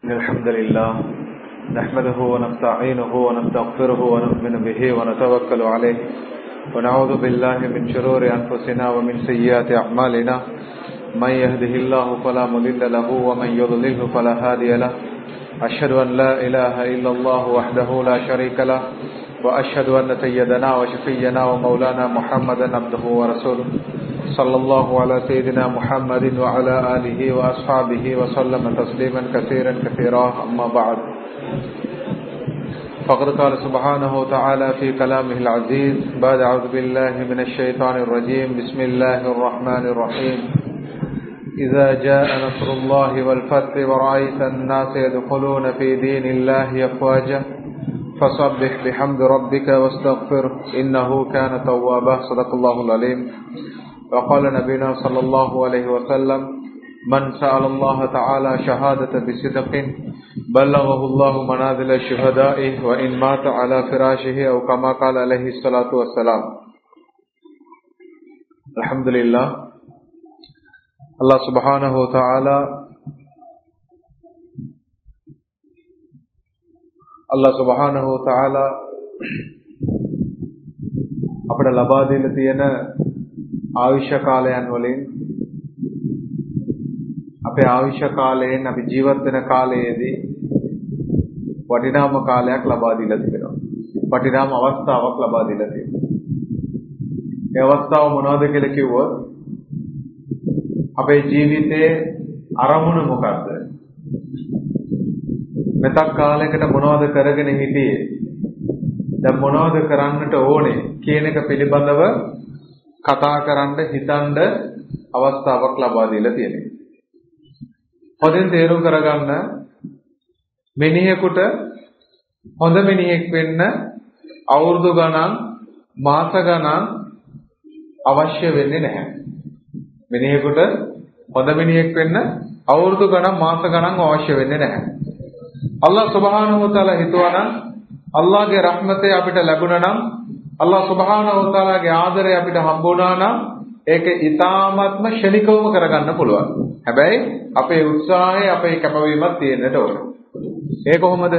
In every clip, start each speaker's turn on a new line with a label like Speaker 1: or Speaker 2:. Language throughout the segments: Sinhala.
Speaker 1: الحمد لله نحمده ونستعينه ونستغفره ونؤمن به ونتوكل عليه ونعوذ بالله من شرور أنفسنا ومن سيئات أعمالنا من يهده الله فلا مضل له ومن يضلله فلا هادي له أشهد أن لا إله إلا الله وحده لا شريك له وأشهد أن سيدنا وشفينا ومولانا محمدا عبده ورسوله صلى الله على سيدنا محمد وعلى آله وأصحابه وسلم تسليما كثيرا كثيرا أما بعد فقد قال سبحانه وتعالى في كلامه العزيز بعد أعوذ بالله من الشيطان الرجيم بسم الله الرحمن الرحيم إذا جاء نصر الله والفتح ورأيت الناس يدخلون في دين الله أفواجا فسبح بحمد ربك واستغفره إنه كان توابا صدق الله العليم وقال نبينا صلى الله عليه وسلم من سأل الله تعالى شهادة بصدق بلغه الله منازل الشهداء وإن مات على فراشه أو كما قال عليه الصلاة والسلام. الحمد لله. Allah subhanahu wa ta'ala අපිට ලබා දෙන්න තියෙන ආයුෂ කාලයන් වලින් අපේ ආයුෂ කාලයෙන් අපි ජීවත් වෙන කාලයේදී වටිනාම කාලයක් ලබා දීලා තිබෙනවා. වටිනාම අවස්ථාවක් ලබා දීලා තියෙනවා. ඒ අවස්ථාව මොනවද කියලා කිව්වොත් අපේ ජීවිතයේ අරමුණ මොකක්ද? මෙතක් කාලයකට මොනවද කරගෙන හිටියේ? දැන් මොනවද කරන්නට ඕනේ කියන එක පිළිබඳව කතා කරන්න හිතන්න අවස්ථාවක් ලබා දීලා තියෙනවා. හොඳින් තේරුම් කරගන්න මිනිහෙකුට හොඳ මිනිහෙක් වෙන්න අවුරුදු ගණන් මාස ගණන් අවශ්‍ය වෙන්නේ නැහැ. මිනිහෙකුට හොඳ මිනිහෙක් වෙන්න අවුරුදු ගණන් මාස ගණන් අවශ්‍ය වෙන්නේ නැහැ. අල්ලාහ් සුබ්හානහු වතාලා හිතුවනම් අල්ලාහ්ගේ රහමතේ අපිට ලැබුණා නම් අල්ලාහ් සුබ්හානහු වතාලාගේ ආදරය අපිට හම්බුණා නම් ඒක ඊ타ත්ම ශනිකවම කරගන්න පුළුවන්. හැබැයි අපේ උත්සාහය අපේ කැපවීමක් තියෙන්නට ඕන. ඒ කොහොමද?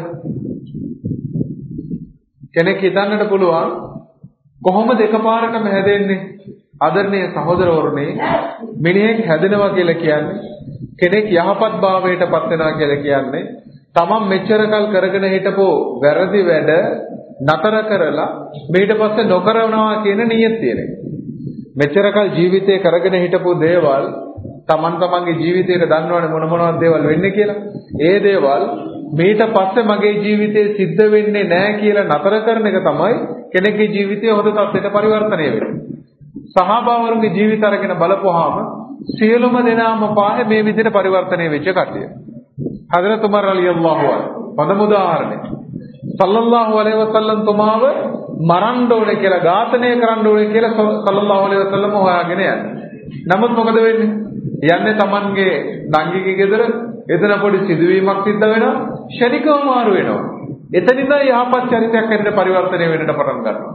Speaker 1: කෙනෙක් හිතන්නට පුළුවන් කොහොමද එකපාරටම හැදෙන්නේ? ආදරණීය සහෝදරවරුනි, මිනිහෙක් හැදෙනවා කියලා කියන්නේ කෙනෙක් යහපත් භාවයට පත් වෙනවා කියලා කියන්නේ තමන් මෙච්චර කල් කරගෙන හිටපු වැරදි වැඩ නතර කරලා ඊට පස්සේ නොකරනවා කියන නියත තියෙන එක. මෙච්චර කල් ජීවිතේ කරගෙන හිටපු දේවල් තමන්ගේ ජීවිතේට දන්නවනේ මොනවද දේවල් වෙන්නේ කියලා. ඒ දේවල් ඊට පස්සේ මගේ ජීවිතේ සිද්ධ වෙන්නේ නැහැ කියලා නතර කරන එක තමයි කෙනෙක්ගේ ජීවිතය හොඳ තත්ත්වයට පරිවර්තනය වෙන්නේ. සහාබාවරුන්ගේ ජීවිත අරගෙන බලපුවාම සියලුම දෙනාම පාහේ මේ විදිහට පරිවර්තනය වෙච්ච කට්ටිය. හදරත් උමර් රලියල්ලාහු අන්හු හොඳම උදාහරණය. සල්ලල්ලාහු අලයිහි වසල්ලම් තුමාව මරන්න ඕනේ කියලා ඝාතනය කරන්න ඕනේ කියලා සල්ලල්ලාහු අලයිහි වසල්ලම් හොයාගෙන යන්නේ. නමුත් මොකද වෙන්නේ? යන්නේ Tamanගේ නංගිගේ ගෙදර එතන පොඩි සිදුවීමක් සිද්ධ වෙනවා. ශනිකව මාරු වෙනවා. එතනින්ද යහපත් චරිතයක් හැටියට පරිවර්තනය වෙන්නට පටන් ගන්නවා.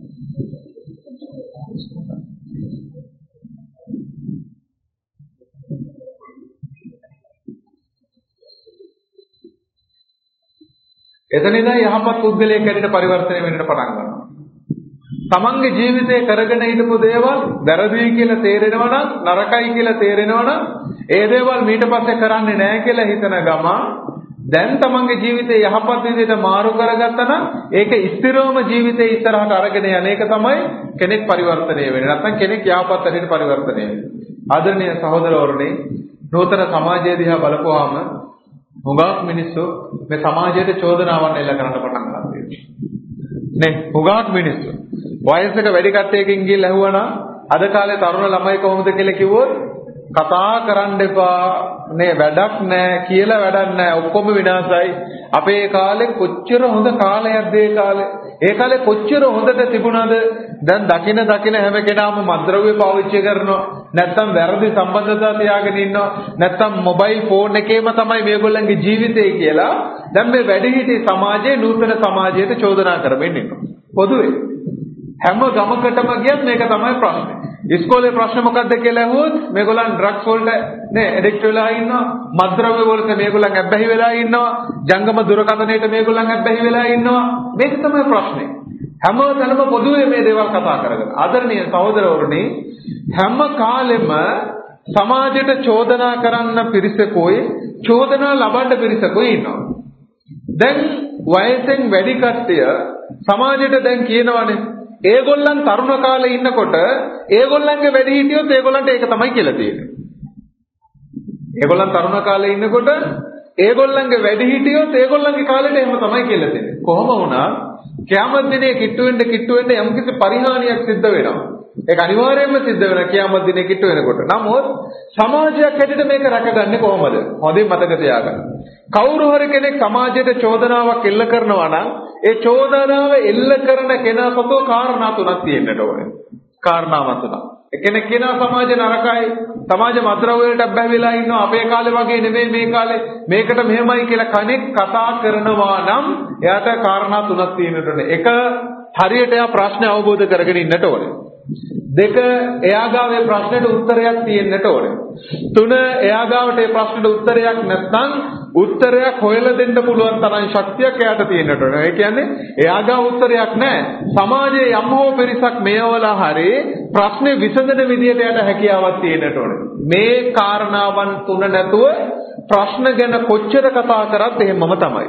Speaker 1: එතනින්ද යහපත් පුද්ගලයෙක් හැටියට පරිවර්තනය වෙන්නට පටන් ගන්නවා. තමන්ගේ ජීවිතේ කරගෙන හිටපු දේවල් වැරදි කියලා තේරෙනවා නම් නරකයි කියලා තේරෙනවා නම් ඒ දේවල් ඊට පස්සේ කරන්නේ නැහැ කියලා හිතන ගම දැන් තමන්ගේ ජීවිතේ යහපත් විදිහට මාරු කරගත්තා නම් ඒක ස්ථිරවම ජීවිතේ ඉස්සරහට අරගෙන යන එක තමයි කෙනෙක් පරිවර්තනය වෙන්නේ. නැත්නම් කෙනෙක් යහපත් හැටියට පරිවර්තනය වෙන්නේ. ආදරණීය සහෝදරවරුනි, නූතන සමාජය දිහා බලපුවාම හුඟක් මිනිස්සු මේ සමාජයට චෝදනාවන් එල්ල කරන්න පටන් ගන්නවා. නේ හුඟක් මිනිස්සු වයසක වැඩි කට්ටියකින් ගිහිල්ලා ඇහුවනම් අද කාලේ තරුණ ළමයි කොහොමද කියලා කිව්වොත් කතා කරන්න එපා නේ වැඩක් නැහැ කියලා වැඩක් නැහැ ඔක්කොම විනාශයි. අපේ කාලේ කොච්චර හොඳ කාලයක්ද ඒ කාලේ. ඒ කාලේ කොච්චර හොඳට තිබුණාද? දැන් දකින හැම කෙනාම මත්ද්‍රව්‍ය පාවිච්චි කරනවා. නැත්තම් වැරදි සම්බන්ධතා තියාගෙන ඉන්නවා. නැත්තම් මොබයිල් ෆෝන් එකේම තමයි මේගොල්ලන්ගේ ජීවිතේ කියලා දැන් මේ වැඩිහිටි සමාජයේ නූතන සමාජයට චෝදනා කරමින් ඉන්නවා. පොදුවේ හැම ගමකටම ගියත් මේක තමයි ප්‍රශ්නේ. ඉස්කෝලේ ප්‍රශ්න මොකක්ද කියලා අහුවොත් මේගොල්ලන් ඩ්‍රග්ස් වලට නේ ඇඩික්ට් වෙලා ඉන්නවා. මත්ද්‍රව්‍ය වලට මේගොල්ලන් ඇබ්බැහි වෙලා ඉන්නවා. ජංගම දුරකථනයට මේගොල්ලන් ඇබ්බැහි වෙලා ඉන්නවා. මේක තමයි ප්‍රශ්නේ. හැමතැනම පොදුවේ මේ දේවල් කතා කරගෙන. ආදරණීය සහෝදරවරුනි හැම කාලෙම සමාජයට චෝදනා කරන්න පිරිසකෝයි චෝදනා ලබන්න පිරිසකෝයි ඉන්නවා. දැන් වයසෙන් වැඩි කට්ටිය සමාජයට දැන් කියනවානේ ඒගොල්ලන් තරුණ කාලේ ඉන්නකොට ඒගොල්ලන්ගේ වැඩි හිටියොත් ඒගොල්ලන්ට ඒක තමයි කියලා තියෙන්නේ. ඒගොල්ලන් තරුණ කාලේ ඉන්නකොට ඒගොල්ලන්ගේ වැඩි හිටියොත් ඒගොල්ලන්ගේ කාලෙට එහෙම තමයි කියලා තියෙන්නේ. කොහොම වුණත් කියාමත් දිනේ කිට්ටු වෙන්න යම්කිසි පරිහානියක් සිද්ධ වෙනවා. ඒක අනිවාර්යයෙන්ම සිද්ධ වෙනවා කියාමත් දිනේ කිට්ටු වෙනකොට. නමුත් සමාජයක් හැටියට මේක රැකගන්නේ කොහොමද? හොඳින් මතක තියාගන්න. කවුරු හරි කෙනෙක් සමාජයට චෝදනාවක් එල්ල කරනවා නම් ඒ චෝදනාව එල්ල කරන කෙනා සතු කාරණා තුනක් තියෙන්නට ඕනේ. කාරණා තුනක්. කෙනෙක් කියනවා සමාජය නරකයි, සමාජ මත්ද්‍රව්‍යවලට අබ්බැහි වෙලා ඉන්නවා, අපේ කාලේ වගේ නෙමෙයි මේ කාලේ, මේකට මෙහෙමයි කියලා කෙනෙක් කතා කරනවා නම් එයාට කාරණා තුනක් තියෙන්නට ඕනේ. එක හරියට එයා ප්‍රශ්න අවබෝධ කරගෙන ඉන්නට ඕනේ. දෙක එයා ගාව ඒ ප්‍රශ්නෙට උත්තරයක් තියෙන්නට ඕනේ. තුන එයා ගාවට ඒ ප්‍රශ්නෙට උත්තරයක් නැත්නම් උත්තරයක් හොයලා දෙන්න පුළුවන් තරම් ශක්තියක් එයාට තියෙන්නට ඕනේ. ඒ කියන්නේ එයා ගාව උත්තරයක් නැහැ. සමාජයේ යම් හෝ පිරිසක් මේවලා හරි ප්‍රශ්නේ විසඳන විදියට එයාට හැකියාවක් තියෙන්නට ඕනේ. මේ කාරණාවන් තුන නැතුව ප්‍රශ්න ගැන කොච්චර කතා කරත් එහෙමම තමයි.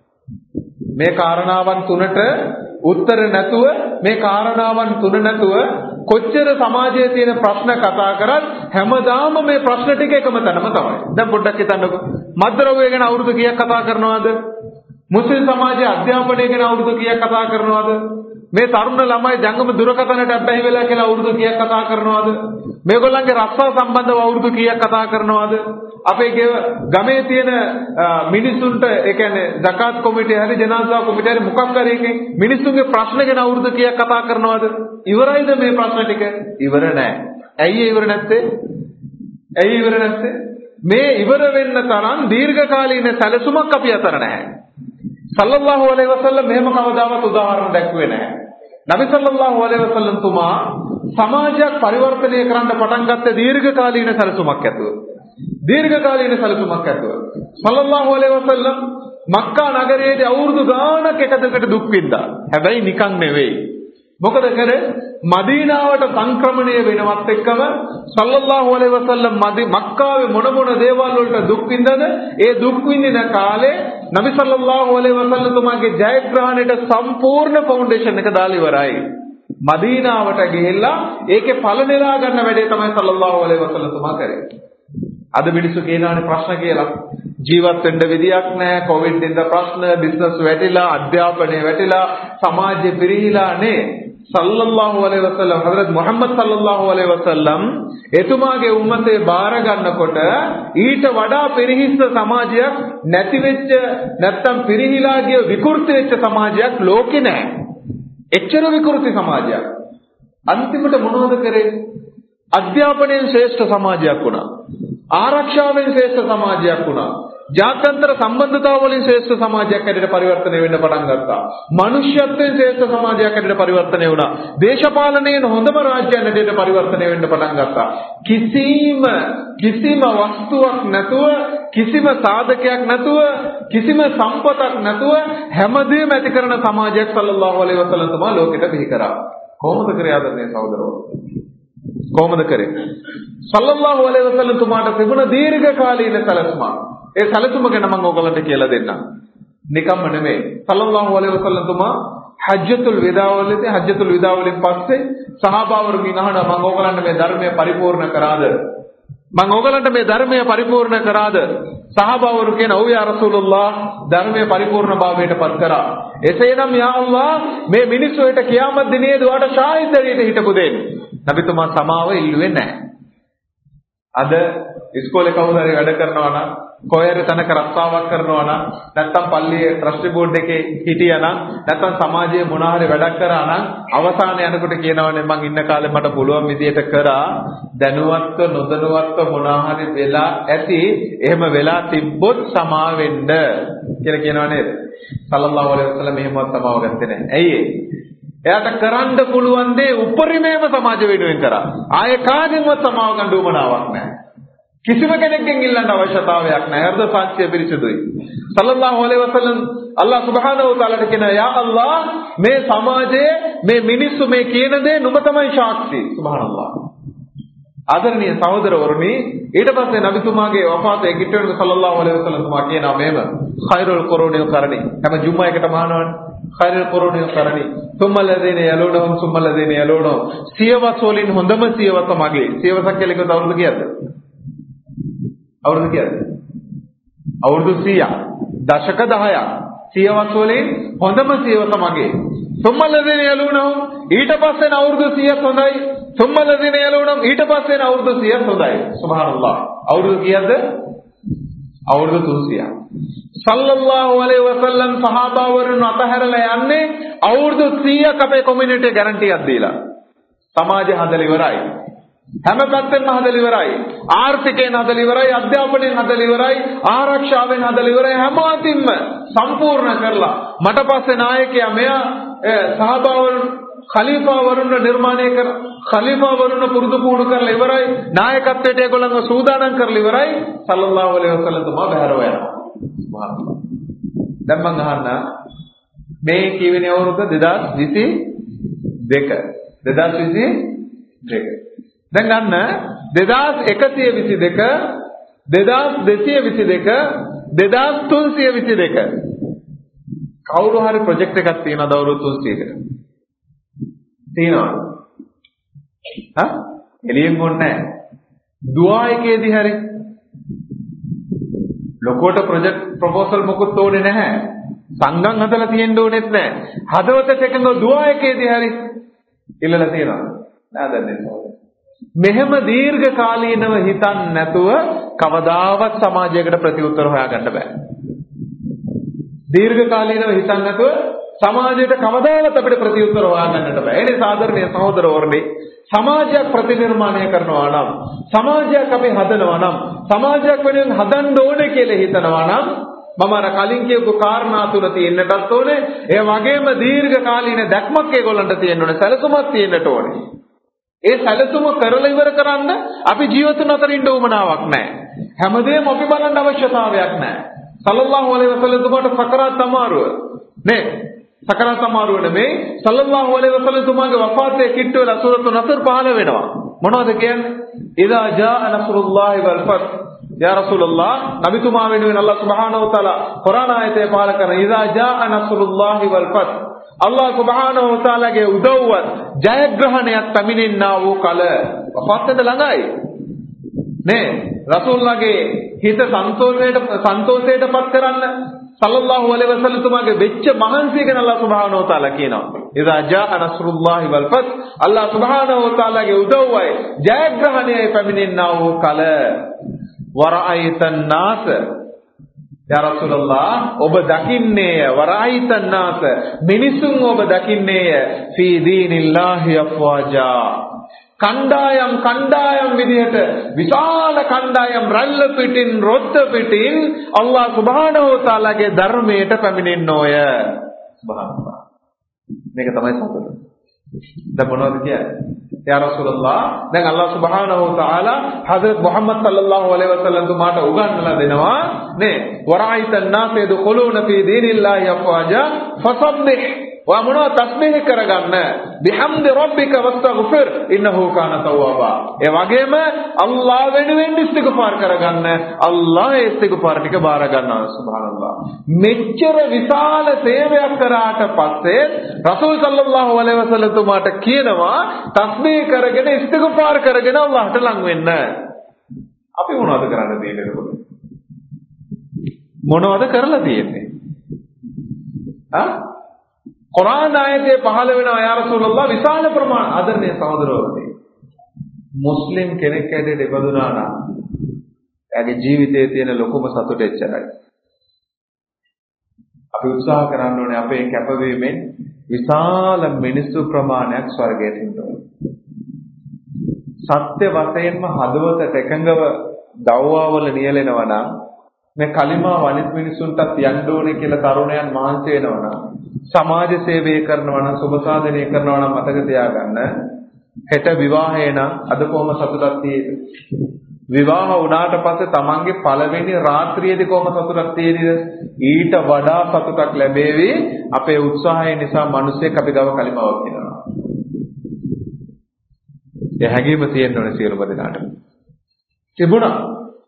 Speaker 1: මේ කාරණාවන් තුනට උත්තර නැතුව මේ කාරණාවන් තුන නැතුව කොච්චර සමාජයේ තියෙන ප්‍රශ්න කතා කරත් හැමදාම මේ ප්‍රශ්න ටික එකම තැනම තමයි. දැන් පොඩ්ඩක් හිතන්නකෝ. මත්ද්‍රව්‍ය ගැන අවුරුදු කීයක් කතා කරනවද? මුස්ලිම් සමාජයේ අධ්‍යාපනය ගැන අවුරුදු කීයක් කතා කරනවද? මේ තරුණ ළමයි ජංගම දුරකථනට අබ්බැහි වෙලා කියලා අවුරුදු කීයක් කතා කරනවද? මේගොල්ලන්ගේ රස්සාව සම්බන්ධව අවුරුදු කීයක් කතා කරනවද? අපේ ගමේ තියෙන මිනිසුන්ට ඒ කියන්නේ zakat කොමිටිය හරි ජනාසා කොමිටිය හරි මොකක් හරි එකෙන් මිනිසුන්ගේ ප්‍රශ්න ගැන අවුරුදු කීයක් කතා කරනවද? ඉවරයිද මේ ප්‍රශ්න ටික? ඉවර නෑ. ඇයි ඉවර නැත්තේ? මේ ඉවර වෙන්න තරම් දීර්ඝකාලීන සැලසුමක් අපි අතර නැහැ. සල්ලල්ලාහු අලයිහි වසල්ලම් මෙහෙම කවදාවත් උදාහරණ දැක්ුවේ නැහැ. නබි සල්ලල්ලාහු අලයිහි වසල්ලම් තුමා සමාජයක් පරිවර්තනය කරන්න පටන් ගත්තේ දීර්ඝකාලීන සැලසුමක් ඇතුව. සල්ලල්ලාහු අලයිහි වසල්ලම් මක්කා නගරයේදී අවුරුදු ගාණක් එකදකට දුක් විඳා. හැබැයි නිකන් නෙවෙයි. මොකද කරේ? මදීනාවට සංක්‍රමණය වෙනවත් එක්කම සල්ලල්ලාහු අලයිහි වසල්ලම් මක්කාවේ මොන දේවල් වලට දුක් විඳද ඒ දුක් විඳින කාලේ නබි සල්ලල්ලාහු අලයිහි වසල්ලම් තුමාගේ ජයග්‍රහණයට සම්පූර්ණ ෆවුන්ඩේෂන් එක දාලා ඉවරයි. මදීනාවට ගිහිල්ලා ඒකේ ඵල නෙලා ගන්න වැඩේ තමයි සල්ලල්ලාහු අලයිහි වසල්ලම් තුමා කරේ. අද මිනිස්සු කියනවානේ ප්‍රශ්න කියලා. ජීවත් වෙන්න විදියක් නැහැ, කොවිඩ් ඉඳ ප්‍රශ්න, බිස්නස් වැටිලා, අධ්‍යාපනය වැටිලා, සමාජය පිරිහිලා නේ. සල්ලල්ලාහු අලයිහි වසල්ලම් හදරත් මුහම්මද් සල්ලල්ලාහු අලයිහි වසල්ලම් එතුමාගේ උම්මතේ බාර ගන්නකොට ඊට වඩා පිරිහිස්ස සමාජයක් නැති වෙච්ච නැත්තම් පිරිහිලා ගිය විකෘති වෙච්ච සමාජයක් ලෝකේ නැහැ. එච්චර විකෘති සමාජයක්. අන්තිමට මොනවද කරේ? අධ්‍යාපනයෙන් ශ්‍රේෂ්ඨ සමාජයක් වුණා. ආරක්ෂාවෙන් ශ්‍රේෂ්ඨ සමාජයක් වුණා. ජාත්‍යන්තර සම්බන්ධතාව වලින් ශ්‍රේෂ්ඨ සමාජයක් හැටියට පරිවර්තනය වෙන්න පටන් ගත්තා. මනුෂ්‍යත්වයෙන් ශ්‍රේෂ්ඨ සමාජයක් හැටියට පරිවර්තනය වුණා. දේශපාලනයෙන් හොඳම රාජ්‍යයක් හැටියට පරිවර්තනය වෙන්න පටන් ගත්තා. කිසිම වස්තුවක් නැතුව, කිසිම සාධකයක් නැතුව, කිසිම සම්පතක් නැතුව හැමදේම ඇති කරන සමාජයක් සල්ලල්ලාහු අලයිහි වසල්ලම් තමයි ලෝකෙට බිහි කරා. කොහොමද කරේ ආදරණීය සහෝදරවෝ? කොහොමද කරේ? සල්ලල්ලාහු අලයිහි වසල්ලම් තුමාට තිබුණ දීර්ඝකාලීන සැලසුමක්. ඒ සැලසුම ගැන මම ඔයගලන්ට කියලා දෙන්නම්. නිකම්ම නෙමෙයි. සල්ලල්ලාහු අලයිහි වසල්ලම් තුමා හජ්ජතුල් විදා වලින් පස්සේ සහාබාවරුන්ගෙන් අහනවා මම ඔයගලන්ට මේ ධර්මය පරිපූර්ණ කරාද? සහාබාවරු කියන ඔව් යා රසූලුල්ලාහ් ධර්මයේ පරිපූර්ණ භාවයට පත් කරා. එසේනම් යා අල්ලාහ් මේ මිනිස්සු හිට කියාමත් දිනේ දුවට ශාහිදරියට හිටපු දෙන්නේ. නබිතුමා සමාව ඉල්ලුවේ නැහැ. අද ඉස්කෝලේ කවුරු හරි වැඩ කරනවා නම්, කොහේ හරි තැනක රස්සාවක් කරනවා නම්, නැත්නම් පල්ලියේ ට්‍රස්ටි බෝඩ් එකේ හිටියා නම්, නැත්නම් සමාජයේ මොනවා හරි වැඩක් කරා නම් අවසානයේ යනකොට කියනවානේ මං ඉන්න කාලේ මට පුළුවන් විදියට කරා, දැනුවත්ව නොදැනුවත්ව මොනවා හරි වෙලා ඇති, එහෙම වෙලා තිබ්බොත් සමා වෙන්න කියලා කියනවා නේද? සල්ලල්ලාහු අලයිහි වසල්ලම් එහෙමවත් සමාව ගත්තේ නැහැ. ඇයි ඒ? එයාට කරන්න පුළුවන් දේ උපරිමයම සමාජ වෙනුවෙන් කරා. ආයේ කාගෙන්වත් සමාව ගන්න උවමනාවක් නැහැ. කිසිම කෙනෙක්ගෙන් ඉල්ලන්න අවශ්‍යතාවයක් නැහැ. හෘද සාක්ෂිය පිරිසිදුයි. සල්ලල්ලාහු අලයිහි වසල්ලම් අල්ලාහ් සුබ්හානහු වතාලාට කියන යා අල්ලාහ් මේ සමාජයේ මේ මිනිස්සු මේ කියන දේ නුඹ තමයි සාක්ෂි. සුබ්හානල්ලාහ්. ආදරණීය සහෝදරවරුනි, ඊට පස්සේ නබිතුමාගේ වෆාතේ කිට්ටුවෙන් සල්ලල්ලාහු අලයිහි වසල්ලම් තුමා කියනවා මේව ඛෛරුල් කුරූනිල් කරණි. හැම ජුම්මා එකකට මහානවනේ. ඛෛරුල් කුරූනිල් කරණි. තුම්මලදීන යලුනහුම් සුම්මලදීන යලුනහුම්. සියවස් වලින් හොඳම සියවස මගේ. සියවසක් කියලා කිව්වොත් අවුරුදු කීයද? අවුරුදු කීයද? අවුරුදු 100ක්. දශක 10ක්. සියවස් වලින් හොඳම සියවස මගේ. තුම්මලදීන යලුනහුම් ඊට පස්සේ අවුරුදු 100ක් හොඳයි. තුම්මලදීන යලුනහුම් ඊට පස්සේ අවුරුදු 100ක් හොඳයි. සුබ්හානල්ලාහ්. අවුරුදු කීයද? අවුරුදු 300ක්. සල්ලල්ලාහු අලයිහි වසල්ලම් සහාබාවරුන් අතහැරලා යන්නේ අවුරුදු 100ක් අපේ කොමියුනිටි ගැරන්ටියක් දීලා. සමාජය හදලා ඉවරයි. හැම පැත්තෙම හදලා ඉවරයි. ආර්ථිකයෙන් හදලා ඉවරයි, අධ්‍යාපනයෙන් හදලා ඉවරයි, ආරක්ෂාවෙන් හදලා ඉවරයි. හැම අතින්ම සම්පූර්ණ කරලා මට පස්සේ නායකයා මෙයා සහාබාවරුන් ඛලීෆාවරුන් නිර්මාණය කර ඛලීෆාවරුන් පුරුදු පුහුණු කරලා ඉවරයි. නායකත්වයට ඒගොල්ලන්ව සූදානම් කරලා ඉවරයි. සල්ලල්ලාහු අලයිහි වසල්ලම් තුමා බහැරව යනවා. සුබ්හානල්ලාහ්. දැන් මං අහන්න මේ කියවෙන අවුරුද්ද 2022. 2022. දැන් ගන්න 2122 2222 2322 කවුරු හරි ප්‍රොජෙක්ට් එකක් තියෙනවද අවුරුදු 300කට? තියෙනවද? එළියෙන් ගොන්නේ නැහැ. දුආ එකේදී හරි ලොකෝට ප්‍රොජෙක්ට් ප්‍රොපෝසල් මොකුත් ඕනේ නැහැ. සංගම් හදලා තියෙන්න ඕනෙත් නැහැ. හදවතට එකඟ දුආ එකේදී හරි ඉල්ලලා තියෙනවා. නෑ දන්නේ නැහැ. මෙහෙම දීර්ඝ කාලීනව හිතන්නේ නැතුව කවදාවත් සමාජයකට ප්‍රතිඋත්තර හොයාගන්න බෑ. දීර්ඝ කාලීනව හිතන්නේ නැතුව සමාජයට කවදාවත් අපිට ප්‍රතිඋත්තර හොයාගන්නට බෑ. ඒ නිසා ආදරණීය සහෝදරවරුනි, සමාජයක් ප්‍රතිනිර්මාණය කරනවා නම්, සමාජයක් අපි හදනවා නම්, සමාජයක් වෙනුවෙන් හදන්න ඕනේ කියලා හිතනවා නම් මම අර කලින් කියපු කාරණා තුන තියෙන්නටත් ඕනේ. ඒ වගේම දීර්ඝ කාලීන දැක්මක් ඒගොල්ලන්ට තියෙන්න ඕනේ. සැලසුමක් තියෙන්නට ඕනේ. ඒ සැලසුම කරලා ඉවර කරන්න අපි ජීවිතුන් අතර ඉන්න උවමනාවක් නැහැ. හැමදේම අපි බලන්න අවශ්‍යතාවයක් නැහැ. සල්ලල්ලාහු අලයිහි වසල්ලම් තුමාට සකරාත් අමාරුව නේ. සකරාත් අමාරුව නෙමේ. සල්ලල්ලාහු අලයිහි වසල්ලම් තුමාගේ වෆාතේ කිට්ටු වෙලා සූරතු නසර් පහළ වෙනවා. මොනවද කියන්නේ? ඉදා ජා නස්රුල්ලාහි වල් ෆත්. යා රසූලුල්ලාහ, නබිතුමා වෙනුවෙන් අල්ලාහ් සුබ්හානහු වතාලා කුර්ආන ආයතේ පහළ කරන ඉදා ජා නස්රුල්ලාහි වල් ෆත්. අල්ලාහ් සුබ්හානහු වතාලාගේ උදව්වත් ජයග්‍රහණයක් පැමිණෙන්නා වූ කල වෆාතට ළඟයි නේ. රසූල්ලාගේ හිත සන්තෝෂයටපත් කරන්න සල්ලල්ලාහු අලයිහි වසල්ලම් තුමාගේ වෙච්ච මහන්සිය ගැන අල්ලාහ් සුබ්හානහු වතාලා කියනවා. ඉදා ජා නස්රුල්ලාහි වල් ෆත්. අල්ලාහ් සුබ්හානහු වතාලාගේ උදව්වයි ජයග්‍රහණයයි පැමිණෙන්නා වූ කල වරඅයිතන් නාස. යා රසූලල්ලාහ, ඔබ දකින්නේය වරඅයිතන් නාස, මිනිසුන් ඔබ දකින්නේය ෆී දීනිල්ලාහි අෆ්වාජා, කණ්ඩායම් විදිහට විශාල කණ්ඩායම් රැල්ල පිටින් රොද්ද පිටින් අල්ලාහ් සුබ්හානහු වතාලාගේ ධර්මයට පැමිණෙන්නෝය. සුබ්හානල්ලාහ්. මේක තමයි සතුට. දැන් මොනවද කියන්නේ? යා රසූලල්ලාහ, දැන් අල්ලාහ් සුබ්හානහු වතාලා හදරත් මුහම්මද් සල්ලල්ලාහු අලයිහි වසල්ලම් තුමාට උගන්වලා දෙනවා නේ. වරයිතන් නාස යදඛුලූන ෆී දීනිල්ලාහි අෆ්වාජා ෆසබ්බිහ්. වා මොනවා තස්බීහ කරගන්න. බිහම්දි රබ්බික වස්තග්ෆිර් ඉන්නහු කාන තව්වාබා. ඒ වගේම අල්ලාහ් වෙනුවෙන් ඉස්තිග්ෆාර් කරගන්න. අල්ලාහ් ඒ ඉස්තිග්ෆාර ටික බාර ගන්නවා. සුබ්හානල්ලාහ්. මෙච්චර විශාල සේවයක් කරාට පස්සේ රසූල් සල්ලල්ලාහු අලයිහි වසල්ලම් තුමාට කියනවා තස්බීහ කරගෙන ඉස්තිග්ෆාර් කරගෙන අල්ලාහ්ට ලං වෙන්න. අපි මොනවද කරන්න තියෙන්නේ එතකොට? මොනවද කරලා තියෙන්නේ? කුර්ආන ආයතේ පහළ වෙනවා යා රසූලල්ලාහ විශාල ප්‍රමාණ. ආදරණීය සහෝදරවරුනි, මුස්ලිම් කෙනෙක් ඇදෙට ඉපදුනා නම් එයාගේ ජීවිතයේ තියෙන ලොකුම සතුට එච්චරයි. අපි උත්සාහ කරන්න ඕනේ අපේ කැපවීමෙන් විශාල මිනිස්සු ප්‍රමාණයක් ස්වර්ගයට එන්න ඕනේ. සත්‍ය වශයෙන්ම හදවතට එකඟව දවවාවල නියැලෙනවා නම් මේ කලිමා වනිත් මිනිසුන්ටත් යන්න ඕනේ කියලා තරුණයන් මහන්සි වෙනවා නම් සමාජ සේවය කරනවා නම් සුබ සාධනය කරනවා නම් මතක තියාගන්න හෙට විවාහය නම් අද කොහොම සතුටක් තියෙද? විවාහ වුණාට පස්සේ තමන්ගේ පළවෙනි රාත්‍රියේදී කොහොම සතුටක් තියෙනද? ඊට වඩා සතුටක් ලැබෙවි අපේ උත්සාහය නිසා මිනිස්සෙක් අපි ගාව කලිමාවක් දෙනවා. ඒ හැඟීම තියෙන්න ඕනේ සියලුම දෙනාට. තිබුණා.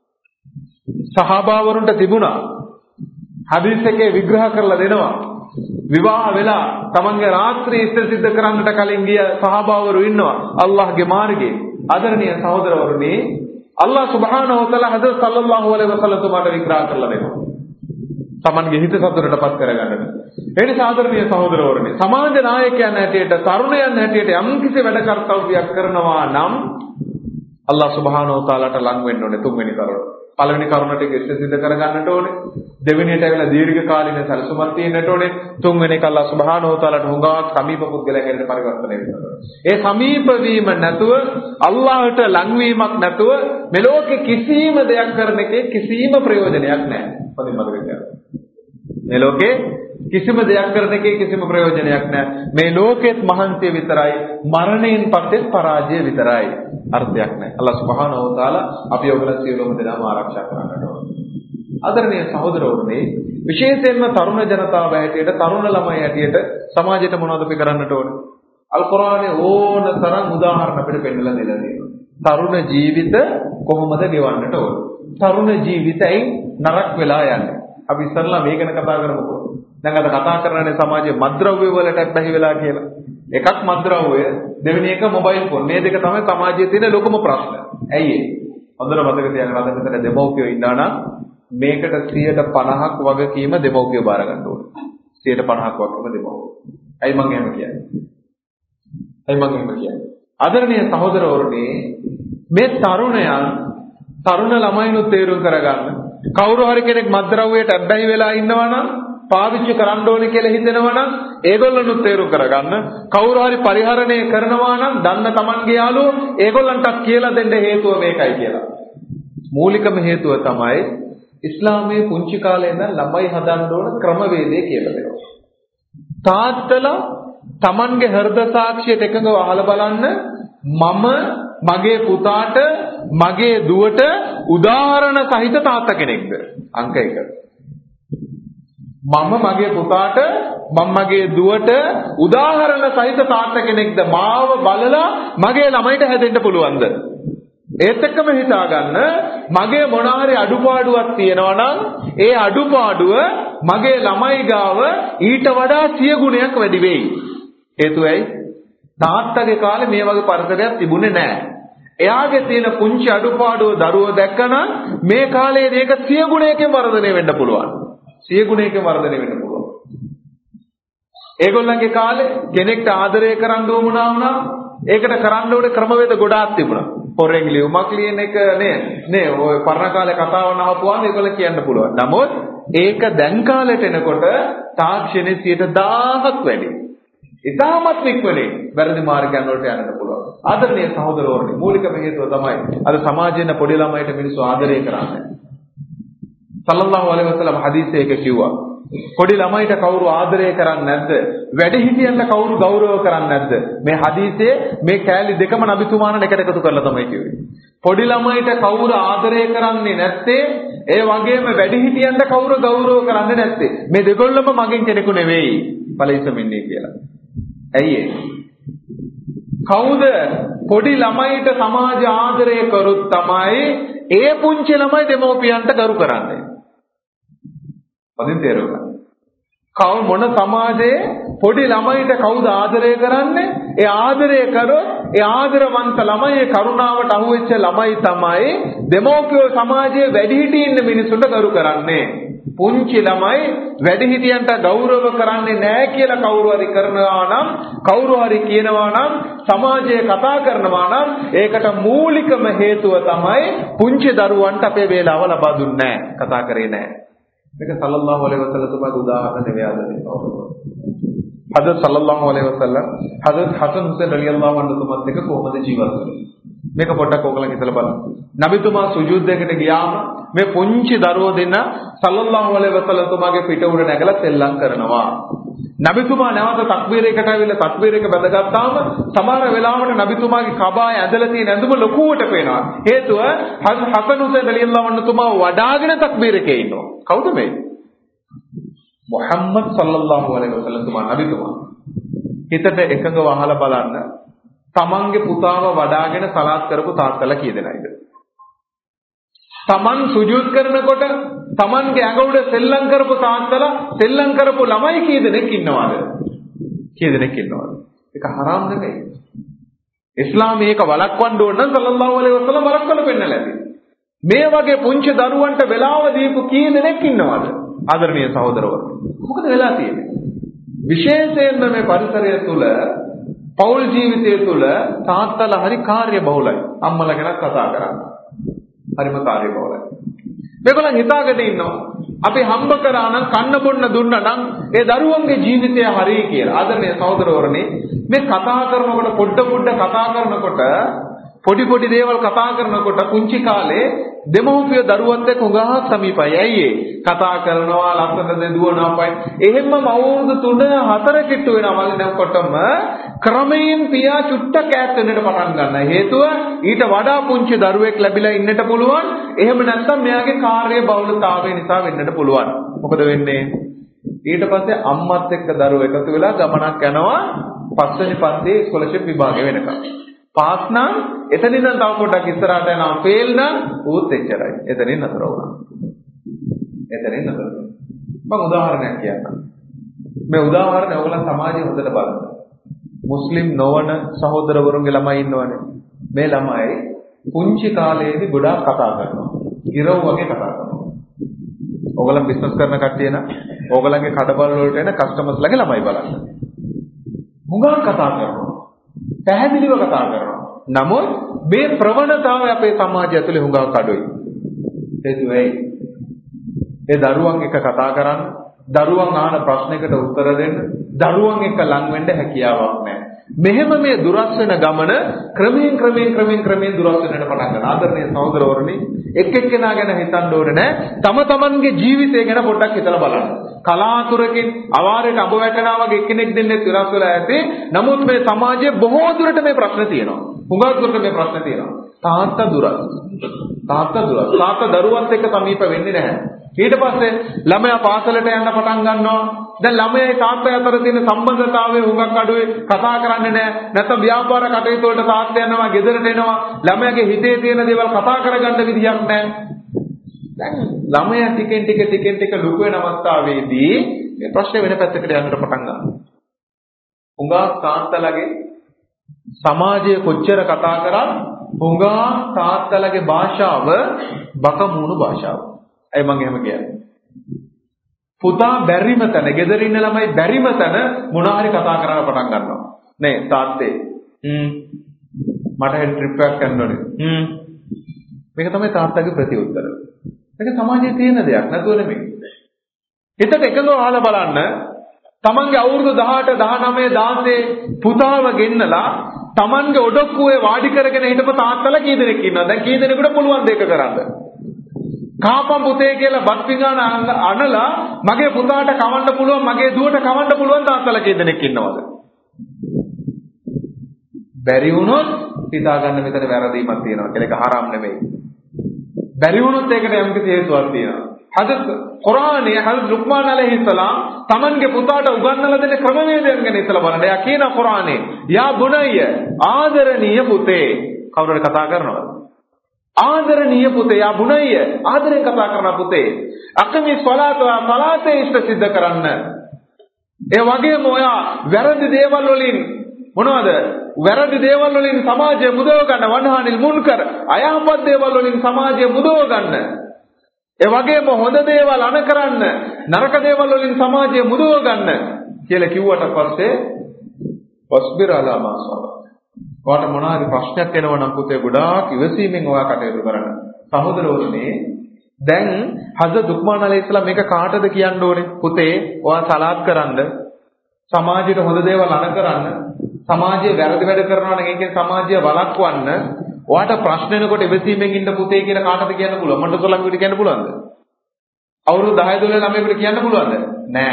Speaker 1: සහාබාවරුන්ට තිබුණා. හදීස් එකේ විග්‍රහ කරලා දෙනවා. විවාහ වෙලා තමන්ගේ රාත්‍රිය ඉස්තර සිද්ධ කරන්නට කලින් ගිය සහාබාවරු ඉන්නවා. අල්ලාහ්ගේ මාර්ගයේ ආදරණීය සහෝදරවරුනි, අල්ලාහ් සුබ්හානහු වතාලා හදරත් සල්ලල්ලාහු අලයිහි වසල්ලම් තුමාට විග්‍රහ කරලා දෙනවා. තමන්ගේ හිත සතුටටපත් කරගන්නට. ඒ නිසා ආදරණීය සහෝදරවරුනි, සමාජ නායකයන් හැටියට, තරුණයන් හැටියට යම්කිසි වැඩ කර්තව්‍යයක් කරනවා නම් අල්ලාහ් සුබ්හානහු වතාලාට ලං වෙන්න ඕනේ. තුන්වෙනි කරුණ. පළවෙනි කරුණට ඉස්තර සිද්ධ කරගන්නට ඕනේ. දෙවෙනියට ඇවිල්ලා දීර්ඝ කාලින සැලසුමක් තියෙන්නට ඕනේ. තුන්වෙනි එක අල්ලාහ් සුබ්හානහු වතාලාට හුඟක් සමීප පුද්ගලයන්ට පරිවර්තනය වෙනවා. ඒ සමීප වීම නැතුව, අල්ලාහට ලංවීමක් නැතුව මෙලෝකේ කිසිම දෙයක් කරන එකේ කිසිම ප්‍රයෝජනයක් නැහැ. පොඩි මතක තියාගන්න. මේ ලෝකේ කිසිම දෙයක් කරන එකේ කිසිම ප්‍රයෝජනයක් නැහැ. මේ ලෝකෙත් මහන්සිය විතරයි, මරණයෙන් පස්සේ පරාජය විතරයි. අර්ථයක් නැහැ. අල්ලාහ් සුබ්හානහු වතාලා අපි ඔයගොල්ලෝ සියලුම දෙනාම ආරක්ෂා කරන්නට ඕනේ. ආදරණීය සහෝදරවරුනි, විශේෂයෙන්ම තරුණ ජනතාව හැටියට, තරුණ ළමයි හැටියට සමාජයට මොනවද අපි කරන්නට ඕනේ? අල් කුර්ආනයේ ඕන තරම් උදාහරණ අපිට පෙන්නලා දෙලා තියෙනවා. තරුණ ජීවිත කොහොමද ගෙවන්නට ඕනේ? තරුණ ජීවිතයි නරක වෙලා යන්නේ. අපි ඉස්සරලා මේ ගැන කතා කරමුකෝ. දැන් අද කතා කරන්නේ සමාජයේ මත්ද්‍රව්‍ය වලට බැහැ වෙලා කියලා. එකක් මත්ද්‍රව්‍ය, දෙවෙනි එක මොබයිල් ෆෝන්. මේ දෙක තමයි සමාජයේ තියෙන ලොකුම ප්‍රශ්න. ඇයි ඒ? හොඳට මතක තියාගන්න, අද මෙතන දෙමව්පියෝ ඉන්නා නම් මේකට 50% වගකීම දෙමව්පියෝ බාර ගන්න ඕනේ. 50% වගකීම දෙමව්පියෝ. ඇයි මම එහෙම කියන්නේ? ආදරණීය සහෝදරවරුනි, මේ තරුණ ළමයිනුත් තේරුම් කරගන්න. කවුරු හරි කෙනෙක් මත්ද්‍රව්‍යයට අබ්බැහි වෙලා ඉන්නවා නම්, පාවිච්චි කරන්න ඕනේ කියලා හිතෙනවා නම් ඒගොල්ලන්නුත් තේරුම් කරගන්න. කවුරු හරි පරිහරණය කරනවා නම් දන්න තමන්ගේ යාළුවෝ ඒගොල්ලන්ට කියලා දෙන්න හේතුව මේකයි කියලා. මූලිකම හේතුව තමයි ඉස්ලාමයේ පුංචි කාලේ ඉඳන් ළමයි හදන්න ඕන ක්‍රමවේදය කියලා දෙනවා. තාත්තලා තමන්ගේ හෘද සාක්ෂියට එකඟව අහලා බලන්න, මම මගේ පුතාට, මගේ දුවට උදාහරණ සහිත තාත්තා කෙනෙක්ද? අංක 1. මම මගේ පුතාට, මම මගේ දුවට උදාහරණ සහිත තාත්තා කෙනෙක්ද? මාව බලලා මගේ ළමයිට හැදෙන්න පුළුවන්ද? ඒත් එක්කම හිතාගන්න, මගේ මොන හරි අඩුපාඩුවක් තියෙනවා නම් ඒ අඩුපාඩුව මගේ ළමයි ගාව ඊට වඩා 100 ගුණයක් වැඩි වෙයි. හේතුව ඇයි? තාත්තගේ කාලේ මේ වගේ පරිසරයක් තිබුණේ නැහැ. එයාගේ තියෙන පුංචි අඩුපාඩුව දරුවෝ දැක්කනම් මේ කාලේ මේක 100 ගුණයකින් වර්ධනය වෙන්න පුළුවන්. 100 ගුණයකින් වර්ධනය වෙන්න පුළුවන්. ඒගොල්ලන්ගේ කාලේ කෙනෙක්ට ආදරය කරන්න උවමනා වුණා. ඒකට කරන්න ඕනේ ක්‍රමවේද ගොඩාක් තිබුණා. පොරෙන් ලියුමක් ලියන එක නේ ඔය පරණ කාලේ කතාව නහපුවාම ඒගොල්ලෝ කියන්න පුළුවන්. නමුත් ඒක දැන් කාලෙට එනකොට තාක්ෂණයේ 1000ක් වැඩි. ඉතාමත් ඉක්මනින් වැරදි මාර්ගයන් වලට යන්නත් පුළුවන්. ආදරණීය සහෝදරවරුනි, මූලිකම හේතුව තමයි අද සමාජයේ පොඩි ළමයිට මිනිස්සු ආදරය කරන්නේ. සල්ලල්ලාහු අලයිහි වසල්ලම් හදීසයක කිව්වා, පොඩි ළමයිට කවුරු ආදරය කරන්නේ නැද්ද? වැඩිහිටියන්ට කවුරු ගෞරව කරන්නේ නැද්ද? මේ හදීසයේ මේ කෑලි දෙකම නබිතුමාණන් එකට එකතු කරලා තමයි කිව්වේ. පොඩි ළමයිට කවුරු ආදරය කරන්නේ නැත්තේ, ඒ වගේම වැඩිහිටියන්ට කවුරු ගෞරව කරන්නේ නැත්තේ. මේ දෙකොල්ලම මගෙන් කෙනෙකු නෙවෙයි. ඵලයිසමින්නේ කියලා. ඇයි ඒ? කවුද පොඩි ළමයිට සමාජ ආදරය කරුත් තමයි ඒ පුංචි ළමයි දෙමව්පියන්ට ගරු කරන්නේ. පදින් තේරුණා. කවුරු මොන සමාජයේ පොඩි ළමයිට කවුද ආදරය කරන්නේ? ඒ ආදරය කරොත් ඒ ආදරවන්ත ළමයි, කරුණාවට අහුවෙච්ච ළමයි තමයි දෙමව්පියෝ සමාජයේ වැඩිහිටියින් මිනිසුන්ට ගරු කරන්නේ. පුංචි ළමයි වැඩිහිටියන්ට ගෞරව කරන්නේ නැහැ කියලා කවුරු හරි කරනවා නම්, කවුරු හරි කියනවා නම්, සමාජයේ කතා කරනවා නම් ඒකට මූලිකම හේතුව තමයි පුංචි දරුවන්ට අපේ වේලාව ලබා දුන්නේ නැහැ, කතා කරේ නැහැ. මේක සල්ලල්ලාහු අලයිහි වසල්ලම් තුමාගේ උදාහරණ නෙවෙයි ආදරේ. හදරත් සල්ලල්ලාහු අලයිහි වසල්ලම් හදරත් හසන් හුසේන් රලියල්ලාහු අන්හු තුමාත් එක්ක කොහොමද ජීවත් වෙන්නේ? මේක පොඩ්ඩක් ඕගොල්ලන් හිතලා බලන්න. නබිතුමා සුජූද් එකකට ගියාම මේ පුංචි දරුවෝ දෙන්න සල්ලල්ලාහු අලයිහි වසල්ලම් තුමාගේ පිට උඩ නැගලා සෙල්ලම් කරනවා. නබිතුමා නැවත තක්බීරයකට ආවිල්ලා තක්බීරයක බැඳගත්තාම සමහර වෙලාවට නබිතුමාගේ කබාය ඇදලා තියෙන ඇඳුම ලොකුවට පේනවා. හේතුව හසන් හුසෛන් රලියල්ලාහු අන්හු තුමා වඩාගෙන තක්බීරකේ ඉන්නවා. කවුද මේ? මුහම්මද් සල්ලල්ලාහු අලයිහි වසල්ලම් තුමා නබිතුමා. හිතට එකඟව අහලා බලන්න. තමන්ගේ පුතාව වඩාගෙන සලාත් කරපු තාත්තලා කී දෙනයිද? තමන් සුජූද් කරනකොට තමන්ගේ ඇඟ උඩ සෙල්ලම් කරපු තාත්තලා සෙල්ලම් කරපු ළමයි කී දෙනෙක් ඉන්නවද? කී දෙනෙක් ඉන්නවද? ඒක හරාම් නෙමෙයි. ඉස්ලාමයේ ඒක වළක්වන්න ඕන නම් සල්ලල්ලාහු අලයිහි වසල්ලම් වළක්වලා පෙන්නලා ඇති. මේ වගේ පුංචි දරුවන්ට වෙලාව දීපු කී දෙනෙක් ඉන්නවද? ආදරණීය සහෝදරවරු. මොකද වෙලා තියෙන්නේ? විශේෂයෙන්ම මේ පරිසරය තුල පෞල් ජීවිතය තුල තාත්තලා හරි කාර්ය බහුලයි. අම්මලා ගැන කතා කරන්නේ. හරිම කාර්ය බහුලයි. මේගොල්ලන් හිතාගෙන ඉන්නවා අපි හම්බ කරා නම් කන්න බොන්න දුන්නා නම් ඒ දරුවන්ගේ ජීවිතය හරියි කියලා. ආදරණීය සහෝදරවරුනි මේ කතා කරනකොට පොඩ කතා කරනකොට පොඩි දේවල් කතා කරනකොට පුංචි කාලේ දෙමව්පිය දරුවත් එක්ක උගහක් සමීපයි. ඇයි ඒ? කතා කරනවා ලස්සනද දුවනවා පයි. එහෙම්ම අවුරුදු 3-4 කිට්ටු වෙනවා වගේ නැවකොටම ක්‍රමයෙන් පියා චුට්ටක් ඈත් වෙන්නට පටන් ගන්නවා. හේතුව ඊට වඩා පුංචි දරුවෙක් ලැබිලා ඉන්නට පුළුවන්. එහෙම නැත්නම් මෙයාගේ කාර්ය බහුලතාවය නිසා වෙන්නට පුළුවන්. මොකද වෙන්නේ? ඊට පස්සේ අම්මත් එක්ක දරුවෝ එකතු වෙලා ගමනක් යනවා 5 වෙනි පන්තියේ ස්කෝලර්ෂිප් විභාගය වෙනකම්. පාස් නම් එතනින් නම් තව පොඩ්ඩක් ඉස්සරහට යනවා. ෆේල් නම් ඌත් එච්චරයි. එතනින් නතර වුණා. මම උදාහරණයක් කියන්නම්. මේ උදාහරණය ඔයගොල්ලන් සමාජයේ හොඳට බලන්න. මුස්ලිම් නොවන සහෝදරවරුන්ගේ ළමයි ඉන්නවනේ. මේ ළමයි පුංචි කාලේදී ගොඩාක් කතා කරනවා. ඉරව් වගේ කතා කරනවා. ඔයගොල්ලන් බිස්නස් කරන කට්ටිය නම් ඔයගොල්ලන්ගේ කඩබල් වලට එන කස්ටමර්ස්ලාගේ ළමයි බලන්න. හුඟක් කතා කරනවා. පැහැදිලිව කතා කරනවා. නමුත් මේ ප්‍රවණතාවය අපේ සමාජය ඇතුලේ හුඟක් අඩුයි. හේතුව ඇයි? ඒ දරුවන් එක්ක කතා කරන්න, දරුවන් අහන ප්‍රශ්නයකට උත්තර දෙන්න, දරුවන් එක්ක ලං වෙන්න හැකියාවක් නැහැ. මෙහෙම මේ දුරස් වෙන ගමන ක්‍රමයෙන් දුරස් වෙන්නට පටන් ගන්නවා. ආදරණීය සහෝදරවරුනි, එක්කෙනා ගැන හිතන්න ඕනේ නැහැ. තමන්ගේ ජීවිතය ගැන පොඩ්ඩක් හිතලා බලන්න. කලාතුරකින් අවාරයට අඹ වැටෙනා වගේ එක්කෙනෙක් දෙන්නේ විනාශ වෙලා ඇති. නමුත් මේ සමාජයේ බොහෝ දුරට මේ ප්‍රශ්න තියෙනවා. හුඟක් දුරට මේ ප්‍රශ්න තියෙනවා. තාත්තා දුරස්. තාත්තා දරුවත් එක්ක සමීප වෙන්නේ නැහැ. ඊට පස්සේ ළමයා පාසලට යන්න පටන් ගන්නවා. දැන් ළමයායි තාත්තයි අතර තියෙන සම්බන්ධතාවය හුඟක් අඩුයි. කතා කරන්නේ නැහැ. නැත්නම් ව්‍යාපාර කටයුතු වලට තාත්තා යනවා, ගෙදරට එනවා. ළමයාගේ හිතේ තියෙන දේවල් කතා කරගන්න විදියක් නැහැ. දැන් ළමයා ටිකෙන් ටික ලොකු වෙන අවස්ථාවේදී මේ ප්‍රශ්නේ වෙන පැත්තකට යන්නට පටන් ගන්නවා. හුඟක් තාත්තලාගේ සමාජය කොච්චර කතා කරත් හුඟක් තාත්තලාගේ භාෂාව බකමූණු භාෂාව. අය මම එහෙම කියන්නේ. පුතා බැරිම තැන, ගෙදර ඉන්න ළමයි බැරිම තැන මොනවා හරි කතා කරන්න පටන් ගන්නවා. නේ තාත්තේ. මට හෙට ට්‍රිප් එකක් යන්න ඕනේ. මේක තමයි තාත්තගේ ප්‍රතිඋත්තර. මේක සමාජයේ තියෙන දෙයක් නේද නෙමෙයි. හිතට එකඟව අහලා බලන්න. තමන්ගේ අවුරුදු 18, 19, 16 පුතාව ගෙන්නලා තමන්ගේ ඔඩොක්කුවේ වාඩි කරගෙන හිටපු තාත්තලා කී දෙනෙක් ඉන්නවද? දැන් කී දෙනෙකුට පුළුවන් දෙයක කරන්න? කාපම් පුතේ කියලා බත් පිඟාන අනලා මගේ පුතාට කවන්න පුළුවන්, මගේ දුවට කවන්න පුළුවන් තාත්තලා කී දෙනෙක් ඉන්නවද? බැරි වුණොත් හිතා ගන්න මෙතන වැරදීමක් තියෙනවා කියලා. ඒක හරාම් නෙමෙයි. බැරි වුණොත් ඒකට යම්කිසි හේතුවක් තියෙනවා. හදත් කුර්ආනයේ හදත් ලුක්මාන් අලයිහිස්සලාම් තමන්ගේ පුතාට උගන්වලා දෙන ක්‍රමවේදයන් ගැන ඉතලා බලන්න. එයා කියන කුර්ආනයේ යා බුනය්‍ය ආදරණීය පුතේ කවුරුහරි කතා කරනවද? ආදරණීය පුතේ යා බුනය්‍ය ආදරෙන් කතා කරන පුතේ අකමි සලාතේ ඉෂ්ට සිද්ධ කරන්න. ඒ වගේම ඔයා වැරදි දේවල් වලින් මොනවද? වැරදි දේවල් වලින් සමාජය මුදව ගන්න. වන්හානිල් මුන්කර් අයහපත් දේවල් වලින් සමාජය මුදව ගන්න. ඒ වගේම හොඳ දේවල් අන කරන්න, නරක දේවල් වලින් සමාජය මුදව ගන්න කියලා කිව්වට පස්සේ වස්බිර අලා මාසව. ඔයාට මොනවාරි ප්‍රශ්නයක් එනවා නම් පුතේ ගොඩාක් ඉවසීමෙන් ඔයා කටයුතු කරන්න. සහෝදරවරුනි, දැන් හදරත් ලුක්මාන් අලයිහිස්සලාම් මේක කාටද කියන්න ඕනේ? පුතේ ඔයා සලාත් කරන්න, සමාජයට හොඳ දේවල් අන කරන්න, සමාජයේ වැරදි වැඩ කරනවා නම් ඒකෙන් සමාජය වළක්වන්න. ඔයාට ප්‍රශ්න එනකොට ඉවසීමෙන් ඉන්න පුතේ කියලා කාටද කියන්න පුළුවන්? මට තොලඟුට කියන්න පුළුවන්ද? අවුරුදු 10 12 ළමයෙකුට කියන්න පුළුවන්ද? නෑ.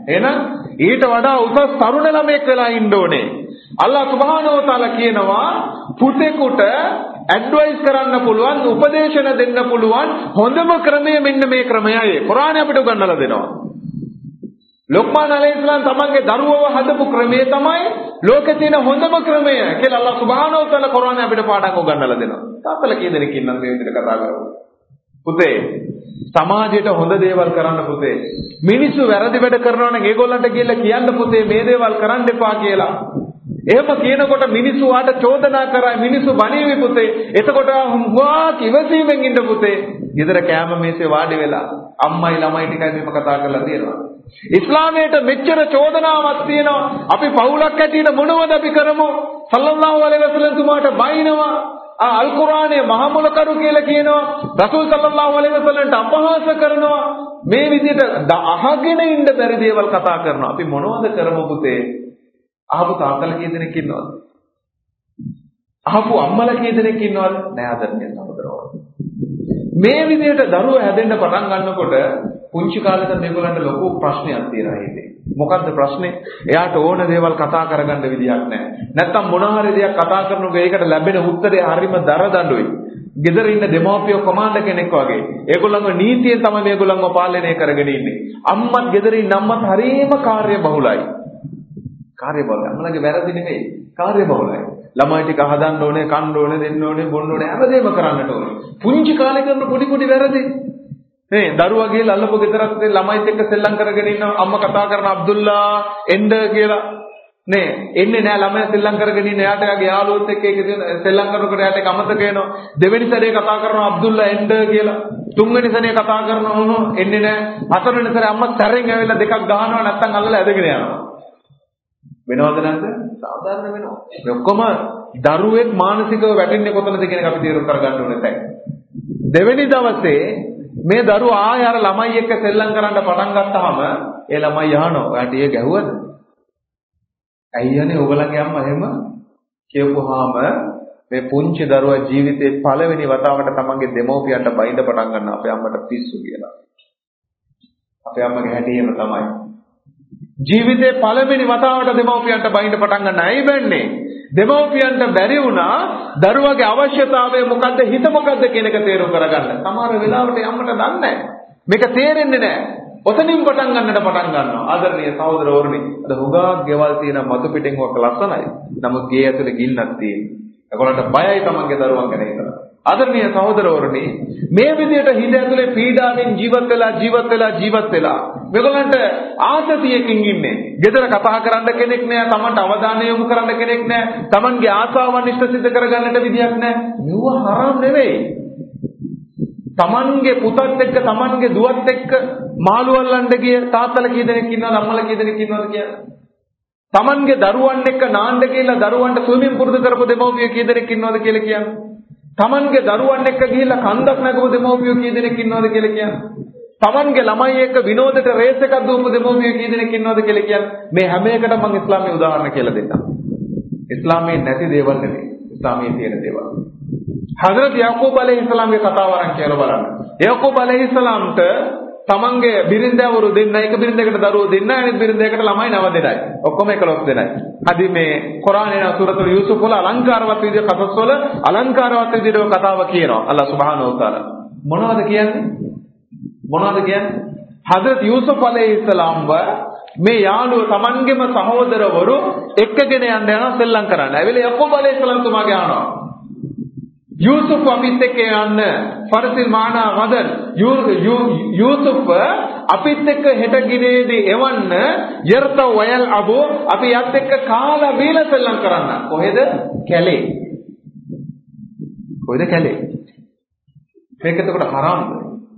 Speaker 1: එහෙනම් ඊට වඩා උසස් තරුණ ළමයෙක් වෙලා ඉන්න ඕනේ. අල්ලාහ් සුබ්හානහු වතාලා කියනවා පුතේකට ඇඩ්වයිස් කරන්න පුළුවන්, උපදේශන දෙන්න පුළුවන් හොඳම ක්‍රමය මෙන්න මේ ක්‍රමයයි. කුර්ආනය අපිට උගන්වලා දෙනවා. ලුක්මාන් අලයිහිස්ලාම් තමන්ගේ දරුවව හදපු ක්‍රමය තමයි ලෝකේ තියෙන හොඳම ක්‍රමය කියලා අල්ලාහ් සුබ්හානහු වතාලා කුර්ආනය අපිට පාඩම් උගන්වලා දෙනවා. තාත්තලා කී දෙනෙක් ඉන්නද මේ විදිහට කතා කරන්නේ? පුතේ සමාජයට හොඳ දේවල් කරන්න පුතේ. මිනිස්සු වැරදි වැඩ කරනවා නම් ඒගොල්ලන්ට කියලා කියන්න පුතේ මේ දේවල් කරන්න එපා කියලා. එහෙම කියනකොට මිනිස්සු ආට චෝදනා කරයි, මිනිස්සු බණීවි පුතේ. එතකොට හුඟා කිවසීමෙන් ඉන්න පුතේ. ගෙදර කෑම මේසේ වාඩි වෙලා අම්මයි ළමයි ටිකයි මෙහෙම කතා කරලා තියෙනවා. ඉස්ලාමයට මෙච්චර චෝදනාවක් තියෙනවා. අපි පවුලක් ඇටියට මොනවද අපි කරමු? සල්ලල්ලාහු අලයිහි වසල්ලම් තුමාට බයිනවා. අල් කුර්ආනයේ මහමුලකරු කියලා කියනවා. රසූල් සල්ලල්ලාහු අලයිහි වසල්ලම්ට අපහාස කරනවා. මේ විදිහට අහගෙන ඉන්න බැරි දේවල් කතා කරනවා. අපි මොනවද කරමු පුතේ? අහපු තාත්තලා කී දෙනෙක් ඉන්නවද? අහපු අම්මලා කී දෙනෙක් ඉන්නවද? නෑ ආදරණීය සහෝදරවෝ. මේ විදිහට දරුවෝ හැදෙන්න පටන් ගන්නකොට පුංචි කාලේ ඉඳන් මේගොල්ලන්ට ලොකු ප්‍රශ්නයක් තියෙනවා හිතේ. මොකද්ද ප්‍රශ්නේ? එයාට ඕන දේවල් කතා කරගන්න විදියක් නැහැ. නැත්තම් මොන හරි දෙයක් කතා කරනකොට ඒකට ලැබෙන උත්තරය හරිම දරදඬුයි. ගෙදර ඉන්න දෙමව්පියෝ කොමාන්ඩර් කෙනෙක් වගේ. ඒගොල්ලන්ගේ නීතියෙන් තමයි මේගොල්ලන්ව පාලනය කරගෙන ඉන්නේ. අම්මත් ගෙදර ඉන්න අම්මත් හරිම කාර්යබහුලයි. කාර්යබහුලයි. අම්මලාගේ වැරදි නෙමෙයි. කාර්යබහුලයි. ළමයි ටික හදන්න ඕනේ, කන්න ඕනේ, දෙන්න ඕනේ, බොන්න ඕනේ, හැමදේම කරන්නට ඕනේ. පුංචි කාලේ කරන පොඩි පොඩි වැරදි නේ දරුවා ගිහලා අල්ලපු ගෙදරක් තේ ළමයිත් එක්ක සෙල්ලම් කරගෙන ඉන්නවා. අම්මා කතා කරන අබ්දුල්ලා එන්න කියලා නේ එන්නේ නෑ. ළමයා සෙල්ලම් කරගෙන ඉන්න එයාට එයාගේ යාළුවොත් එක්ක ඒක සෙල්ලම් කරනකොට එයාට ඒක අමතක වෙනවා. දෙවෙනි සැරේ කතා කරනවා අබ්දුල්ලා එන්න කියලා. තුන්වෙනි සැරේ කතා කරනවා එන්නේ නෑ. හතරවෙනි සැරේ අම්මා සැරෙන් ඇවිල්ලා දෙකක් ගහනවා නැත්තම් අල්ලලා ඇදගෙන යනවා. වෙනවද නැද්ද? සාධාරණ වෙනවා. මේ ඔක්කොම දරුවෙක් මානසිකව වැටෙන්නේ කොතනද කියන එක අපි තීරණය කරගන්න ඕනේ දැන්. දෙවෙනි දවසේ මේ දරුවා ආය අර ළමයි එක්ක සෙල්ලම් කරන්න පටන් ගත්තාම ඒ ළමයි අහනවා ඔයාට ඒ ගැහුවද? අයියනේ ඔයගලගේ අම්මා එහෙම කියපුවාම මේ පුංචි දරුවා ජීවිතේ පළවෙනි වතාවට තමන්ගේ දෙමව්පියන්ට බයිඳ පටන් ගන්නවා අපේ අම්මට පිස්සු කියලා. අපේ අම්මගේ හැටි එහෙම තමයි. ජීවිතේ පළවෙනි වතාවට දෙමව්පියන්ට බයිඳ පටන් ගන්න. ඇයි බැන්නේ? දෙමව්පියන්ට බැරි වුණා දරුවගේ අවශ්‍යතාවය මොකද්ද, හිත මොකද්ද කියන එක තේරුම් කරගන්න. සමහර වෙලාවට අම්මට දන්නේ නැහැ. මේක තේරෙන්නේ නැහැ. ඔතනින් පටන් ගන්නට පටන් ගන්නවා. ආදරණීය සහෝදරවරුනි, අද හුඟා ගෙවල් තියෙන මතු පිටින් වක ලස්සනයි. නමුත් ගේ ඇතුලේ ගින්නක් තියෙනවා. ඒගොල්ලන්ට බයයි තමන්ගේ දරුවන් ගැන හිතලා. ආදරණීය සහෝදරවරුනි, මේ විදිහට හිත ඇතුලේ පීඩාවෙන් ජීවත් වෙලා මේගොල්ලන්ට ආතතියකින් ඉන්නේ. ගෙදර කතා කරන්න කෙනෙක් නැහැ, තමන්ට අවධානය යොමු කරන්න කෙනෙක් නැහැ, තමන්ගේ ආසාවන් ඉෂ්ට සිද්ධ කරගන්නට විදියක් නැහැ. මෙව හරාම් නෙවෙයි. තමන්ගේ පුතත් එක්ක තමන්ගේ දුවත් එක්ක මාළු අල්ලන්න ගිය තාත්තලා කී දෙනෙක් ඉන්නවද, අම්මලා කී දෙනෙක් ඉන්නවද කියලා. තමන්ගේ දරුවන් එක්ක නාන්න කියලා දරුවන්ට ස්විමින් පුරුදු කරපු දෙමව්පියෝ කී දෙනෙක් ඉන්නවද කියලා කියන්නේ. තමන්ගේ දරුවන් එක්ක ගිහිල්ලා කන්දක් නැගපු දෙමව්පියෝ කී දෙනෙක් ඉන්නවද කියලා කියන්නේ. තමන්ගේ ළමයි එක්ක විනෝදයට රේස් එකක් දුවපු දෙමව්පියෝ කී දෙනෙක් ඉන්නවද කියලා කියන්නේ. මේ හැම එකටම මම ඉස්ලාමයේ උදාහරණ කියලා දෙන්නම්. ඉස්ලාමයේ නැති දේවල් නෙවෙයි, ඉස්ලාමයේ තියෙන දේවල්. හදරත් යාකූබ් අලයිහිස්සලාම්ගේ කතාව අරන් කියලා බලන්න. යාකූබ් අලයිහිස්සලාම්ට තමන්ගේ බිරින්දවරු දෙන්න, එක බිරින්දකට දරුවෝ දෙන්න, අනිත් බිරින්දකට ළමයි 9 දෙනයි. ඔක්කොම 11 දෙනයි. අදි මේ කුරානයේ සූරතුල් යූසුෆ් වල අලංකාරවත් විදිහට කතාස් වල අලංකාරවත් විදිහට කතාව කියනවා. අල්ලාහ් සුබ්හානහු වතාලා. මොනවද කියන්නේ? හදරත් යූසුෆ් අලයිහිස්සලාම්ව මේ යාළුව තමන්ගේම සහෝදරවරු එක්කගෙන යනවා සෙල්ලම් කරන්න. ඇවිල්ලා යාකූබ් අලයිහිස්සලාම් තුමාගේ අහනවා. යූසුෆ් අපිත් එක්ක යන්න ෆර්සිල් මානා වදන් යූසුෆ් අපිත් එක්ක හෙට ගිනේදී එවන්න යර්ත වයල් අබු අපි යත් එක්ක කාලා බීලා සෙල්ලම් කරන්න. කොහෙද? කැලේ. මේක එතකොට හරාම්ද?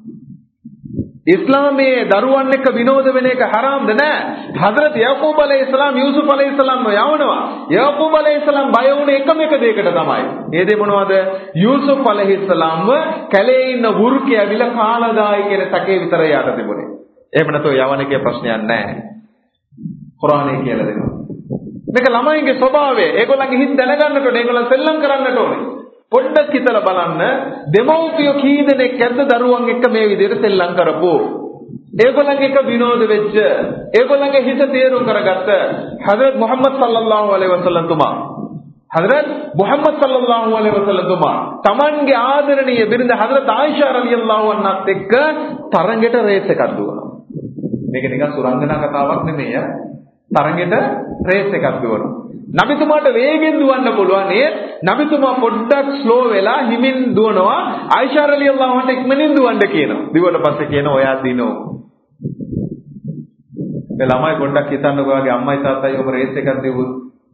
Speaker 1: ඉස්ලාමයේ දරුවන් එක්ක විනෝද වෙන එක හරාම්ද? නෑ. හදරත් යාකූබ් අලයිහිස්සලාම් යූසුෆ් අලයිහිස්සලාම්ව යවනවා. යාකූබ් අලයිහිස්සලාම් බය වුණේ එකම එක දෙයකට තමයි. ඒ දේ මොනවද? යූසුෆ් අලයිහිස්සලාම්ව කැලේ ඉන්න වෘකේ ඇවිල්ලා කාලා දායි කියන තකේ විතරයි යාට තිබුණේ. එහෙම නැතෝ යවන එකේ ප්‍රශ්නයක් නෑ. කුරානයේ කියලා දෙනවා. මේක ළමයින්ගේ ස්වභාවය. ඒගොල්ලන්ගේ හිත දැනගන්නට ඕනේ. ඒගොල්ලන් සෙල්ලම් කරන්නට ඕනේ. පොඩ්ඩක් හිතලා බලන්න දෙමව්පියෝ කී දෙනෙක් ඇද්ද දරුවන් එක්ක මේ විදිහට සෙල්ලම් කරපෝ. ඒගොල්ලන්ගේ එක විනෝද වෙච්ච ඒගොල්ලන්ගේ හිත තේරුම් කරගත්ත හදරත් මුහම්මද් සල්ලල්ලාහු අලයිහි වසල්ලම් තුමා හදරත් මුහම්මද් සල්ලල්ලාහු අලයිහි වසල්ලම් තුමා තමන්ගේ ආදරණීය බිරිඳ හදරත් ආයිෂා රලියල්ලාහු අන්හත් එක්ක තරඟෙට රේස් එකක් දුවනවා. මේක නිකන් සුරංගනා කතාවක් නෙමෙයි. තරඟෙට රේස් එකක් දුවනවා. නබිතුමාට වේගෙන් දුවන්න පුළුවන්. ඒ නබිතුමා පොඩ්ඩක් ස්ලෝ වෙලා හිමින් දුවනවා. ආයිෂා රලියල්ලාහු අන්හට ඉක්මනින් දුවන්න කියනවා. දිවට පස්සේ කියනවා ඔයා දිනෝ. මේ ළමයි පොඩ්ඩක් හිතන්නකෝ ඔයාගේ අම්මයි තාත්තයි ඔබ රේස් එකක් දිවුවොත්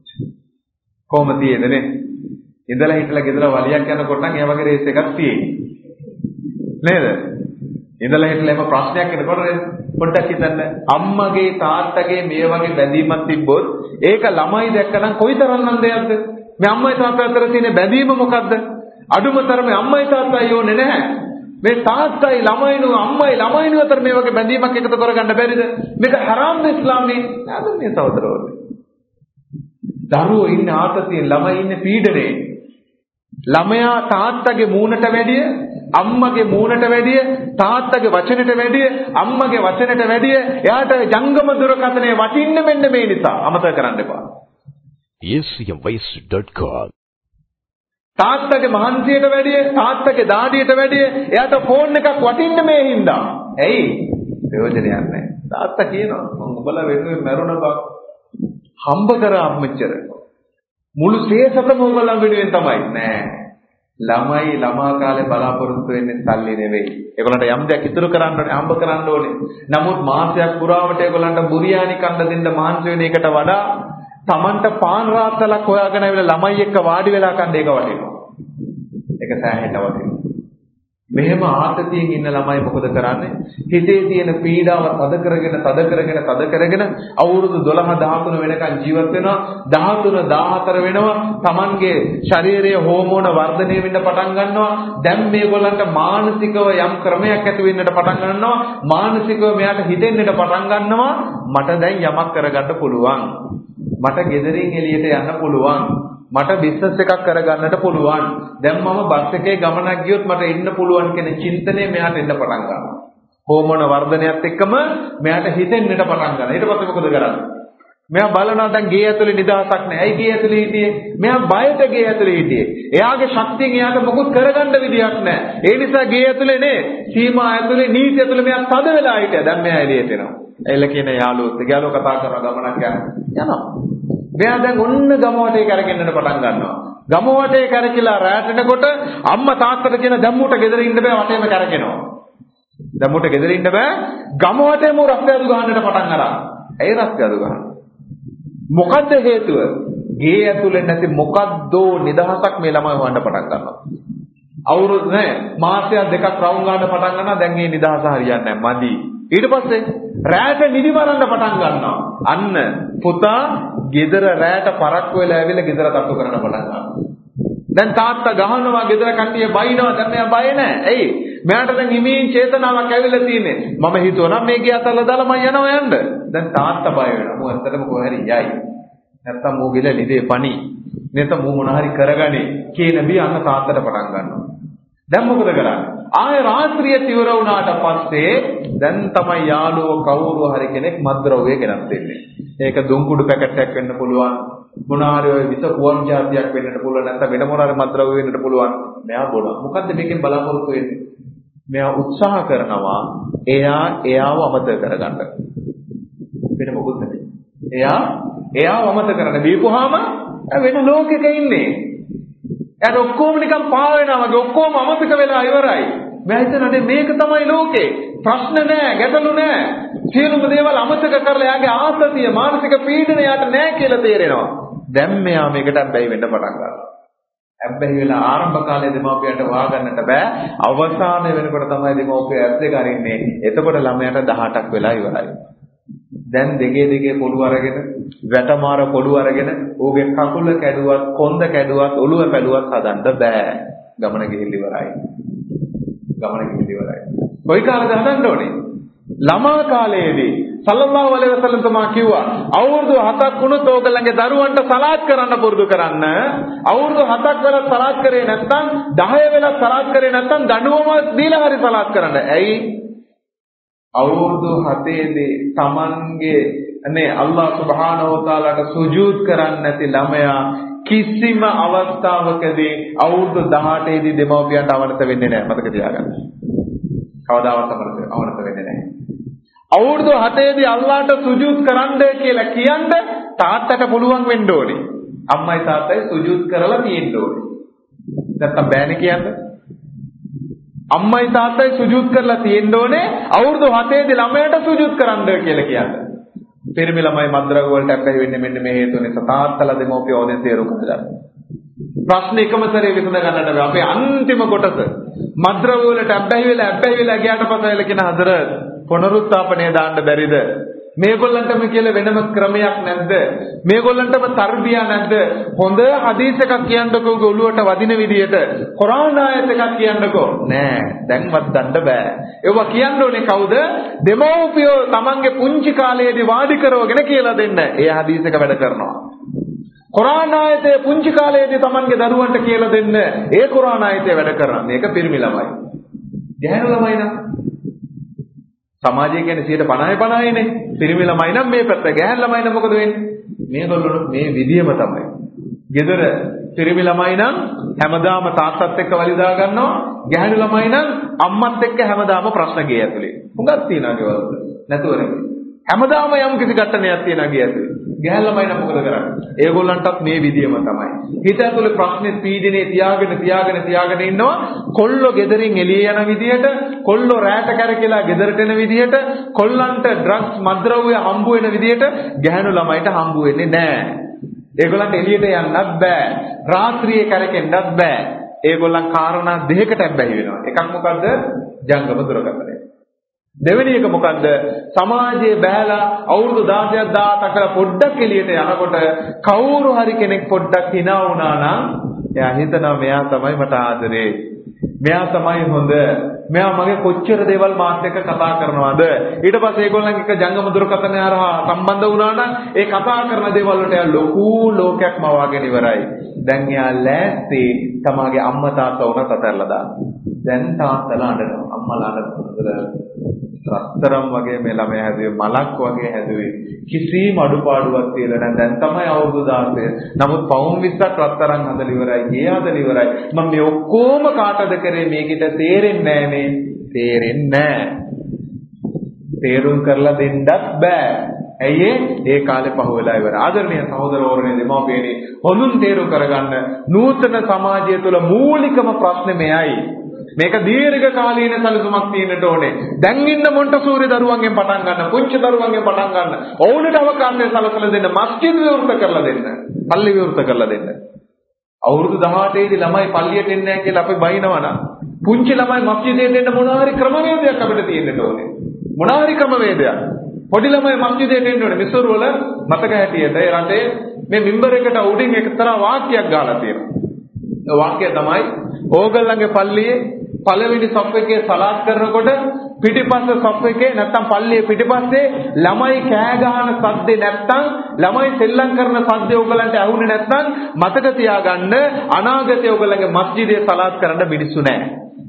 Speaker 1: කොහොම තියෙන්නේ නේ? ඉඳලා හිටලා ගෙදර වලියක් යනකොට නම් ඒ වගේ රේස් එකක් තියෙන්නේ. නේද? ඉඳලා හිටලා එම ප්‍රශ්නයක් එනකොට පොඩ්ඩක් හිතන්න අම්මගේ තාත්තගේ මේ වගේ බැඳීමක් තිබ්බොත් ඒක ළමයි දැක්කනම් කොයිතරම් නම් දෙයක්ද? මේ අම්මයි තාත්තා අතර තියෙන බැඳීම මොකද්ද? අඩුම තරමේ අම්මයි තාත්තයි ඕනේ නැහැ. මේ තාත්තයි ළමයිනු අම්මයි ළමයිනු අතර මේ වගේ බැඳීමක් එකතු කරගන්න බැරිද? මේක හරාම්ද ඉස්ලාමයේ? ආදරණීය සහෝදරවරුනි. දරුවෝ ඉන්නේ ආතතියෙන්, ළමයි ඉන්නේ පීඩනයේ. ළමයා තාත්තගේ මූණට වැඩිය, අම්මගේ මූණට වැඩිය, තාත්තගේ වචනෙට වැඩිය, අම්මගේ වචනෙට වැඩිය එයාට ජංගම දුරකථනයේ වටින්නේ මෙන්න මේ නිසා. අමතක කරන්න එපා.
Speaker 2: yesvoice.com
Speaker 1: තාත්තගේ මහන්සියට වැඩිය, තාත්තගේ දාඩියට වැඩිය එයාට ෆෝන් එකක් වටින්නේ මේ හින්දා. ඇයි? ප්‍රයෝජනයක් නැහැ. තාත්තා කියනවා මම ඔබලා වෙනුවෙන් මැරුණ බා. හම්බ කරා මෙච්චර. මුළු සේසතම ඔයගොල්ලන් වෙනුවෙන් තමයි. නෑ. ළමයි ළමා කාලේ බලාපොරොත්තු වෙන්නේ සල්ලි නෙවෙයි. ඒගොල්ලන්ට යම් දෙයක් ඉතුරු කරන්න ඕනේ, හම්බ කරන්න ඕනේ. නමුත් මාසයක් පුරාවට ඒගොල්ලන්ට බුරියානි කන්න දෙන්න මහන්සි වෙන එකට වඩා Tamanට පාන් රාත්තලක් හොයාගෙන ආවිලා ළමයි එක්ක වාඩි වෙලා කන්න ඒක වටිනවා. ඒක සෑහෙන්න වටිනවා. මෙහෙම ආතතියෙන් ඉන්න ළමයි මොකද කරන්නේ? හිතේ තියෙන පීඩාව තද කරගෙන අවුරුදු 12 13 වෙනකන් ජීවත් වෙනවා. 13 14 වෙනවා. Tamanගේ ශරීරයේ හෝමෝන වර්ධනය වෙන්න පටන් ගන්නවා. දැන් මේගොල්ලන්ට මානසිකව යම් ක්‍රමයක් ඇති වෙන්නට පටන් ගන්නවා. මානසිකව මෙයාට හිතෙන්නට පටන් ගන්නවා. මට දැන් යමක් කරගන්න පුළුවන්. මට ගෙදරින් එළියට යන්න පුළුවන්. මට බිස්නස් එකක් කරගන්නට පුළුවන්. දැන් මම බස් එකේ ගමනක් ගියොත් මට එන්න පුළුවන් කියන චින්තනය මෙයාට එන්න පටන් ගන්නවා. හෝමෝන වර්ධනයත් එක්කම මෙයාට හිතෙන්නට පටන් ගන්නවා. ඊට පස්සේ මොකද කරන්නේ? මෙයා බලනවා දැන් ගේ ඇතුලේ නිදහසක් නැහැ. ඇයි ගේ ඇතුලේ හිටියේ? මෙයා බයට ගේ ඇතුලේ හිටියේ. එයාගේ ශක්තියෙන් එයාට මොකුත් කරගන්න විදියක් නැහැ. ඒ නිසා ගේ ඇතුලේ නේ සීමා ඇතුලේ නීති ඇතුලේ මෙයා තද වෙලා හිටියා. දැන් මෙයා එළියට එනවා. එළ කියන යාළුවෝ කතා කරන ගමනක් යනවා. මෙයා දැන් ඔන්න ගම වටේ කරගෙන්නට පටන් ගන්නවා. ගම වටේ කරකිලා රැටෙනකොට අම්මා තාත්තට කියන දැම්මුට ගෙදර ඉන්න බෑ වටේම කරගෙනවා. දැම්මුට ගෙදර ඉන්න බෑ ගම වටේම රස්තියදු ගහන්නට පටන් අරන්. ඇයි රස්තියදු ගහන්නේ? මොකද්ද හේතුව? ගේ ඇතුලේ නැති මොකද්දෝ නිදහසක් මේ ළමයි වන්න පටන් ගන්නවා. අවුරුදු නෑ මාසයක් දෙකක් රවුම් ගන්න පටන් ගන්නවා. දැන් මේ නිදහස හරියන්නේ නැහැ. මදි. ඊට පස්සේ රැට නිදි මරන්න පටන් ගන්නවා. අන්න පුතා ගෙදර රැට පරක්කු වෙලා ඇවිල්ලා ගෙදර තට්ටු කරන්න පටන් ගන්නවා. දැන් තාත්තා ගහනවා ගෙදර කට්ටිය බයිනවා. දැන් මෙයා බය නැහැ. ඇයි? මෙයාට දැන් හිමින් චේතනාවක් ඇවිල්ලා තියෙන්නේ. මම හිතුවා නම් මේ ගේ අතල්ලා දාලා මම යනවා යන්න. දැන් තාත්තා බය වෙනවා. මෝ ඇත්තටම කොහරි යයි. නැත්තම් මෝ ගෙල නිදේ පණි. නැත්නම් මෝ මොන හරි කරගන්නේ කියන බිය අන්න තාත්තට පටන් ගන්නවා. දැන් මොකද කරන්නේ? ආය රාත්‍රිය ඉවර වුණාට පස්සේ දැන් තමයි යාළුවෝ කවුරු හරි කෙනෙක් මත්ද්‍රව්‍ය ගෙනත් දෙන්නේ. ඒක දුම්කුඩු පැකට් එකක් වෙන්න පුළුවන්. මොනාරි ඔය විස කුවන් జాතියක් වෙන්නත් පුළුවන්. නැත්නම් වෙන මොනාරි මත්ද්‍රව්‍ය වෙන්නත් පුළුවන්. මෙයා බොනවා. මොකද්ද මේකෙන් බලාපොරොත්තු වෙන්නේ? මෙයා උත්සාහ කරනවා එයාව අමතක කරගන්න. වෙන මොකුත් නෙමෙයි. එයාව අමතක කරන්න දීපුවාම වෙන ලෝකෙක ඉන්නේ. එයාට ඔක්කොම නිකන් පා වෙනවා වගේ ඔක්කොම අමතක වෙලා ඉවරයි. මම හිතන්නේ මේක තමයි ලෝකේ. ප්‍රශ්න නැහැ, ගැටලු නැහැ. සියලුම දේවල් අමතක කරලා එයාගේ ආතතිය, මානසික පීඩනය යට නැහැ කියලා තේරෙනවා. දැන් මෙයා මේකට අබ්බැහි වෙන්න පටන් ගන්නවා. අබ්බැහි වෙලා ආරම්භ කාලේ දෙමව්පියන්ට වාගන්නට බෑ. අවසාන වෙනකොට තමයි දෙමව්පිය ඇස් දෙක අරින්නේ. එතකොට ළමයාට 18ක් වෙලා ඉවරයි. දැන් දෙකේ පොළු අරගෙන වැටමාර පොළු අරගෙන ඌගේ කකුල කැඩුවත් කොන්ද කැඩුවත් ඔළුව පැලුවත් හදන්න බෑ. ගමන ගිහින් ඉවරයි. කොයි කාලෙද හදන්න ඕනේ? ළමා කාලයේදී සල්ලල්ලාහු අලයිහි වසල්ලම් තුමා කිව්වා අවුරුදු 7ක් වුණොත් ඕගොල්ලන්ගේ දරුවන්ට සලාත් කරන්න පුරුදු කරන්න. අවුරුදු 7ක් වෙලා සලාත් කරේ නැත්නම් 10 වෙලා සලාත් කරේ නැත්නම් දඬුවම දීලා හරි සලාත් කරන්න. ඇයි? අවුරුදු 7ේදී Tamange අනේ අල්ලාහ් සුබ්හානහු වතාලාට සුජූද් කරන්නේ නැති ළමයා කිසිම අවස්ථාවකදී අවුරුදු 18ේදී දෙමව්පියන්ට අවනත වෙන්නේ නැහැ. මතක තියාගන්න. කවදාවත් අවනත වෙන්නේ නැහැ. අවුරුදු 7ේදී අල්ලාහට සුජූද් කරන්න කියලා කියන්නේ තාත්තට පුළුවන් වෙන්න ඕනේ. අම්මයි තාත්තයි සුජූද් කරලා තියෙන්න ඕනේ. නැත්තම් බෑනේ කියන්නේ. අම්මයි තාත්තයි සුජූද් කරලා තියෙන්න ඕනේ. අවුරුදු 7ේදී ළමයාට සුජූද් කරන්න කියලා කියන්නේ. පිරිමි ළමයි මද්රග වලට අපැහි වෙන්නේ මෙන්න මේ හේතුව නිසා. තාත්තලා දෙමෝපියෝ ඕනෙන් තේරුම් ගන්න. ප්‍රශ්න එකම සැරේ විසඳ ගන්නට බෑ. අපේ අන්තිම කොටස මද්රග වලට අපැහි වෙලා ගියාට පස්සේ කියන හදරත් පුනරුත්ථාපනය දාන්න බැරිද? මේගොල්ලන්ටම කියලා වෙනම ක්‍රමයක් නැද්ද? මේගොල්ලන්ටම තර්බියා නැද්ද? හොඳ හදීස් එකක් කියන්නකෝ ඔළුවට වදින විදියට. කුරාන ආයත එකක් කියන්නකෝ. නෑ, දැන්වත් දන්න බෑ. ඒවා කියන්න ඕනේ කවුද? දෙමව්පියෝ තමන්ගේ පුංචි කාලයේදී වාඩි කරවගෙන කියලා දෙන්න. ඒ හදීස් එක වැඩ කරනවා. කුරාන ආයතේ පුංචි කාලයේදී තමන්ගේ දරුවන්ට කියලා දෙන්න. ඒ කුරාන ආයතේ වැඩ කරනවා. මේක පිරිමි ළමයි. ගැහැණු ළමයි නම් සමාජය කියන්නේ 50%නේ. පිරිමි ළමයි නම් මේ පැත්ත, ගැහැණු ළමයි නම් මොකද වෙන්නේ? මේගොල්ලෝ මේ විදියම තමයි. ගෙදර පිරිමි ළමයි නම් හැමදාම තාත්තත් එක්ක වලිදා ගන්නවා. ගැහැණු ළමයි නම් අම්මත් එක්ක හැමදාම ප්‍රශ්න ගේ ඇතුලේ. හුඟක් තියනවා ගෙවල් වල. නැතුව නෙමෙයි. හැමදාම යම් කිසි ඝට්ටනයක් තියෙනවා ගේ ඇතුලේ. ගැහැණු ළමයි නම් මොකද කරන්නේ? ඒගොල්ලන්ටත් මේ විදියම තමයි. හිත ඇතුලේ ප්‍රශ්නේ පීඩනේ තියාගෙන ඉන්නවා. කොල්ලෝ ගෙදරින් එළිය යන විදියට, කොල්ලෝ රැට කරකලා ගෙදරට එන විදියට, කොල්ලන්ට ඩ්‍රග්ස් මත්ද්‍රව්‍ය හම්බ වෙන විදියට ගැහැණු ළමයිට හම්බ වෙන්නේ නැහැ. ඒගොල්ලන්ට එළියට යන්නත් බෑ. රාත්‍රියේ කරකෙන්නත් බෑ. ඒගොල්ලන් කාරණා දෙකකට බැහැ වෙනවා. එකක් මොකද්ද? ජංගම දුරකථනය. දෙවෙනි එක මොකද්ද? සමාජයේ බෑලා අවුරුදු 16ක් 17ක් කරලා පොඩ්ඩක් එළියට යනකොට කවුරු හරි කෙනෙක් පොඩ්ඩක් hina වුණා නම් එයා හිතනවා මෙයා තමයි මට ආදරේ. මෙයා තමයි හොඳ. මෙයා මගේ කොච්චර දේවල් මාත් එක්ක කතා කරනවද? ඊට පස්සේ ඒගොල්ලන් එක්ක ජංගම දුරකථනය හරහා සම්බන්ධ වුණා නම් ඒ කතා කරන දේවල් වලට එයා ලොකු ලෝකයක් මවාගෙන ඉවරයි. දැන් එයා ලෑස්ති තමාගේ අම්මා තාත්තා උනත් අතහැරලා දාන්න. දැන් තාත්තලා අඬනවා. අම්මලා අඬනවා. රත්තරම් වගේ මේ ළමයා හැදුවේ මලක් වගේ හැදුවේ කිසිම අඩුපාඩුවක් තියලා නැහැ. දැන් තමයි අවුරුදු 16. නමුත් පවුම් 20ක් රත්තරන් හදලා ඉවරයි. ගේ හදලා ඉවරයි. මම මේ ඔක්කොම කාටද කරේ? මේකිට තේරෙන්නේ නැහැ නේ. තේරෙන්නේ නැහැ. තේරුම් කරලා දෙන්නත් බෑ. ඇයි ඒ කාලේ පහුවෙලා ඉවර. ආදරණීය සහෝදරවරුනි, දෙමාපියනි, හොඳුන් තේරුම් කරගන්න නූතන සමාජය තුළ මූලිකම ප්‍රශ්නේ මෙයයි. මේක දීර්ඝ කාලීන සැලසුමක් තියෙන්නට ඕනේ. දැන් ඉන්න මොන්ටසෝරි දරුවන්ගෙන් පටන් ගන්න, පුංචි දරුවන්ගෙන් පටන් ගන්න. ඔවුන්ට අවකාශය සැලසලා දෙන්න, මස්ජිද් විවෘත කරලා දෙන්න, පල්ලි විවෘත කරලා දෙන්න. අවුරුදු 18 දී ළමයි පල්ලියට එන්නේ නැහැ කියලා අපි බයිනවා නම්, පුංචි ළමයි මස්ජිදයට එන්න මොනවාරි ක්‍රමවේදයක් අපිට තියෙන්නට ඕනේ. මොනවාරි ක්‍රමවේදයක්. පොඩි ළමයි මස්ජිදයට එන්න ඕනේ. මිසුරු වල මතක හැටියට ඒ රටේ මේ මිම්බර් එකට උඩින් එක්තරා වාක්‍යයක් ගාලා තියෙනවා. ඒ වාක්‍යය තමයි ඕගොල්ලන්ගේ පල්ලියේ පළවෙනි සොප් එකේ සලාත් කරනකොට පිටිපස්ස සොප් එකේ නැත්තම් පල්ලියේ පිටිපස්සේ ළමයි කෑ ගහන සද්දේ නැත්තම් ළමයි සෙල්ලම් කරන සද්දේ ඕගලන්ට ඇහුනේ නැත්තම් මතක තියාගන්න අනාගතයේ ඕගලන්ගේ මස්ජිදේ සලාත් කරන්න මිනිස්සු නැහැ.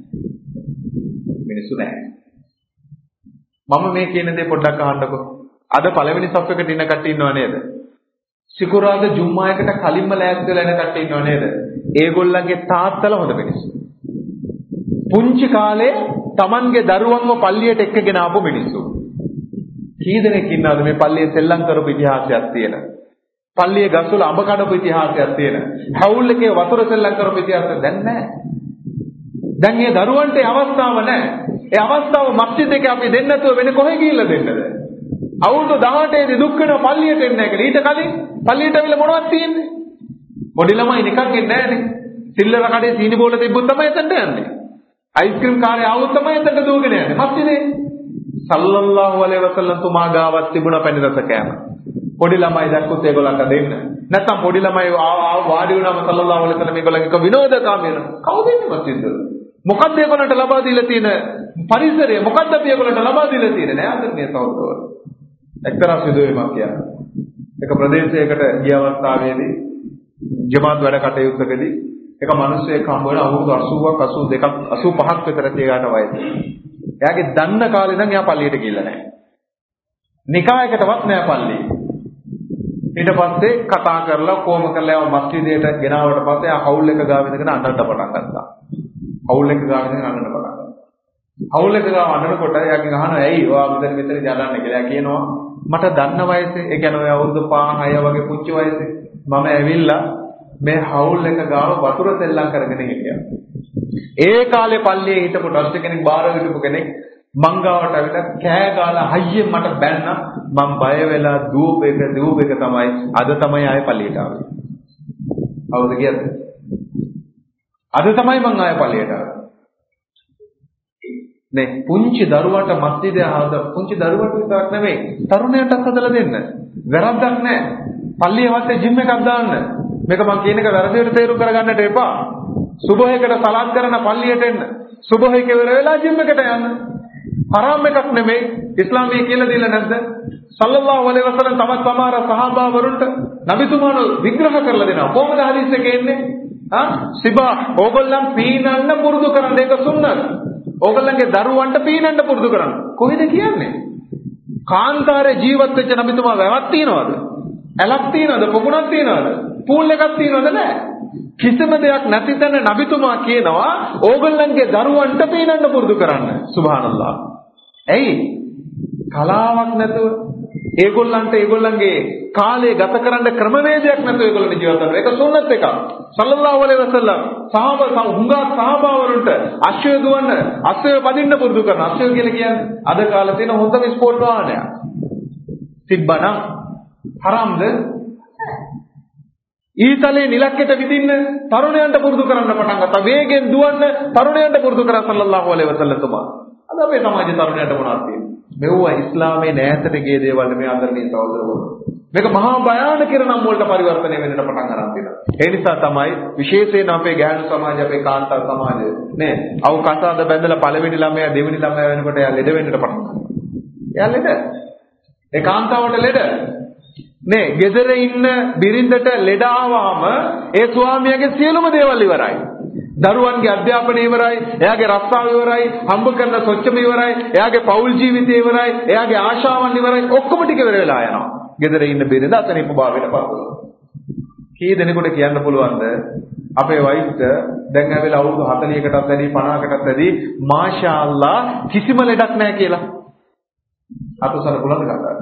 Speaker 1: මම මේ කියන දේ පොඩ්ඩක් අහන්නකෝ. අද පළවෙනි සොප් එකට ඉන්න කට්ටිය ඉන්නව නේද? සිකුරාදා ජුම්මායකට කලින්ම ලෑස්ති වෙලා ඉන්න කට්ටිය ඉන්නව නේද? ඒගොල්ලන්ගේ තාත්තලා හොඳ මිනිස්සු. පුංචි කාලේ Tamanගේ දරුවන්ව පල්ලියට එක්කගෙන ආපු මිනිස්සු. කී දෙනෙක් ඉන්නවද මේ පල්ලියේ සෙල්ලම් කරපු ඉතිහාසයක් තියෙන? පල්ලියේ ගස්වල අඹ කඩපු ඉතිහාසයක් තියෙන. හැවුල් එකේ වතුර සෙල්ලම් කරපු ඉතිහාසයක් දැන් නැහැ. දැන් මේ දරුවන්ට ඒ අවස්ථාව නැහැ. ඒ අවස්ථාව මස්ජිද් එකේ අපි දෙන්න නැතුව වෙන කොහෙ ගිහිල්ලා දෙන්නද? අවුරුදු 18 දී දුක් වෙන පල්ලියට එන්නේ නැහැ කියලා. ඊට කලින් පල්ලියට ඇවිල්ලා මොනවද තියෙන්නේ? පොඩි ළමයි නිකන් එන්නේ නැහැනේ. සිල්ලර කඩේ සීනි බෝල තිබ්බොත් තමයි එතනට යන්නේ. අයිස්ක්‍රීම් කාර්යය ආවොත් තමයි එතනට දුවගෙන යන්නේ. මස්ජිදේ සල්ලල්ලාහු අලයිහි වසල්ලම් තුමා ගාවත් තිබුණ පැණි රස කෑම. පොඩි ළමයි දැක්කොත් ඒගොල්ලන්ට දෙන්න. නැත්තම් පොඩි ළමයි වාඩි වුණාම සල්ලල්ලාහු අලයිහි වසල්ලම් ඒගොල්ලන්ගේ විනෝදකාමී වෙන. කවුද ඉන්නේ මස්ජිද් වල? මොකක්ද ඒගොල්ලන්ට ලබා දීලා තියෙන පරිසරය? මොකක්ද අපි ඒගොල්ලන්ට ලබා දීලා තියෙන්නේ? නෑ ආදරණීය සහෝදරවරු. එක්තරා සිදුවීමක් කියනවා. එක ප්‍රදේශයකට ගිය අවස්ථාවේදී ජමාත් වැඩ කටයුත්තකදී එක මිනිහෙක් හම්බ වෙන අවුරුදු 80ක් 82ක් 85ක් විතර තියාගන්න වයස. එයාගේ දන්න කාලේ ඉඳන් එයා පල්ලියට ගිහිල්ලා නැහැ. නිකායකටවත් නැහැ පල්ලිය. ඊට පස්සේ කතා කරලා කොහොම කරලා ආව මස්ජිදයට ගෙනාවට පස්සේ ආ හවුල් එක ගාව ඉඳගෙන අඬන්න පටන් ගත්තා. හවුල් එක ගාව ඉඳගෙන අඬන්න පටන් ගත්තා. හවුල් එක ගාව අඬනකොට එයාගෙන් අහනවා ඇයි ඔයා මෙතන ජලන්නේ කියලා. එයා කියනවා මට දන්න වයසේ ඒ කියන්නේ ඔය අවුරුදු 5 6 වගේ පුංචි වයසේ මම ඇවිල්ලා මේ හවුල් එක ගාව වතුර සෙල්ලම් කරගෙන හිටියා. ඒ කාලේ පල්ලියේ හිටපු ට්‍රස්ට් කෙනෙක් බාර හිටපු කෙනෙක් මං ගාවට ඇවිල්ලා කෑ ගාලා හයියෙන් මට බැන්න මං බය වෙලා දූපේක තමයි අද තමයි ආයේ පල්ලියට ආවේ. අවුද කියන්නේ? අද තමයි මං ආයේ පල්ලියට ආවේ. නේ පුංචි දරුවට මස්ජිදය ආවද පුංචි දරුවට විතරක් නෙමෙයි තරුණයන්ටත් හදලා දෙන්න. වැරද්දක් නැහැ. පල්ලියේ වත්තේ ජිම් එකක් දාන්න. මේක මං කියන එක වැරදියට තේරුම් කරගන්නට එපා. සුබහයකට සලාත් කරන පල්ලියට එන්න. සුබහයක ඉවර වෙලා ජිම් එකට යන්න. හරාම් එකක් නෙමෙයි. ඉස්ලාමයේ කියලා දීලා නැද්ද? සල්ලල්ලාහු අලයිහි වසල්ලම් තමත් සමහර සහාබාවරුන්ට නබිතුමාණන් විග්‍රහ කරලා දෙනවා. කොහොමද හදීස් එකේ එන්නේ? සිබා ඕගොල්ලන් පීනන්න පුරුදු කරන්න ඒක සුන්නත්. ඕගොල්ලන්ගේ දරුවන්ට පීනන්න පුරුදු කරන්න. කොහෙද කියන්නේ? කාන්තාරේ ජීවත් වෙච්ච නබිතුමා වැවක් තියනවද? ඇලක් තියනවද? පොකුණක් තියනවද? පූල් එකක් තියනවද? නැහැ. කිසිම දෙයක් නැති තැන නබිතුමා කියනවා ඕගොල්ලන්ගේ දරුවන්ට පීනන්න පුරුදු කරන්න. සුබ්හානල්ලාහ්. ඇයි? කලාවක් නැතුව ඒගොල්ලන්ට ඒගොල්ලන්ගේ කාලය ගත කරන්න ක්‍රමවේදයක් නැතුව ඒගොල්ලන් ජීවත් වෙනවා. ඒක සුන්නත් එකක්. සල්ලල්ලාහු අලයිහි වසල්ලම් සහාබවරුන්ට අශ්වය දුවන්න, අශ්වය පදින්න පුරුදු කරනවා. අශ්වය කියලා කියන්නේ අද කාලේ තියෙන හොඳම ස්පෝර්ට් වාහනයක්. තිබ්බනම් හරාම්ද? ඊතලේ නිලක්කෙට විදින්න තරුණයන්ට පුරුදු කරන්න පටන් ගත්තා. වේගෙන් දුවන්න තරුණයන්ට පුරුදු කරා සල්ලල්ලාහු අලයිහි වසල්ලම් තුමා. අද අපේ සමාජයේ තරුණයන්ට මොනවද තියෙන්නේ? මෙවුවා ඉස්ලාමයේ නෑතට ගිය දේවල් මේ ආදරණීය සහෝදරවරු. මේක මහා භයානක කිරණම් වලට පරිවර්තනය වෙන්නට පටන් ගන්න තියෙනවා. ඒ නිසා තමයි විශේෂයෙන් අපේ ගැහැණු සමාජය, අපේ කාන්තා සමාජය නේ අවු කසාද බැඳලා පළවෙනි ළමයා දෙවෙනි ළමයා වෙනකොට එයා ලෙඩ වෙන්නට පටන් ගන්නවා. එයා ලෙඩ. ඒ කාන්තාවට ලෙඩ. නේ ගෙදර ඉන්න බිරිඳට ලෙඩ ආවම ඒ ස්වාමියාගේ සියලුම දේවල් ඉවරයි. දරුවන්ගේ අධ්‍යාපනය ඉවරයි, එයාගේ රස්සාව ඉවරයි, හම්බ කරන සොච්චම ඉවරයි, එයාගේ පෞල් ජීවිතය ඉවරයි, එයාගේ ආශාවන් ඉවරයි, ඔක්කොම ටික ඉවර වෙලා යනවා. ගෙදර ඉන්න බිරිඳ අතනින්ම භාවයට පත් වෙනවා. කී දෙනෙකුට කියන්න පුළුවන්ද අපේ වයිෆ්ට දැන් ඇවිල්ලා අවුරුදු 40කටත් වැඩි 50කටත් වැඩි මාෂාඅල්ලා කිසිම ලෙඩක් නැහැ කියලා? අතසල පුළුවන්ද කතා?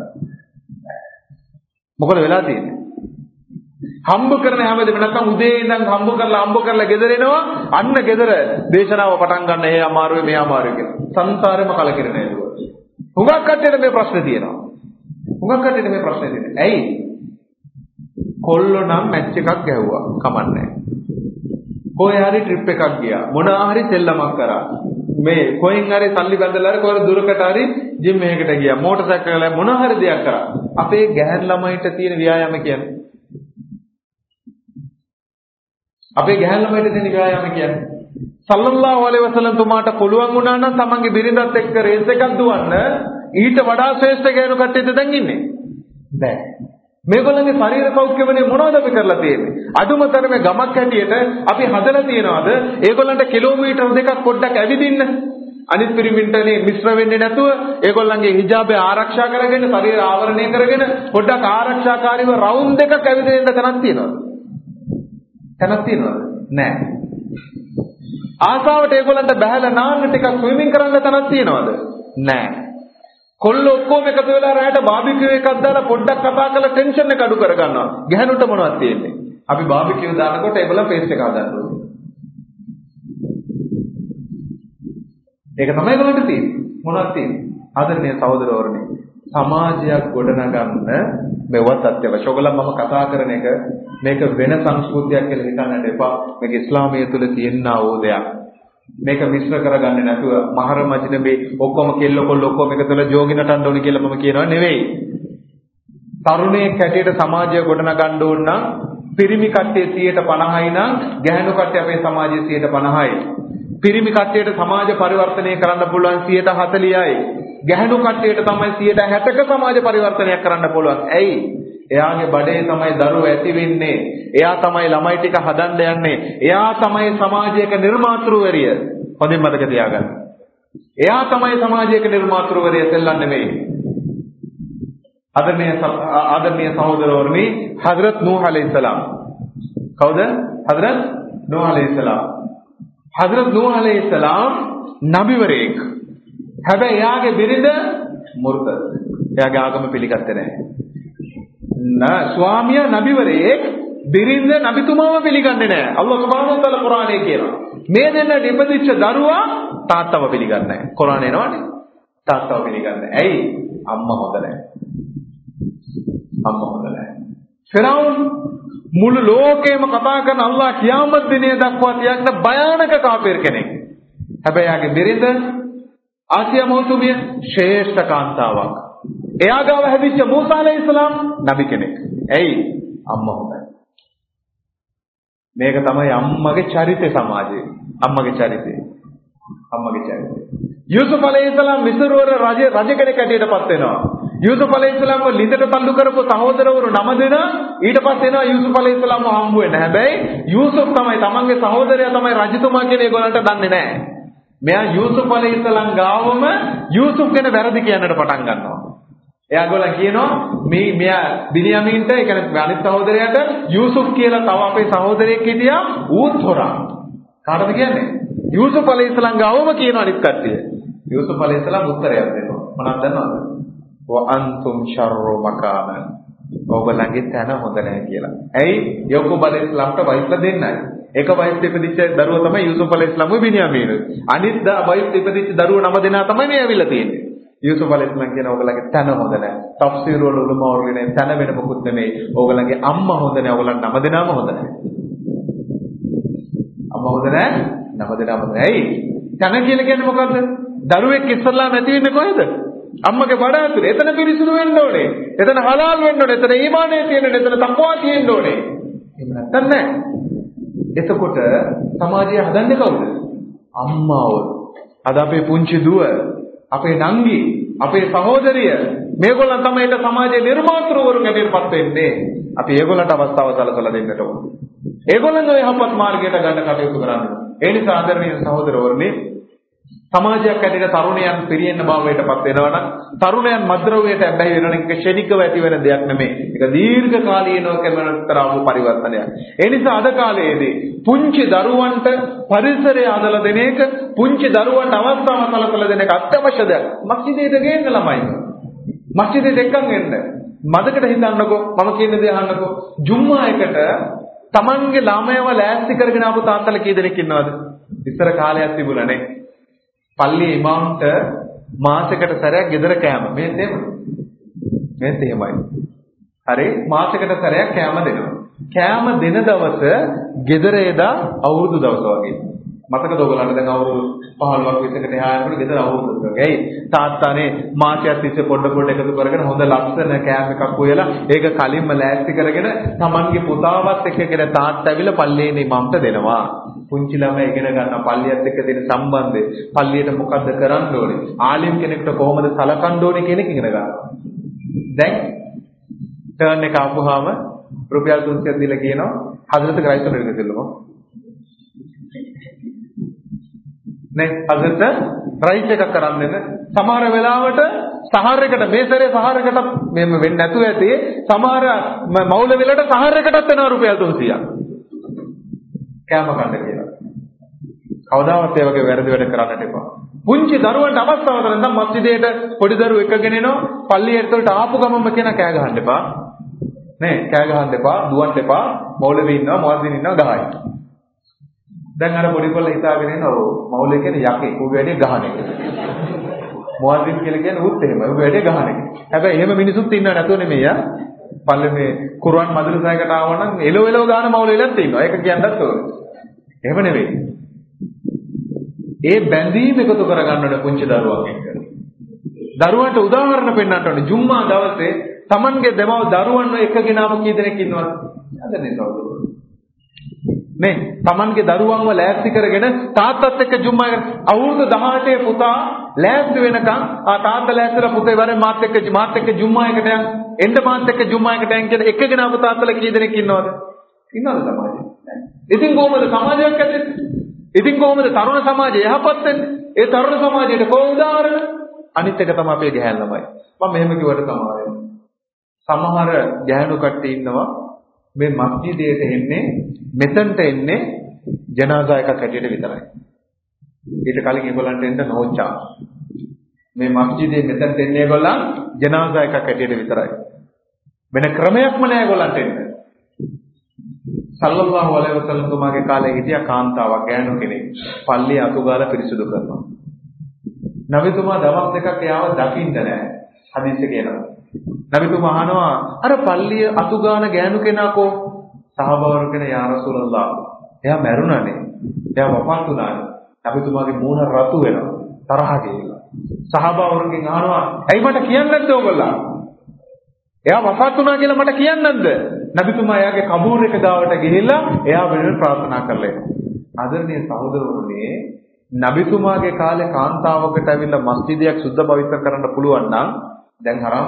Speaker 1: මොකද වෙලා තියෙන්නේ? හම්බ කරන හැමදේම නැත්නම් උදේ ඉඳන් හම්බ කරලා ගෙදර එනවා. අන්න ගෙදර දේශනාව පටන් ගන්න ඒ අමාරුයි මේ අමාරුයි කියලා. සංසාරෙම කලකිරෙන නේද? හුඟක් කට්ටියට මේ ප්‍රශ්නේ තියෙනවා. ඇයි? කොල්ලෝ නම් මැච් එකක් ගැහුවා. කමන්නේ. කොහේ හරි ට්‍රිප් එකක් ගියා. මොනවා හරි සෙල්ලමක් කරා. මේ කොහෙන් හරි සල්ලි බඳලා හරි කොහේ දුරකට හරි ජිම් එකකට ගියා. මෝටර් සයිකල් එකක් මොනවා හරි දෙයක් කරා. අපේ ගැහැණු ළමයිට තියෙන ව්‍යායාම කියන්නේ සල්ලල්ලාහු අලයිහි වසල්ලම් තුමාට පුළුවන් වුණා නම් තමන්ගේ බිරිඳත් එක්ක රේස් එකක් දුවන්න ඊට වඩා ශ්‍රේෂ්ඨ ගෑනු කට්ටියද දැන් ඉන්නේ. බෑ. මේගොල්ලන්ගේ ශරීර සෞඛ්‍යවනේ මොනවද අපි කරලා තියෙන්නේ? අඩුම තරමේ ගමක් හැටියට අපි හදලා තියනවාද? ඒගොල්ලන්ට කිලෝමීටර් දෙකක් පොඩ්ඩක් ඇවිදින්න. අනිත් පිරිමින්ටනේ මිශ්‍ර වෙන්නේ නැතුව ඒගොල්ලන්ගේ හිජාබය ආරක්ෂා කරගෙන ශරීර ආවරණය කරගෙන පොඩ්ඩක් ආරක්ෂාකාරීව රවුන්ඩ් එකක් ඇවිදින්න තැනක් තියෙනවද? නෑ. ආසාවට ඒගොල්ලන්ට බහැලා නාන්න ටිකක් ස්විමින් කරන්න තැනක් තියෙනවද? නෑ. කොල්ලෝ ඔක්කොම එකතු වෙලා රැයට බාබිකියු එකක් දාලා පොඩ්ඩක් කතා කරලා ටෙන්ෂන් එක අඩු කරගන්නවා. ගැහණුන්ට මොනවද තියෙන්නේ? අපි බාබිකියු දානකොට ඒගොල්ලන් ෆේස් එක හදන්න ඕනේ. ඒක තමයි ඒගොල්ලන්ට තියෙන්නේ. මොනවද තියෙන්නේ? ආදරණීය සහෝදරවරුනි, සමාජයක් ගොඩනගන්න මෙවත් අත්‍යවශ්‍ය. ඔයගොල්ලන් මම කතා කරන එක මේක වෙන සංස්කෘතියක් කියලා හිතන්නට එපා. මේක ඉස්ලාමයේ තුල තියෙනා වූ දෙයක්. මේක මිශ්‍ර කරගන්නේ නැතුව මහර මජ්නබේ ඔක්කොම කෙල්ල කොල්ල ඔක්කොම එකතුලා ජෝගිනටන්න ඕනේ කියලා මම කියනවා නෙවෙයි. තරුණයෙක් හැටියට සමාජය ගොඩනගන්න ඕන නම් පිරිමි කට්ටිය 50%යි නම් ගැහැණු කට්ටිය අපේ සමාජයේ 50%යි. පිරිමි කට්ටියට සමාජ පරිවර්තනය කරන්න පුළුවන් 40%යි. ගැහැණු කට්ටියට තමයි 60%ක සමාජ පරිවර්තනයක් කරන්න පුළුවන්. ඇයි? එයාගේ බඩේ තමයි දරුවෝ ඇති වෙන්නේ. එයා තමයි ළමයි ටික හදන්න යන්නේ. එයා තමයි සමාජයක නිර්මාතෘවරිය. හොඳින් මතක තියාගන්න. එයා තමයි සමාජයක නිර්මාතෘවරයා සෙල්ලම් නෙමෙයි. ආදරණීය සහෝදරවරුනි හදරත් නූහ් අලයිහිස්සලාම්. කවුද? හදරත් නූහ් අලයිහිස්සලාම්. හදරත් නූහ් අලයිහිස්සලාම් නබිවරයෙක්. හැබැයි එයාගේ බිරිඳ මුර්තද්. එයාගේ ආගම පිළිගත්තේ නැහැ. ස්වාමියා නබිවරයෙක්, බිරිඳ නබිතුමාව පිළිගන්නේ නැහැ. අල්ලාහ් සුබ්හානහු වතාලා කුරානයේ කියනවා. මේ දෙන්නට ඉපදිච්ච දරුවා තාත්තව පිළිගන්නේ නැහැ. කුරානයේ එනවනේ. තාත්තව පිළිගන්නේ නැහැ. ඇයි? අම්මා හොඳ නැහැ. අම්මා හොඳ නැහැ. ෆිරාවුන් මුළු ලෝකෙම කතා කරන අල්ලාහ් කියාමත් දිනේ දක්වා තියන්න භයානක කාපිර කෙනෙක්. හැබැයි යාගේ බිරිඳ ආසියා මෞතුමිය ශ්‍රේෂ්ඨ කාන්තාවක්. එයා ගාව හැදිච්ච මූසා අලයිහිස්සලාම් නබි කෙනෙක්. ඇයි? අම්මා හොඳයි. මේක තමයි අම්මගේ චරිතය සමාජයේ. අම්මගේ චරිතය. අම්මගේ චරිතය. යූසුෆ් අලයිහිස්සලාම් මිස්ර් වල රජ කෙනෙක් හැටියටපත් වෙනවා. යූසුෆ් අලයිහිස්සලාම්ව ලිඳට තල්ලු කරපු සහෝදරවරු 9 දෙනා ඊට පස්සේ එනවා යූසුෆ් අලයිහිස්සලාම්ව හම්බ වෙන්න. හැබැයි යූසුෆ් තමයි තමන්ගේ සහෝදරයා තමයි රජතුමා කියන ඒගොල්ලන්ට දන්නේ නැහැ. මෙයා යූසුෆ් අලයිහිස්සලාම් ගාවම යූසුෆ් ගැන වැරදි කියන්නට පටන් ගන්නවා. එයාගොල්ලෝ කියනවා මෙයා බින්යාමීන්ට ඒ කියන්නේ අනිත් සහෝදරයාට යූසුෆ් කියලා තව අපේ සහෝදරයෙක් හිටියා ඌත් හොරා. කාටද කියන්නේ? යූසුෆ් අලයිහිස්සලාම් ගාවම කියන අනිත් කට්ටිය. යූසුෆ් අලයිහිස්සලාම් උත්තරයක් දෙනවා. මොනවද දන්නවද? වඅන්තුම් ශර්රු මකාන. ඔයගොල්ලන්ගේ තැන හොඳ නැහැ කියලා. ඇයි? යෝකෝබ් අලයිහිස්සලාම්ට වයිස්ලා දෙන්නයි. එක වයිස් ඉපදිච්ච දරුවා තමයි යූසුෆ් අලයිහිස්සලාම් බින්යාමීන්. අනිත් වයිස් ඉපදිච්ච දරුවෝ 9 දෙනා තමයි මේ ඇවිල්ලා තියෙන්නේ. යූසුෆ් අලයිහිස්සලාම් කියන ඔයගොල්ලන්ගේ තන හොඳ නැහැ. තෆ්සීර් වල උලමාවරු කියන තන වෙන මොකුත් නෙමෙයි. ඔයගොල්ලන්ගේ අම්මා හොඳ නැහැ. ඔයගොල්ලන් 9 දෙනාම හොඳ නැහැ. අම්මා හොඳ නැහැ. 9 දෙනාම හොඳ නැහැ. ඇයි? තන කියලා කියන්නේ මොකද්ද? දරුවෙක් ඉස්සල්ලා නැති වෙන්නේ කොහෙද? අම්මගේ බඩ ඇතුලේ. එතන පිරිසිදු වෙන්න ඕනේ. එතන හලාල් වෙන්න ඕනේ. එතන ඊමානය තියෙන්න ඕනේ. එතන තක්වා තියෙන්න ඕනේ. එහෙම නැත්නම් නැහැ. එතකොට සමාජය හදන්නේ කවුද? අම්මාව. අද අපේ පුංචි දුව, අපේ නංගි, අපේ සහෝදරිය මේගොල්ලන් තමයි ඒක සමාජයේ නිර්මාතෘවරුන් හැටියටපත් වෙන්නේ. අපි ඒගොල්ලන්ට අවස්ථාව සලසලා දෙන්නට ඕන. ඒගොල්ලන් ඔය යහපත් මාර්ගයට ගන්න කටයුතු කරන්න. ඒ නිසා ආදරණීය සහෝදරවරුනි සමාජයක් ඇතුළේ තරුණයන් පිරියෙන්න භාවයටපත් වෙනවා නම් තරුණයන් මද්ද්‍රව්‍යයට ඇබ්බැහි වෙනවා නම් ඒක ෂණිකව ඇති වෙන දෙයක් නෙමෙයි. ඒක දීර්ඝ කාලීනව කරන පරිවර්තනයක්. ඒ නිසා අද කාලයේදී පුංචි දරුවන්ට පරිසරය හදලා දෙන එක, පුංචි දරුවන්ට අවස්ථාව සලසලා දෙන එක අත්‍යවශ්‍ය දෙයක්. මස්ජිදේට ගේන්න ළමයි. මස්ජිදේට එක්කන් එන්න. මදකට හිතන්නකෝ මම කියන දේ අහන්නකෝ. ජුම්මා එකට Tamanගේ ළමයව ලෑස්ති කරගෙන ආපු තාත්තලා කී දෙනෙක් ඉන්නවද? ඉස්සර කාලයක් තිබුණා නේ. පල්ලියේ ඉමාම්ට මාසයකට සැරයක් ගෙදර කෑම. මේත් එහෙමයි. හරි මාසයකට සැරයක් කෑම දෙනවා. කෑම දෙන දවස ගෙදර එදා අවුරුදු දවස වගේ. මතකද ඔයගොල්ලන්ට දැන් අවුරුදු 15ක් 20කට එහා යනකොට ගෙදර අවුරුදු වගේ. ඇයි? තාත්තානේ මාසයක් තිස්සේ පොඩ එකතු කරගෙන හොඳ ලස්සන කෑම එකක් හොයලා ඒක කලින්ම ලෑස්ති කරගෙන Tamanගේ පුතාවත් එක්කගෙන තාත්තා ඇවිල්ලා පල්ලියේ ඉමාම්ට දෙනවා. පුංචි ළමයි ඉගෙන ගන්න පල්ලියත් එක්ක තියෙන සම්බන්ධය, පල්ලියට මොකද්ද කරන්න ඕනේ, ආලිම් කෙනෙක්ට කොහොමද සලකන්න ඕනේ කියන එක ඉගෙන ගන්නවා. දැන් ටර්න් එක ආපුවාම රුපියල් 300ක් දීලා කියනවා හදරත ග්‍රයිස්තර එක දෙල්ලම. නේ හදරත රයිස් එකක් කරන් දෙන්න. සමහර වෙලාවට සහාර එකට මේ සැරේ සහාර එකට මෙන්න වෙන්නේ නැතුව ඇති. සමහර මෞලවිලට සහාර එකටත් වෙනවා රුපියල් 300ක්. කෑම කන්න කියලා. කවදාවත් ඒ වගේ වැරදි වැඩ කරන්නට එපා. පුංචි දරුවන්ට අවස්ථාව දෙන්න නම් මස්ජිදේට පොඩි දරුවෝ එකගෙන එනවා පල්ලියට ආපු ගමන්ම කියන කෑ ගහන්න එපා. නේ කෑ ගහන්න එපා, දුවන්න එපා. මෞලවි ඉන්නවා, මුවද්දින් ඉන්නවා ගහයි. දැන් අර පොඩි කොල්ල හිතාගෙන ඉන්නවා මෞලවි කියන්නේ යකේ උගේ වැඩේ ගහන එක. මුවද්දින් කියලා කියන්නේ උත් එහෙමයි. උගේ වැඩේ ගහන එක. හැබැයි එහෙම මිනිසුත් ඉන්නව නැතුව නෙමෙයි යා. පල්ලේ කුර්ආන් මදරසයකට ආව නම් එලෝ ගාන මෞලවිලත් ඉන්නවා. ඒක කියන්නත් ඕනේ. එහෙම නෙවෙයි. ඒ බැඳීම එකතු කරගන්න ඕනේ පුංචි දරුවන් එක්ක. දරුවන්ට උදාහරණ පෙන්නන්න ඕනේ. ජුම්මා දවසේ Tamanගේ දෙමව දරුවන්ව එකගෙන ආව කී දෙනෙක් ඉන්නවද? අදනේ සහෝදරයෝ. නේ Tamanගේ දරුවන්ව ලෑස්ති කරගෙන තාත්තත් එක්ක ජුම්මා අවුරුදු 18 පුතා ලෑස්ති වෙනකන් තාත්තා ලෑස්තිලා පුතේ වරේ මාත් එක්ක ජුම්මා එකට යන් එන්න මාත් එක්ක ජුම්මා එකට යන් කියලා එකගෙන ආව තාත්තලා කී දෙනෙක් ඉන්නවද? ඉන්නවද සමාජයේ? ඉතින් කොහොමද සමාජයක් ඇතිවෙන්නේ? ඉතින් කොහොමද තරුණ සමාජය යහපත් වෙන්නේ? ඒ තරුණ සමාජයට කොහොම උදාහරණ? අනිත් එක තමයි අපේ ගැහැණු ළමයි. මම මෙහෙම කිව්වට සමහර සමහර ගැහැණු කට්ටිය ඉන්නවා මේ මස්ජිදයට එන්නේ මෙතනට එන්නේ ජනාසා එකක් හැටියට විතරයි. ඊට කලින් ඒගොල්ලන්ට එන්න නොවුචා. මේ මස්ජිදේ මෙතනට එන්නේ ඒගොල්ලන් ජනාසා එකක් හැටියට විතරයි. වෙන ක්‍රමයක්ම නෑ ඒගොල්ලන්ට එන්න. සල්ලල්ලාහු අලයිහි වසල්ලම් තුමාගේ කාලේ හිටියා කාන්තාවක් ගැහැණු කෙනෙක්. පල්ලිය අතුගාලා පිරිසිදු කරනවා. නබිතුමා දවස් දෙකක් එයාව දකින්න නෑ. හදිස්සිය කියනවා. නබිතුමා අහනවා අර පල්ලිය අතුගාන ගැහැණු කෙනා කෝ? සහාබවරු කෙනා යා රසූලල්ලාහ්. එයා මැරුණානේ. එයා වෆාත් වුණානේ. නබිතුමාගේ මූණ රතු වෙනවා. තරහ ගිහිල්ලා. සහාබවරුන්ගෙන් අහනවා ඇයි මට කියන්නේ නැද්ද ඕගොල්ලෝ? එයා වෆාත් වුණා කියලා මට කියන්නේ නැද්ද? නබිතුමා එයාගේ කබූර් එක ගාවට ගිහිල්ලා එයා වෙනුවෙන් ප්‍රාර්ථනා කරලා එනවා. ආදරණීය සහෝදරවරුනි, නබිතුමාගේ කාලේ කාන්තාවකට ඇවිල්ලා මස්ජිදයක් සුද්ධ පවිත්‍ර කරන්න පුළුවන් නම් දැන් හරාම්.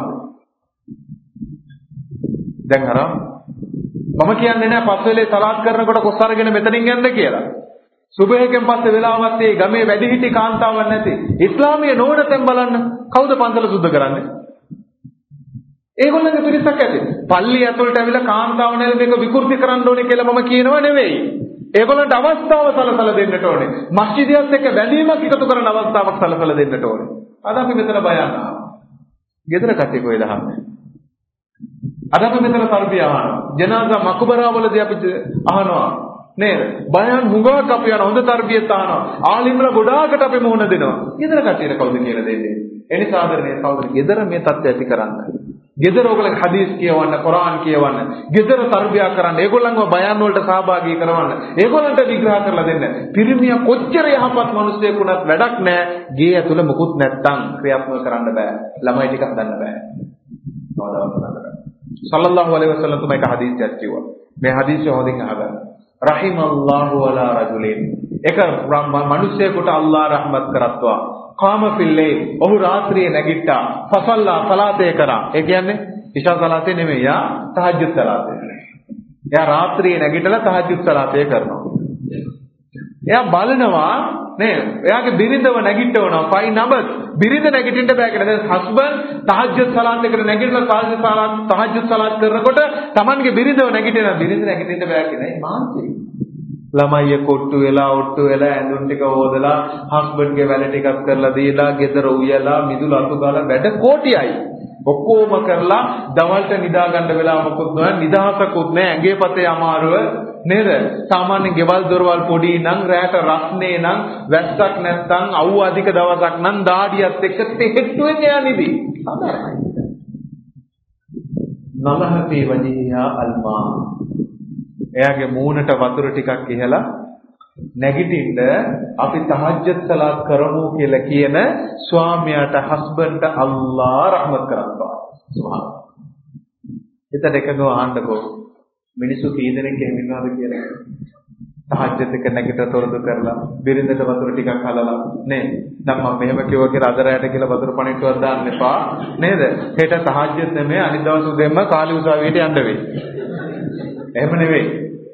Speaker 1: දැන් හරාම්. මම කියන්නේ නෑ පස්වෙලේ සලාත් කරනකොට කොස් අරගෙන මෙතනින් යන්න කියලා. සුබහකෙන් පස්සේ වෙලාවත් මේ ගමේ වැඩිහිටි කාන්තාවක් නැති ඉස්ලාමීය නොවන තැන් බලන්න කවුද පන්සල සුද්ධ කරන්නේ? ඒගොල්ලන්ගේ පිරිසක් ඇති. පල්ලිය ඇතුළට ඇවිල්ලා කාන්තාව නේද මේක විකෘති කරන්න ඕනේ කියලා මම කියනවා නෙවෙයි. ඒගොල්ලන්ට අවස්ථාව සලසලා දෙන්නට ඕනේ. මස්ජිදියත් එක්ක බැඳීමක් එකතු කරන අවස්ථාවක් සලසලා දෙන්නට ඕනේ. අද අපි මෙතන බය අහනවා. ගෙදර කටේ කොහෙද අහන්නේ? අද අපි මෙතන තර්බිය අහනවා. ජනාසා මක්බරාවලදී අපි අහනවා. නේද? බයන් හුඟක් අපි යන හොඳ තර්බියත් අහනවා. ආලිම්ලා ගොඩාකට අපි මුහුණ දෙනවා. ගෙදර කටේට කවුද කියලා දෙන්නේ? එනිසා ආදරණීය සහෝදරනි, ගෙදර මේ தත්ත්වය ඇති කරන්න. ගෙදර ඔයගොල්ලෝ හදීස් කියවන්න, කුරාන් කියවන්න, ගෙදර තර්බියා කරන්න, ඒගොල්ලන්ව බයන් වලට සහභාගී කරවන්න, ඒගොල්ලන්ට විග්‍රහ කරලා දෙන්න. පිරිමියා කොච්චර යහපත් මිනිස්සෙකුණත් වැඩක් නැහැ. ගේ ඇතුළ මුකුත් නැත්තම් ක්‍රියාත්මක කරන්න බෑ. ළමයි ටික හදන්න බෑ. කවදාවත් හදන්න බෑ. සල්ලල්ලාහු අලයිහි වසල්ලම් තමයි එක හදීසයක් කිව්වා. මේ හදීසය හොඳින් අහගන්න. රහිමල්ලාහු වලා රජුලින්. එක මිනිසෙකුට අල්ලාහ් රහමත් කරත්වා. කාම ෆිල්ලේ ඔහු රාත්‍රියේ නැගිට්ටා. ෆසල්ලා සලාතේ කරා. ඒ කියන්නේ ඉෂා සලාතේ නෙමෙයි, යා තහජ්ජුද් සලාතේ. එයා රාත්‍රියේ නැගිටලා තහජ්ජුද් සලාතේ කරනවා. එයා බලනවා නේද? එයාගේ බිරිඳව නැගිටවනවා. ෆයි නබත් බිරිඳ නැගිටින්න බෑ කියලා. දැන් හස්බන්ඩ් තහජ්ජුද් සලාතේකට නැගිටලා තහජ්ජුද් සලාත් කරනකොට Tamanගේ බිරිඳව නැගිටිනවා. බිරිඳ නැගිටින්න බෑ කියලා. ඒ මාන්සික ළමයි කොට්ටු වෙලා ඔට්ටු වෙලා ඇඳුම් ටික හොදලා හස්බන්ඩ්ගේ වැඩ ටිකක් කරලා දීලා ගෙදර උයලා මිදුළු අතු ගාලා වැඩ කෝටියයි ඔක්කොම කරලා දවල්ට නිදා ගන්න වෙලාවකුත් නැහැ, නිදහසකුත් නැහැ, ඇඟේ පතේ අමාරුව නේද? සාමාන්‍ය ගෙවල් දොරවල් පොඩි නම් රැට රස්නේ නම් වැස්සක් නැත්තම් අවු අධික දවසක් නම් දාඩියත් එක්ක තෙහෙට්ටුවෙන් එයා නිදි. සාමාන්‍යයි. නලහති වජියා අල්මා. එයාගේ මූණට වතුර ටිකක් ඉහලා නැගිටින්න අපි තහජ්ජුද් සලාත් කරමු කියලා කියන ස්වාමියාට හස්බන්ඩ්ට අල්ලා රහමත් කරනවා. සුබ්හානල්ලාහ්. එතන එකව අහන්නකෝ මිනිස්සු කී දෙනෙක් එහෙම ඉන්නවද කියලා. තහජ්ජුද් එක නැගිට තොරදු කරලා බිරිඳට වතුර ටිකක් හලලා නේ. දැන් මම මෙහෙම කිව්වා කියලා අද රැයට කියලා වතුර පණිටුවක් දාන්න එපා නේද? හෙට තහජ්ජුද් නෙමෙයි අනිත් දවස් උදේම කාලි උසාවියට යන්න වෙයි. එහෙම නෙවෙයි.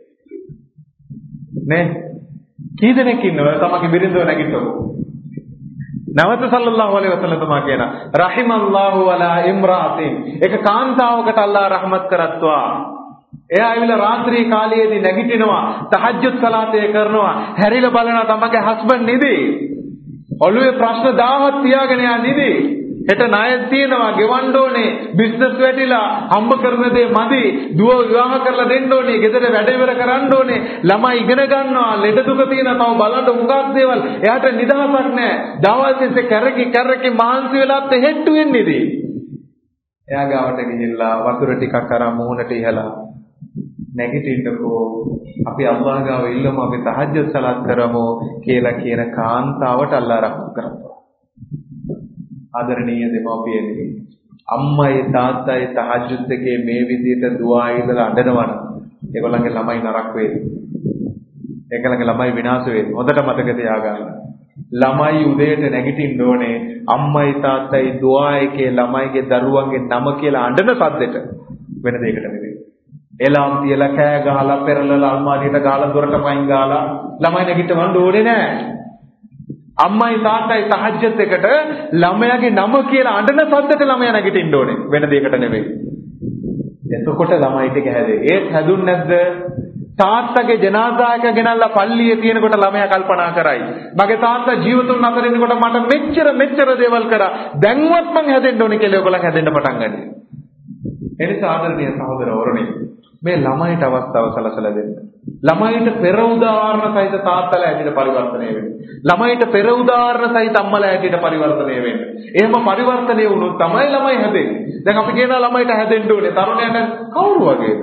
Speaker 1: නේ? කී දෙනෙක් ඉන්නවද තමගේ බිරිඳව නැගිටවෝ? නවත සල්ලල්ලාහු අලයිහි වසල්ලම් තමා කියන රහිමල්ලාහු වලා ඉම්රාතින්. ඒක කාන්තාවකට අල්ලාහ් රහමත් කරත්වා. එයා ඇවිල්ලා රාත්‍රී කාලයේදී නැගිටිනවා, තහජ්ජුද් සලාතේ කරනවා, හැරිලා බලනවා තමගේ හස්බන්ඩ් නිදි. ඔළුවේ ප්‍රශ්න 1000ක් තියාගෙන යා නිදි. හෙට ණයක් තියෙනවා, ගෙවන්න ඕනේ, බිස්නස් වැටිලා, හම්බ කරන දේ මදි, දුව විවාහ කරලා දෙන්න ඕනේ, ගෙදර වැඩ ඉවර කරන්න ඕනේ, ළමයි ඉගෙන ගන්නවා, ලෙඩ දුක තියෙනවා, තව බලන්න හුඟක් දේවල්. එයාට නිදහසක් නැහැ. දවල් තිස්සේ කැරකි මහන්සි වෙලා තෙහෙට්ටු වෙන්නේදී. එයා ගාවට ගිහිල්ලා වතුර ටිකක් අරන් මුහුණට ඉහලා නැගිටින්නකෝ අපි අල්ලාහ් ගාව ඉල්ලමු, අපි තහජ්ජුද් සලාත් කරමු කියලා කියන කාන්තාවට අල්ලාහ් රහමත් කරනවා. ආදරණීය දෙමව්පියනි, අම්මයි තාත්තයි තහජ්ජුද් එකේ මේ විදිහට දුආ ඉදලා අඬනවනම් ඒගොල්ලන්ගේ ළමයි නරක වේවි. ඒගොල්ලන්ගේ ළමයි විනාශ වේවි. හොඳට මතක තියාගන්න. ළමයි උදේට නැගිටින්න ඕනේ අම්මයි තාත්තයි දුආ එකේ ළමයිගේ දරුවන්ගේ නම කියලා අඬන සද්දෙට, වෙන දෙයකට නෙවෙයි. එලාම් තියලා කෑ ගහලා පෙරලලා අල්මාරියට ගහලා දොරට පයින් ගහලා ළමයි නැගිටවන්න ඕනේ නෑ. අම්මයි තාත්තයි තහජ්ජත් එකට ළමයාගේ නම කියලා අඬන සද්දට ළමයා නැගිටින්න ඕනේ වෙන දෙයකට නෙවෙයි. එතකොට ළමයි ටික හැදේ. ඒත් හැදුන්නේ නැද්ද? තාත්තගේ ජනාසායක ගෙනල්ලා පල්ලියේ තියෙනකොට ළමයා කල්පනා කරයි. මගේ තාත්තා ජීවිතුන් අතර ඉන්නකොට මට මෙච්චර දේවල් කරා. දැන්වත් මං හැදෙන්න ඕනේ කියලා ඔයගොල්ලන් හැදෙන්න පටන් ගන්නවා. එනිසා ආදරණීය සහෝදරවරුනි මේ ළමයිට අවස්ථාව සලසලා දෙන්න. ළමයිට පෙර උදාහරණ සහිත තාත්තලා ඇටියට පරිවර්තනය වෙන්න. ළමයිට පෙර උදාහරණ සහිත අම්මලා ඇටියට පරිවර්තනය වෙන්න. එහෙම පරිවර්තනය වුණොත් තමයි ළමයි හැදෙන්නේ. දැන් අපි කියනවා ළමයිට හැදෙන්න ඕනේ. තරුණයන්ට කවුරු වගේද?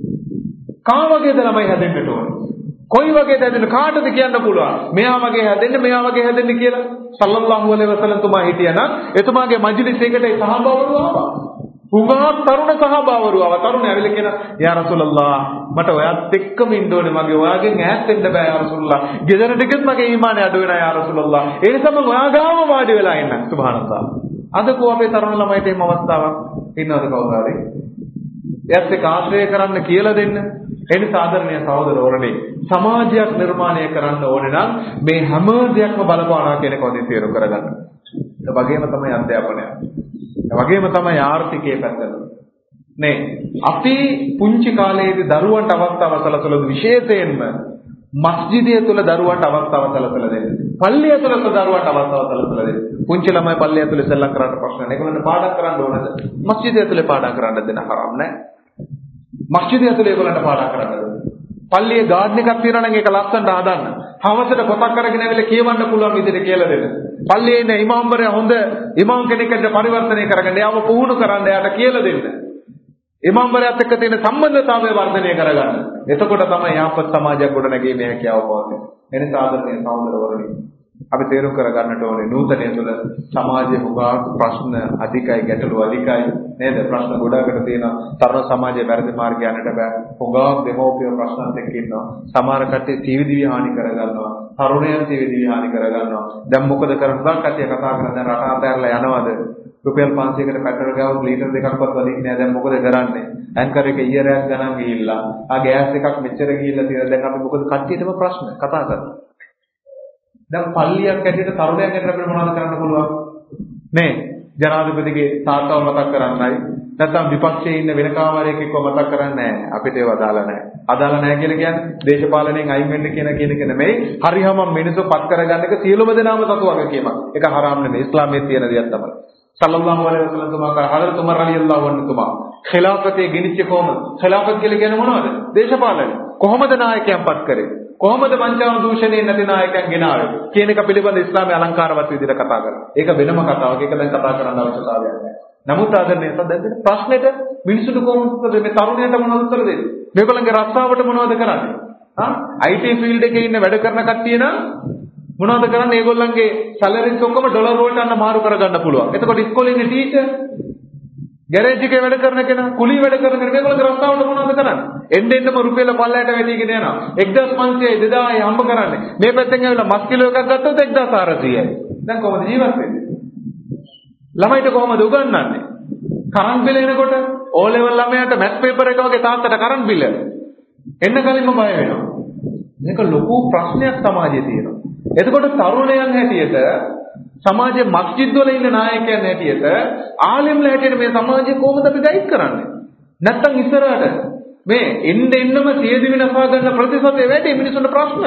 Speaker 1: කා වගේද ළමයි හැදෙන්නට ඕනේ? කොයි වගේද හැදෙන්න කාටද කියන්න පුළුවන්? මෙයා වගේ හැදෙන්න මෙයා වගේ හැදෙන්න කියලා. සල්ලල්ලාහු අලයිහි වසල්ලම් තුමා හිටියනම් එතුමාගේ මජ්ලිසයකට සහභාගී වුණා. උගා තරුණ සහභාවරු ආව. තරුණ ඇවිල්ලා කියන යා රසූලල්ලාහ් මට ඔයත් එක්කම ඉන්න ඕනේ. මගේ ඔයාගෙන් ඈත් වෙන්න බෑ යා රසූලල්ලාහ්. ගෙදරට ගියත් මගේ ඊමානය අඩු වෙනවා යා රසූලල්ලාහ්. ඒ නිසා මම ඔයා ගාව වාඩි වෙලා ඉන්න. සුබ්හානල්ලාහ්. අද කෝ අපේ තරුණ ළමයිට මේ අවස්ථාවක් ඉන්නවද කවුරු හරි? එයත් එක්ක ආශ්‍රය කරන්න කියලා දෙන්න. ඒ නිසා ආදරණීය සහෝදරවරුනි සමාජයක් නිර්මාණය කරන්න ඕනේ නම් මේ හැම දෙයක්ම බලපානවා කියන එක හොඳින් තේරුම් කරගන්න. ඒ වගේම තමයි අධ්‍යාපනය. වගේම තමයි ආර්ථිකයේ පැත්තට. නේ අපි පුංචි කාලයේදී දරුවන්ට අවස්ථාව සැලසලා විශේෂයෙන්ම මස්ජිදය තුල දරුවන්ට අවස්ථාව සැලසලා දෙන්න. පල්ලිය තුල දරුවන්ට අවස්ථාව සැලසලා දෙන්න. පුංචි ළමයි පල්ලිය තුල සෙල්ලම් කරන්න ප්‍රශ්න නැහැ. ඒගොල්ලන්ට පාඩම් කරන්න ඕනද? මස්ජිදය තුල පාඩම් කරන්න දෙන්න හරම් නැහැ. මස්ජිදය තුල ඒගොල්ලන්ට පාඩම් කරන්න දෙන්න. පල්ලියේ ගාඩන් එකක් තියෙනවා නම් ඒක ලස්සනට හදන්න. හවසට පොතක් අරගෙන ඇවිල්ලා කියවන්න පුළුවන් විදිහට කියලා දෙන්න. පල්ලියේ ඉන්න ඉමාම්වරයා හොඳ ඉමාම් කෙනෙක්ට පරිවර්තනය කරගන්න. යාව පුහුණු කරන්න යාට කියලා දෙන්න. ඉමාම්වරයාත් එක්ක තියෙන සම්බන්ධතාවය වර්ධනය කරගන්න. එතකොට තමයි යාපත් සමාජයක් ගොඩනැගීමේ හැකියාව පවතින්නේ. එනිසා ආදරණීය සහෝදරවරුනි අපි තේරුම් කරගන්නට ඕනේ නූතනය තුළ සමාජයේ හුඟා ප්‍රශ්න අධිකයි ගැටලු අධිකයි නේද? ප්‍රශ්න ගොඩාකට තියෙනවා. තරුණ සමාජයේ වැරදි මාර්ගය යන්නට බෑ. හුඟා දෙමෝපිය ප්‍රශ්නත් එක්ක ඉන්නවා. සමහර කට්ටිය සීවිදිවි හානි කරගන්නවා. තරුණයන් සීවිදිවි හානි කරගන්නවා. දැන් මොකද කරන්නේ? කට්ටිය කතා කරන දැන් රට අතහැරලා යනවද? රුපියල් 500කට පෙට්‍රල් ගාව ලීටර් දෙකක්වත් වදින්නේ නැහැ. දැන් මොකද කරන්නේ? ඇන්කර් එක ඊයරයක් ගණන් ගිහිල්ලා ආ ගෑස් එකක් මෙච්චර ගිහිල්ලා තියෙනවා. දැන් අපි මොකද කට්ටියටම ප්‍රශ්න කතා කරනවා. දැන් පල්ලියක් ඇටියට තරුණයන් ඇටියට අපිට මොනවද කරන්න පුළුවන්? මේ ජනාධිපතිගේ තාත්තව මතක් කරන්නයි නැත්නම් විපක්ෂයේ ඉන්න වෙන කාමරයක එක්ක මතක් කරන්නේ නැහැ. අපිට ඒව අදාළ නැහැ. අදාළ නැහැ කියලා කියන්නේ දේශපාලනයෙන් අයින් වෙන්න කියන එක නෙමෙයි. හරියම මිනිස්සු පත් කරගන්න එක සියලුම දෙනාම සතු වගකීමක්. ඒක හරාම් නෙමෙයි. ඉස්ලාමයේ තියෙන දෙයක් තමයි. සල්ලල්ලාහු අලයිහි වසල්ලම් තුමා හදරත් උමර් රලියල්ලාහු අන්හු තුමා ඛිලාෆතේ ගෙනිච්ච කොහොමද? ඛිලාෆත් කියලා කියන්නේ මොනවද? දේශපාලනය. කොහොමද නායකයන් පත් කරේ? කොහොමද වංචාව දූෂණේ නැති නායකයන් ගෙනාවේ? කියන එක පිළිබඳ ඉස්ලාමයේ අලංකාරවත් විදිහට කතා කරනවා. ඒක වෙනම කතාවක්. ඒක දැන් කතා කරන්න අවශ්‍යතාවයක් නැහැ. නමුත් ආදරණීය සදැද්දට ප්‍රශ්නෙට මිනිසුන්ට කොහොමද මේ තරුණයට මොනවද උත්තර දෙන්නේ? මේගොල්ලන්ගේ රස්සාවට මොනවද කරන්නේ? IT ෆීල්ඩ් එකේ ඉන්න වැඩ කරන කට්ටිය නම් මොනවද කරන්නේ? ඒගොල්ලන්ගේ සැලරිස් ඔක්කොම ඩොලර් වලට අන්න මාරු කරගන්න පුළුවන්. එතකොට ඉස්කෝලේ ඉන්න ටීචර්, ගෑරේජ් එකේ වැඩ කරන කෙනා, කුලී වැඩ කරන කෙනා මේගොල්ලන්ගේ රස්සාවට මොනවද කරන්නේ? එන්නෙම රුපියල පල්ලයට වැඩිගෙන යනවා. 1500 2000 හම්බ කරන්නේ. මේ පැත්තෙන් ඇවිල්ලා මස් කිලෝ එකක් ගත්තොත් 1400යි. දැන් කොහොමද ජීවත් වෙන්නේ? ළමයිට කොහොමද උගන්වන්නේ? කරන්ට් බිල එනකොට ඕ ලෙවල් ළමයාට මැත් පේපර් එක වගේ තාත්තට කරන්ට් බිල එන්න කලින්ම බය වෙනවා. මේක ලොකු ප්‍රශ්නයක් සමාජයේ තියෙනවා. එතකොට තරුණයන් හැටියට සමාජයේ මස්ජිද් වල ඉන්න නායකයන් හැටියට ආලිම්ලා හැටියට මේ සමාජය කොහොමද අපි ගයිඩ් කරන්නේ? නැත්තම් ඉස්සරහට මේ එන්නම සියදි විනාශා ගන්න ප්‍රතිශතය වැඩි මිනිසුන්ට ප්‍රශ්න.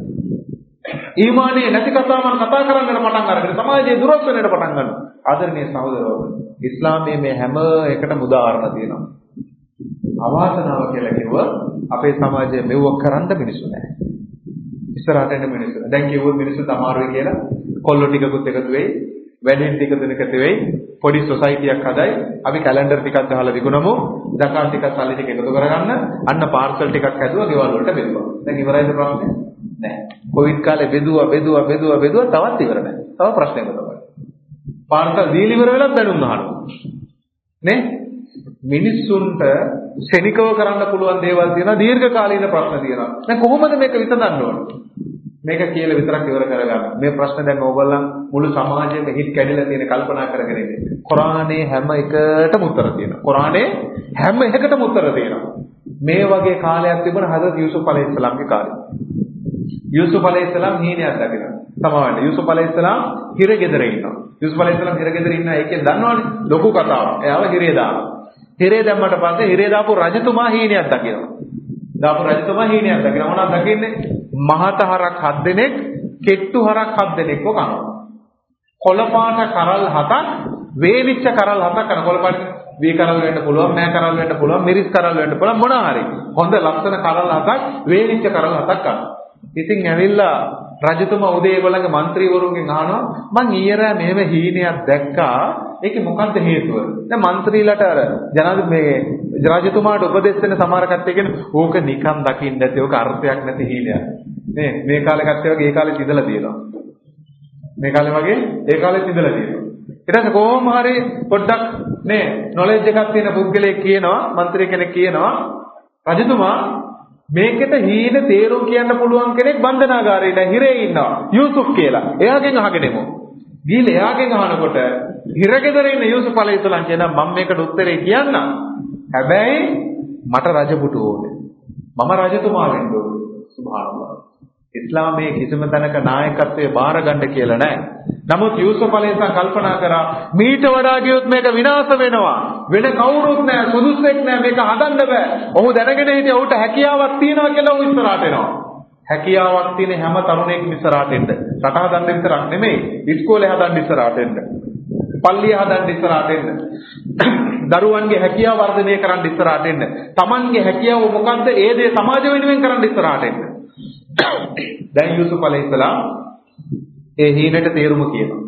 Speaker 1: ඊමානේ නැති කතාවන් කතා කරන්නට පටන් අරගෙන සමාජයේ දුරස් වෙන්නට පටන් ගන්නවා. ආදරණීය සහෝදරවරු ඉස්ලාමයේ මේ හැම එකටම උදාහරණ තියෙනවා. අවාසනාව කියලා කිව්ව අපේ සමාජයේ මෙව්ව කරන්න මිනිස්සු නැහැ. ඉස්සරහට එන්න මිනිස්සු. දැන් කිව්වොත් මිනිස්සු අමාරුයි කියලා කොල්ලෝ ටිකකුත් එකතු වෙයි, වැඩින් ටික දෙනෙක් එකතු වෙයි, පොඩි සොසයිටියක් හදයි. අපි කැලෙන්ඩර් ටිකක් ගහලා විකුණමු. දකාන් ටිකක් සල්ලි ටික එකතු කරගන්න. අන්න පාර්සල් ටිකක් හැදුවා ගෙවල් වලට බෙදුවා. දැන් ඉවරයිද ප්‍රශ්නේ? නැහැ. කොවිඩ් කාලේ බෙදුවා තවත් ඉවර නැහැ. තව ප්‍රශ්නයක් තමයි. පාර්සල් දීලා ඉවර වෙලත් දැනුම් අහනවා. නේ? මිනිස්සුන්ට ශනිකව කරන්න පුළුවන් දේවල් තියෙනවා, දීර්ඝ කාලීන ප්‍රශ්න තියෙනවා. දැන් කොහොමද මේක විසඳන්න ඕන? මේක කියලා විතරක් ඉවර කරගන්න. මේ ප්‍රශ්න දැන් ඕගොල්ලන් මුළු සමාජයේම හිත් කැඩිලා තියෙන කල්පනා කරගෙන ඉන්නේ. කුරානයේ හැම එකටම උත්තර තියෙනවා. කුරානයේ හැම එකටම උත්තර තියෙනවා. මේ වගේ කාලයක් තිබුණ හදරත් යූසුෆ් අලයිහිස්සලාම්ගේ කාලේ. යූසුෆ් අලයිහිස්සලාම් හීනයක් දැකලා. සමාවෙන්න. යූසුෆ් අලයිහිස්සලාම් හිරගෙදර ඉන්නවා. යූසුෆ් අලයිහිස්සලාම් හිරගෙදර ඉන්න එකේ දන්නවනේ ලොකු කතාවක්. එයාව හිරේ දානවා. හිරේ දැම්මට පස්සේ හිරේ දාපු රජතුමා හීනයක් දකිනවා. මොනවද දකින්නේ? මහත හරක් 7 දෙනෙක්, කෙට්ටු හරක් 7 දෙනෙක්ව කනවා. කොළපාට කරල් 7ක්, වේලිච්ච කරල් 7ක් කරන කොළපාට වී කරල් වෙන්න පුළුවන්, මෑ කරල් වෙන්න පුළුවන්, මිරිස් කරල් වෙන්න පුළුවන් මොනවා හරි. හොඳ ලස්සන කරල් 7ක්, වේලිච්ච කරල් 7ක් කරනවා. ඉතින් ඇවිල්ලා රජතුමා උදේ ඒගොල්ලන්ගේ മന്ത്രിවරුන්ගෙන් අහනවා මං ඊයරා මෙහෙම හීනයක් දැක්කා. ඒකේ මොකක්ද හේතුව? දැන් മന്ത്രിලට අර රජතුමාට උපදෙස් දෙන සමහර කට්ටිය කියන්නේ ඕක නිකන් දකින්න නැති ඕක අර්ථයක් නැති හීනයක්. නේ මේ කාලේ කට්ටිය වගේ ඒ කාලෙත් ඉඳලා තියෙනවා. මේ කාලේ වගේ ඒ කාලෙත් ඉඳලා තියෙනවා. ඊට පස්සේ කොහොම හරි පොඩ්ඩක් නේ නොලෙජ් එකක් තියෙන පුද්ගලයෙක් කියනවා, മന്ത്രി කෙනෙක් කියනවා රජතුමා මේකෙට හීන තේරුම් කියන්න පුළුවන් කෙනෙක් බන්ධනාගාරේ ඉන්න හිරේ ඉන්නවා යූසුෆ් කියලා. එයාගෙන් අහගෙන එමු. ගිහලා එයාගෙන් අහනකොට හිරගෙදර ඉන්න යූසුෆ් අලයිහිස්සලාම් කියනවා මම මේකට උත්තරේ කියන්නම්. හැබැයි මට රජපුටු ඕනේ. මම රජතුමා වෙන්න ඕනේ. සුබ්හානල්ලාහ්. ඉස්ලාමයේ කිසිම තැනක නායකත්වයේ බාර ගන්න කියලා නැහැ. නමුත් යූසුෆ් අලයිහිස්සලාම් කල්පනා කරා මීට වඩා ගියොත් මේක විනාශ වෙනවා. වෙන කවුරුත් නැහැ, සුදුස්සෙක් නැහැ, මේක හදන්න බෑ. ඔහු දැනගෙන හිටිය ඔහුට හැකියාවක් තියෙනවා කියලා ඔහු ඉස්සරහට එනවා. හැකියාවක් තියෙන හැම තරුණයෙක්ම ඉස්සරහට එන්න. රට හදන්න විතරක් නෙමෙයි, ඉස්කෝලේ හදන්න ඉස්සරහට එන්න. පල්ලිය හදන්න ඉස්සරහට එන්න. දරුවන්ගේ හැකියාව වර්ධනය කරන්න ඉස්සරහට එන්න. Tamanගේ හැකියාව මොකද්ද? ඒ දේ සමාජ වෙනුවෙන් කරන්න ඉස්සරහට එන්න. දැන් යූසුෆ් අලයිහිස්සලාම් ඒ හීනට තේරුම කියනවා.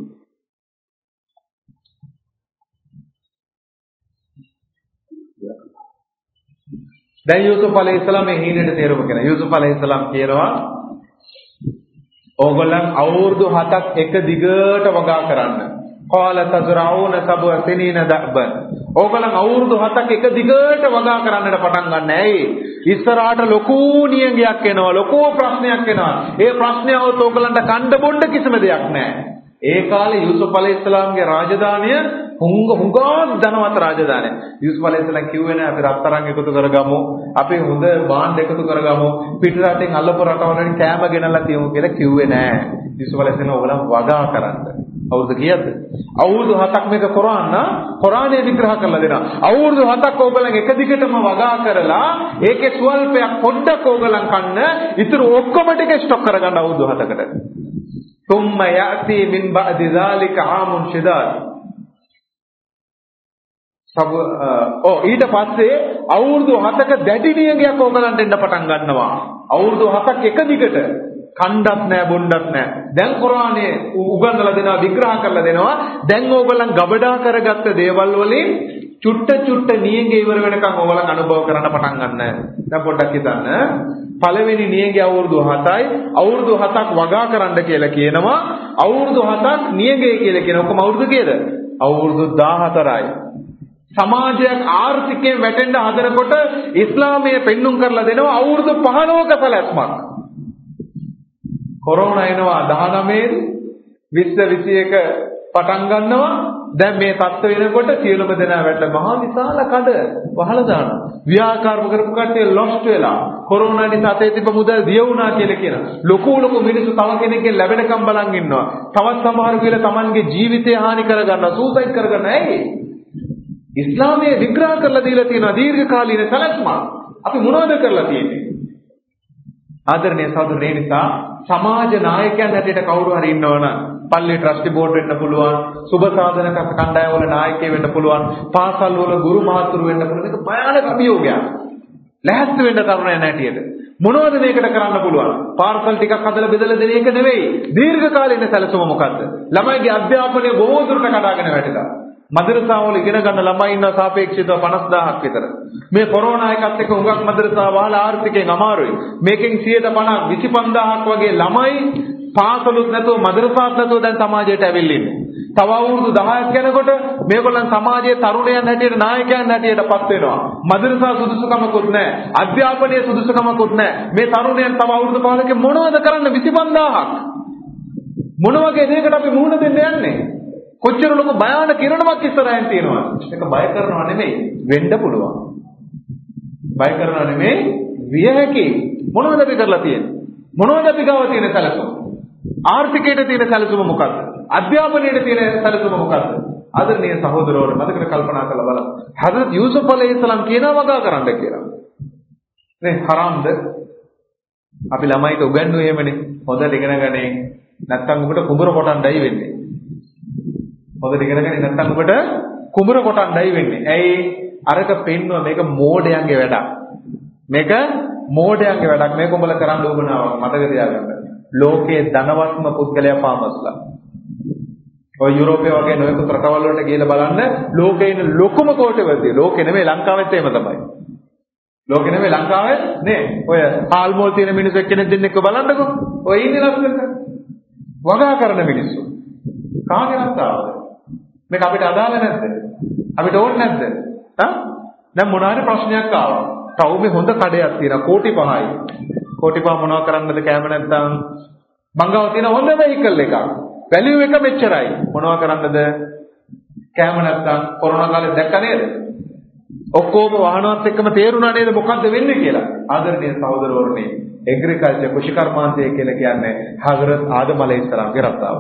Speaker 1: දැන් යූසුෆ් අලයිහිස්සලාම් මේ හීනට තේරුම කියනවා. යූසුෆ් අලයිහිස්සලාම් කියනවා ඕගොල්ලන් අවුරුදු 7ක් එක දිගට වගා කරන්න. قال تزرعون سبع سنين دأبا. ඕගොල්ලන් අවුරුදු 7ක් එක දිගට වගා කරන්නට පටන් ගන්න. ඇයි? ඉස්සරහට ලොකු නියඟයක් එනවා, ලොකු ප්‍රශ්නයක් එනවා. ඒ ප්‍රශ්නය આવොත් ඕගොල්ලන්ට කණ්ඩ බොණ්ඩ කිසිම දෙයක් නැහැ. ඒ කාලේ යූසුෆ් අලයිහිස්සලාම්ගේ රාජධානිය හුඟා ධනවත් රාජධානිය. යූසුෆ් අලයිහිස්සලාම් කිව්වේ නෑ අපි රත්තරන් එකතු කරගමු, අපි හොඳ භාණ්ඩ එකතු කරගමු, පිටරටින් අල්ලපු රටවලින් කෑම ගෙනල්ලා තියමු කියලා කිව්වේ නෑ. යූසුෆ් අලයිහිස්සලාම් ඕගොල්ලන් වගා කරන්න. අවුරුදු කීයද? අවුරුදු 7ක් මේක කුරානයේ විග්‍රහ කරලා දෙනවා. අවුරුදු 7ක් ඕගොල්ලන් එක දිගටම වගා කරලා ඒකේ ස්වල්පයක් පොඩ්ඩක් ඕගොල්ලන් කන්න, ඉතුරු ඔක්කොම ටික ස්ටොක් කරගන්න අවුරුදු 7කට. ثم يأتي من بعد ذلك عام شداد. ඊට පස්සේ අවුරුදු 7ක දැඩි නියඟයක් ඕගලන්ට එන්න පටන් ගන්නවා. අවුරුදු 7ක් එක දිගට කණ්ඩක් නැහැ, බොණ්ඩක් නැහැ. දැන් කුරානයේ උගන්වලා දෙනවා, විග්‍රහ කරලා දෙනවා. දැන් ඕගලන් ගබඩා කරගත්ත දේවල් වලින් චුට්ට නියඟ ඉවර වෙනකන් ඕගලන් අනුභව කරන්න පටන් ගන්න. දැන් පොඩ්ඩක් හිතන්න. පළවෙනි නියඟේ අවුරුදු 7යි. අවුරුදු 7ක් වගා කරන්න කියලා කියනවා. අවුරුදු 7ක් නියඟේ කියලා කියනවා. ඔක්කොම අවුරුදු කීයද? අවුරුදු 14යි. සමාජයක් ආර්ථිකයෙන් වැටෙන්න හදනකොට ඉස්ලාමයේ පෙන්눔 කරලා දෙනවා අවුරුදු 15ක සැලැස්මක්. කොරෝනා එනවා 19 2021 පටන් ගන්නවා. දැන් මේ තත්ත්ව වෙනකොට සියලුම දෙනා වැටලා මහා විශාල කඩ වහලා දානවා. ව්‍යාපාර කරපු කට්ටිය ලොස්ට් වෙලා කොරෝනා නිසා අතේ තිබ්බ මුදල් දිය වුණා කියලා කියන. ලොකු මිනිස්සු තව කෙනෙක්ගෙන් ලැබෙනකම් බලන් ඉන්නවා. තවත් සමහරු කියලා Tamanගේ ජීවිතය හානි කරගන්නවා, සූසයිඩ් කරගන්නවා. ඇයි? ඉස්ලාමයේ විග්‍රහ කරලා දීලා තියෙනවා දීර්ඝකාලීන සැලැස්මක්. අපි මොනවද කරලා තියෙන්නේ? ආදරණීය සහෝදරයනි, නිසා සමාජ නායකයන් හැටියට කවුරු හරි ඉන්නවනම් පල්ලි ට්‍රස්ටි බෝඩ් වෙන්න පුළුවන්, සුබ සාධන කණ්ඩායම් වල නායකයෙක් වෙන්න පුළුවන්, පාසල් වල ගුරු මහතුරු වෙන්න පුළුවන්. මේක භයානක අභියෝගයක්. ලැහැත්ති වෙන්න තරුණයන් හැටියට මොනවද මේකට කරන්න පුළුවන්? පාර්සල් ටිකක් හදලා බෙදලා දෙන එක නෙවෙයි. දීර්ඝකාලීන සැලසුම මොකද්ද? ළමයිගේ අධ්‍යාපනය බොහෝ දුරට කඩාගෙන වැටෙනවා. මදරසාවල ඉගෙන ගන්න ළමයි ඉන්නවා සාපේක්ෂව 50000ක් විතර. මේ කොරෝනා එකත් එක්ක හුඟක් මදරසා වල ආර්ථිකයෙන් අමාරුයි. මේකෙන් 150 25000ක් වගේ ළමයි පාසලුත් නැතුව මදරසාත් නැතුව දැන් සමාජයට ඇවිල්ලා ඉන්නේ. තව අවුරුදු 10ක් යනකොට මේගොල්ලන් සමාජයේ තරුණයන් හැටියට නායකයන් හැටියට පත් වෙනවා. මදරසා සුදුසුකමකුත් නැහැ. අධ්‍යාපනයේ සුදුසුකමකුත් නැහැ. මේ තරුණයන් තව අවුරුදු 15කින් මොනවද කරන්න 25000ක්? මොන වගේ දෙයකට අපි මුහුණ දෙන්න යන්නේ? කොච්චර ලොකු භයානක කිරණමක් ඉස්සරහින් තියෙනවා. ඒක බය කරනවා නෙමෙයි, වෙන්න පුළුවන්. බය කරනවා නෙමෙයි, විය හැකි. මොනවද අපි කරලා තියෙන්නේ? මොනවද අපි ගාව තියෙන සැලසුම්? ආර්ථිකයට තියෙන සැලසුම මොකද්ද? අධ්‍යාපනයට තියෙන සැලසුම මොකද්ද? ආදරණීය සහෝදරවරු මතකද කල්පනා කරලා බලන්න. හදරත් යූසුෆ් අලයිහිස්සලාම් කියනවා වගා කරන්න කියලා. නේ හරාම්ද? අපි ළමයිට උගන්වුවේ එහෙමනේ. හොඳට ඉගෙන ගන්නේ. නැත්තම් ඔබට කුඹර කොටන්නයි වෙන්නේ. හොඳට ඉගෙන ගන්නේ නැත්තම් ඔබට කුඹර කොටන්නයි වෙන්නේ. ඇයි? අරක පෙන්නුව මේක මෝඩයන්ගේ වැඩක්. මේක මෝඩයන්ගේ වැඩක්. මේක උඹලා කරන්න උවමනාවක් මතක තියාගන්න. ලෝකයේ ධනවත්ම පුද්ගලයා පාමස්ලා. ඔය යුරෝපයේ වගේ නොයෙකුත් රටවල් වලට ගිහලා බලන්න ලෝකේ ඉන්න ලොකුම කෝටිපතිය. ලෝකේ නෙමෙයි ලංකාවෙත් එහෙම තමයි. ලෝකේ නෙමෙයි ලංකාවේ නේ. ඔය හාල්මෝල් තියෙන මිනිස්සු එක්කෙනෙක් දෙන්නෙක්ව බලන්නකෝ. ඔය ඉන්නේ ලස්සනට. වගා කරන මිනිස්සු. කාගේ රස්සාවද? මේක අපිට අදාළ නැද්ද? අපිට ඕනේ නැද්ද? දැන් මොනාරි ප්‍රශ්නයක් ආවා. ටවුමේ හොඳ කඩයක් තියෙනවා. කෝටි 5යි. කෝටි 5 මොනව කරන්නද කැම නැත්තම් බංගාව තියෙන හොඳ වෙහිකල් එකක්. වැලියු එක මෙච්චරයි. මොනව කරන්නද? කැම නැත්තම් කොරෝනා කාලේ දැක්ක නේද? ඔක්කොම වහනවත් එක්කම තේරුණා නේද මොකද්ද වෙන්නේ කියලා. ආදරණීය සහෝදරවරුනි, ඇග්‍රිකල්චර් කෘෂිකර්මාන්තය කියලා කියන්නේ හදරත් ආදම අලයිහිස්සලාම්ගේ රස්සාව.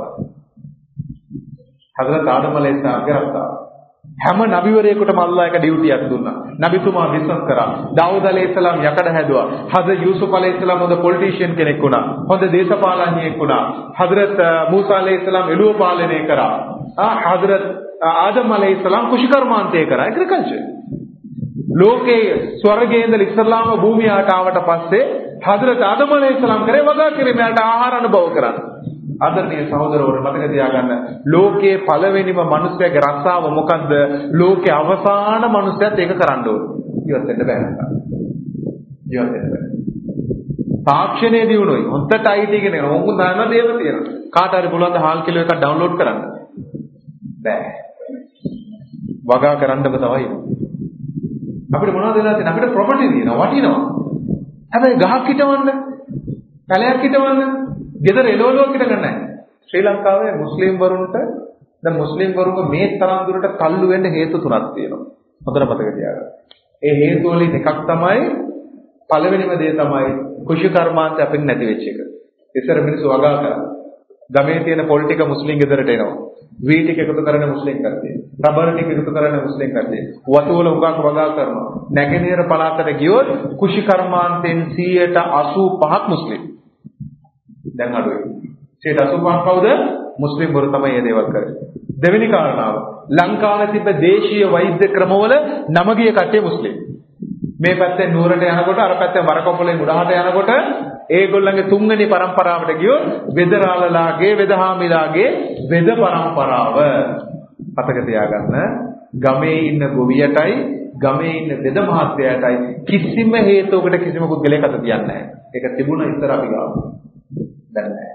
Speaker 1: හදරත් ආදම අලයිහිස්සලාම්ගේ රස්සාව. හැම නබිවරයෙකුටම අල්ලාහ් එක ඩියුටියක් දුන්නා. නබිතුමා විශ්වාස කරා. දාවුද් අලයිහිස්සලාම් යකඩ හැදුවා. හදරත් යූසුෆ් අලයිහිස්සලාම් හොඳ පොලිටිෂියන් කෙනෙක් වුණා. හොඳ දේශපාලඥයෙක් වුණා. හදරත් මූසා අලයිහිස්සලාම් එළුව පාලනය කරා. හදරත් ආදම අලයිහිස්සලාම් කෘෂිකර්මාන්තය කරා. ඇග්‍රිකල්චර් ලෝකේ ස්වර්ගයේ ඉඳලා ඉස්ලාම භූමියට ආවට පස්සේ හදරත් ආදම අලයිහිස්සලාම් කරේ වගා කිරීමට ආහාර අනුභව කරා. ආදරණීය සහෝදරවරු මතක තියාගන්න ලෝකයේ පළවෙනිම මිනිස්යාගේ රස්සාව මොකද්ද? ලෝකේ අවසාන මිනිස්යාත් ඒක කරන්න ඕනේ. ඉවත් වෙන්න බෑ නේද? ඉවත් වෙන්න බෑ. තාක්ෂණයේ දිනුනොයි. හොඳට IT ඉගෙන ගන්න. ඕක ධර්ම දේව තියෙනවා. කාට හරි පුළුවන් ද හාල් කිලෝ එකක් ඩවුන්ලෝඩ් කරන්න? බෑ. වගා කරන්නම තමයි. අපිට මොනවද වෙලා තියෙන්නේ? අපිට ප්‍රොපර්ටි දිනවා වටිනවා. හැබැයි ගහක් හිටවන්න, පැලයක් හිටවන්න, ගෙදර එළවලුවක් හිට ගන්න නැහැ. ශ්‍රී ලංකාවේ මුස්ලිම් වරුන්ට දැන් මුස්ලිම් වරුන්ගේ මේ තරම් දුරට තල්ලු වෙන්න හේතු තුනක් තියෙනවා. හොඳට මතක තියාගන්න. ඒ හේතු වලින් එකක් තමයි පළවෙනිම දේ තමයි කුෂිකර්මාන්තය අපිට නැති වෙච්ච එක. ඉස්සර මිනිස්සු වගා කරා. ගමේ තියෙන පොල් ටික මුස්ලිම් ගෙදරට එනවා. වී ටික එකතු කරන මුස්ලිම් කට්ටිය. රබර් ටික එකතු කරන මුස්ලිම් කට්ටිය. වතු වල උගක් වගා කරනවා. නැගෙනහිර පළාතට ගියොත් කුෂිකර්මාන්තෙන් 85% මුස්ලිම්. දැන් අඩුයි. 85% කවුද? මුස්ලිම් වරු තමයි මේ දේවල් කරන්නේ. දෙවෙනි කාරණාව ලංකාවේ තිබ්බ දේශීය වෛද්‍ය ක්‍රමවල නමගිය කට්ටිය මුස්ලිම්. මේ පැත්තෙන් නුවරට යනකොට අර පැත්තෙන් වරකපොලෙන් උඩහට යනකොට ඒගොල්ලන්ගේ තුන්වෙනි પરම්පරාවට ගියොත් වෙදරාලලාගේ වෙදහාමිලාගේ වෙද પરම්පරාව. අතක තියාගන්න ගමේ ඉන්න ගොවියටයි ගමේ ඉන්න වෙද මහත්තයාටයි කිසිම හේතුවකට කිසිම පුද්ගලයෙක් අත තියන්නේ නැහැ. ඒක තිබුණා ඉස්සර අපි ගාව. දැන් නැහැ.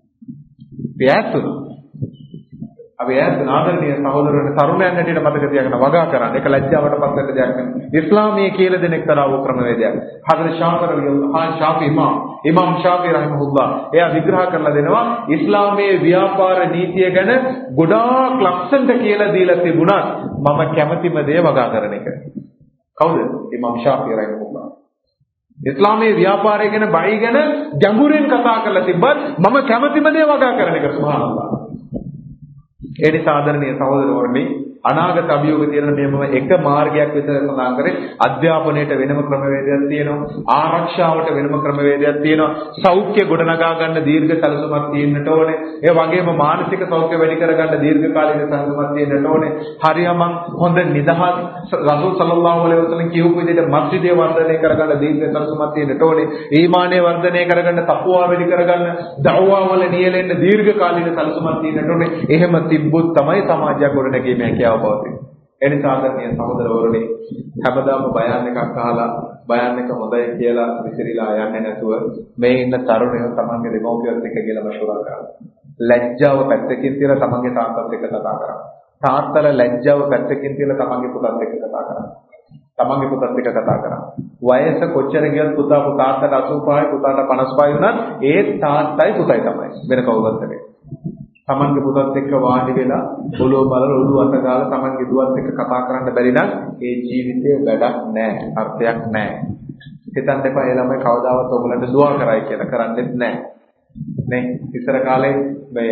Speaker 1: අපි ඈත් ආදරණීය සහෝදරවරුනි තරුණයන් හැටියට මතක තියාගන්න වගා කරන්න. ඒක ලැජ්ජාවටපත් වෙන්න දෙයක් නෙමෙයි. ඉස්ලාමයේ කියලා දෙන එක්තරා වූ ක්‍රමවේදයක්. හදරත් ශාෆි ඉමාම් ශාෆි රහිමහුල්ලා එයා විග්‍රහ කරලා දෙනවා ඉස්ලාමයේ ව්‍යාපාර නීතිය ගැන ගොඩාක් ලක්ෂණ කියලා දීලා තිබුණත් මම කැමැතිම දේ වගා කරන එක. කවුද? ඉමාම් ශාෆි රහිමහුල්ලා. ඉස්ලාමයේ ව්‍යාපාරය ගැන බයි ගැන ගැඹුරින් කතා කරලා තිබ්බත් මම කැමැතිම දේ වගා කරන එක. සුබ්හානල්ලාහ්. ඒ නිසා ආදරණීය සහෝදරවරුනි අනාගත අභියෝග තියෙන මේ මම එක මාර්ගයක් විතර සඳහන් කරේ. අධ්‍යාපනයට වෙනම ක්‍රමවේදයක් තියෙනවා. ආරක්ෂාවට වෙනම ක්‍රමවේදයක් තියෙනවා. සෞඛ්‍ය ගොඩනගා ගන්න දීර්ඝ සැලසුමක් තියෙන්නට ඕනේ. ඒ වගේම මානසික සෞඛ්‍ය වැඩි කර ගන්න දීර්ඝකාලීන සැලසුමක් තියෙන්නට ඕනේ. හරියම හොඳ නිදහස් රසූල් සල්ලල්ලාහු අලයිහි වසල්ලම් කියපු විදිහට මස්ජිදේ වර්ධනය කර ගන්න දීර්ඝ සැලසුමක් තියෙන්නට ඕනේ. ඊමානය වර්ධනය කර ගන්න, තක්වා වැඩි කර ගන්න, දවවා වල නියැලෙන්න දීර්ඝකාලීන සැලසුමක් තියෙන්නට ඕනේ. එහෙම තිබ්බොත් තමයි සමාජයක් ගොඩනැගීමේ හැකියාව පවතින. එනිසා ආදරණීය සහෝදරවරුනි හැමදාම බයන් එකක් අහලා බයන් එක හොඳයි කියලා විසිරීලා යන්නේ නැතුව මේ ඉන්න තරුණයෝ තමන්ගේ දෙමව්පියොත් එක්ක ගිහලා මශුරා කරා. ලැජ්ජාව පැත්තකින් තියලා තමන්ගේ තාත්තත් එක්ක කතා කරා. තාත්තලා ලැජ්ජාව පැත්තකින් තියලා තමන්ගේ පුතත් එක්ක කතා කරා. තමන්ගේ පුතත් එක්ක කතා කරා. වයස කොච්චර ගියත් පුතාට 85යි පුතාට 55යි වුණත් ඒ තාත්තයි පුතයි තමයි. වෙන කවුරුත් නෙවෙයි. තමන්ගේ පුතත් එක්ක වාඩි වෙලා ඔළුව බලලා ඔළුව අත ගාලා තමන්ගේ දුවත් එක්ක කතා කරන්න බැරි නම් ඒ ජීවිතේ වැඩක් නැහැ, අර්ථයක් නැහැ. හිතන්න එපා ඒ ළමයි කවදාවත් ඔයගලන්ට දුවා කරයි කියලා කරන්නේත් නැහැ. නේ ඉස්සර කාලේ මේ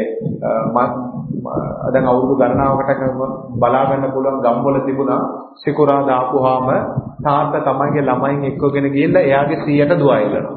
Speaker 1: දැන් අවුරුදු ගණනාවකට බලා ගන්න පුළුවන් ගම්වල තිබුණා සිකුරා දාපුවාම තාත්තා තමන්ගේ ළමයින් එක්කගෙන ගිහිල්ලා එයාගේ සීයට දුවා එළනවා.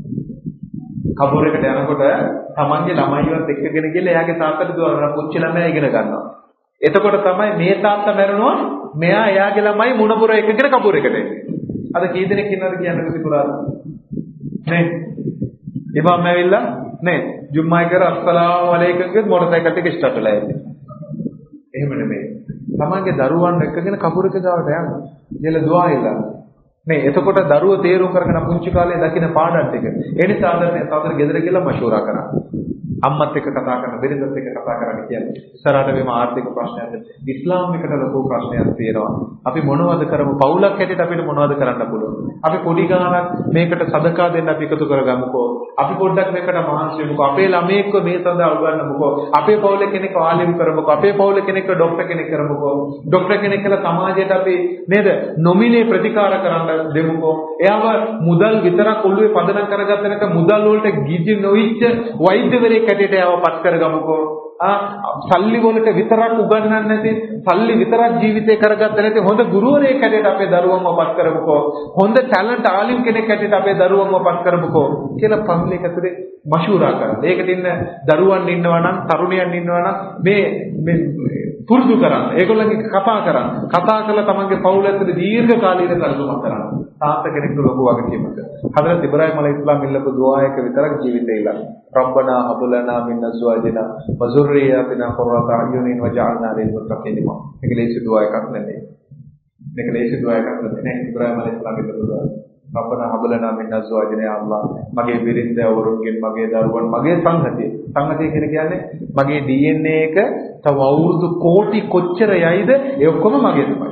Speaker 1: කබුරේකට යනකොට තමන්ගේ ළමයිවත් එක්කගෙන ගිහිල්ලා එයාගේ තාත්තට දුවා එළනවා. පුංචි ළමයා ඉගෙන ගන්නවා. එතකොට තමයි මේ තාත්තා මැරුණොත් මෙයා එයාගේ ළමයි මුණපුර එකගෙන කබුරේකට එන්නේ. අද කී දෙනෙක් ඉන්නවද කියන්නේ සිකුරාද? නේ ඉබම් ඇවිල්ලා නේ ජුම්මයි කර අස්සලාමු අලයිකුම් කියත් මොටර් සයිකල් එක ස්ටාර්ට් වෙලා යන්නේ. එහෙම නෙමෙයි. තමන්ගේ දරුවන් එක්කගෙන කබුරක ගාවට යනවා. ඉතින් දුවා ඉල්ලන්න. නේ එතකොට දරුවෝ තේරුම් කරගෙන පුංචි කාලේ දකින්න පාඩම් ටික. ඒ නිසා ආදරණීය සහෝදර ගෙදර ගිහලා මෂූරා කරා. අම්මත් එක්ක කතා කරන බෙරිඳත් එක්ක කතා කරන්න කියන්නේ. ඉස්සරහට මේම ආර්ථික ප්‍රශ්නයක් ඉස්ලාම් එකට ලොකු ප්‍රශ්නයක් තියෙනවා. අපි මොනවද කරමු? පවුලක් හැටියට අපිට මොනවද කරන්න පුළුවන්? අපි පොඩි ගාණක් මේකට සදකා දෙන්න අපි එකතු කරගමුකෝ. අපි පොඩ්ඩක් මේකට මහන්සි වෙමුකෝ. අපේ ළමයෙක්ව මේ සඳහා උගන්වමුකෝ. අපේ පවුලේ කෙනෙක්ව ආලිම් කරමුකෝ. අපේ පවුලේ කෙනෙක්ව ડોක්ටර් කෙනෙක් කරමුකෝ. ડોක්ටර් කෙනෙක් කියලා සමාජයට අපි නේද නොමිලේ ප්‍රතිකාර කරන්න දෙමුකෝ. එයාව මුදල් විතරක් ඔළුවේ පදනම් කරගත්ත නැක මුදල් වලට ගිජි නොවිච්ච වෛද්‍යවරයෙක් හැටියට එයාව පත් කරගමුකෝ. සල්ලි වලට විතරක් උගන්වන්නේ නැති සල්ලි විතරක් ජීවිතේ කරගත්ත නැති හොඳ ගුරුවරයෙක් හැටියට අපේ දරුවන්ව පත් කරමුකෝ. හොඳ ටැලන්ට් ආලිම් කෙනෙක් හැටියට අපේ දරුවන්ව පත් කරමුකෝ කියලා පවුලේ ඇතුලේ මෂූරා කරනවා. ඒකට ඉන්න දරුවන් ඉන්නවා නම් තරුණයන් ඉන්නවා නම් මේ පුරුදු කරන්න. ඒගොල්ලන්ගේ කතා කරන්න. කතා කරලා තමන්ගේ පවුල ඇතුලේ දීර්ඝ කාලීන කල්පනා කරන්න. තාත්තා කෙනෙක්ට ලොකු වගකීමක්. හදරත් ඉබ්‍රාහීම අලයිහිස්ලාම් ඉල්ලපු දුආ එක විතරක් ජීවිතේ ඉලා. රබ්බනා හබ් ලනා මින් අස්වාජිනා ව සුර්රියතිනා කුර්රත අයුනින් වජාල්නා ලිල් මුත්තකීන් ඉමාම්. මේක ලේසි දුආ එකක් නෙමෙයි. මේක ලේසි දුආ එකක් නෙමෙයි. ඉබ්‍රාහීම අලයිහිස්ලාම් ඉල්ලපු දුආ. රබ්බනා හබ් ලනා මින් අස්වාජිනා යා අල්ලාහ් මගේ බිරිඳ වරුන්ගෙන් මගේ දරුවන් මගේ සංහතිය. සංහතිය කියන්නේ මගේ DNA එක තව අවුරුදු කෝටි කොච්චර යයිද ඒ ඔක්කොම මගේ තමයි.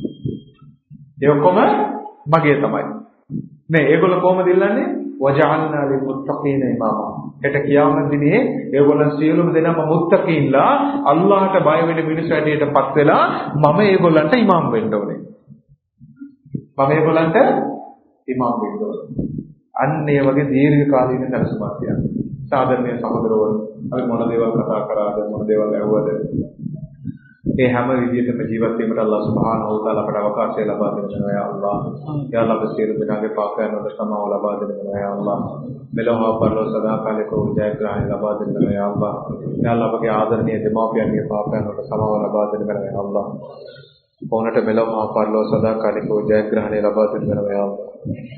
Speaker 1: ඒ ඔක්කොම මගේ තමයි. නේ ඒගොල්ලෝ කොහොමද ඉල්ලන්නේ? වජාල්නා ලිල් මුත්තකීන ඉමාමා. හෙට කියාමත් දිනේ ඒගොල්ලන් සියලුම දෙනාම මුත්තකීන්ලා අල්ලාහට බය වෙන මිනිස්සු හැටියටපත් වෙලා මම ඒගොල්ලන්ට ඉමාම් වෙන්න ඕනේ. මම ඒගොල්ලන්ට ඉමාම් වෙන්න ඕනේ. අන්න ඒ වගේ දීර්ඝ කාලීන සැලසුමක් කියන්නේ. සාධර්මීය සහෝදරවරුන් අපි මොන දේවල් කතා කරාද මොන දේවල් ඇහුවද ඒ හැම විදිහටම ජීවත් වීමට අල්ලාහ් සුබ්හානහු වතාලා අපට අවකාශය ලබා දෙනවා යා අල්ලාහ්. යා අල්ලාහ් අපේ සියලු දෙනාගේ පාපයන් වලට සමාව ලබා දෙනවා යා අල්ලාහ්. මෙලොව පරලොව සදාකාලික ජයග්‍රහණය ලබා දෙනවා යා අල්ලාහ්. යා අල්ලාහ් අපගේ ආදරණීය දෙමාපියන්ගේ පාපයන් වලට සමාව ලබා දෙනවා යා අල්ලාහ්. ඕනට මෙලොව පරලොව සදාකාලික ජයග්‍රහණය ලබා දෙනවා යා අල්ලාහ්.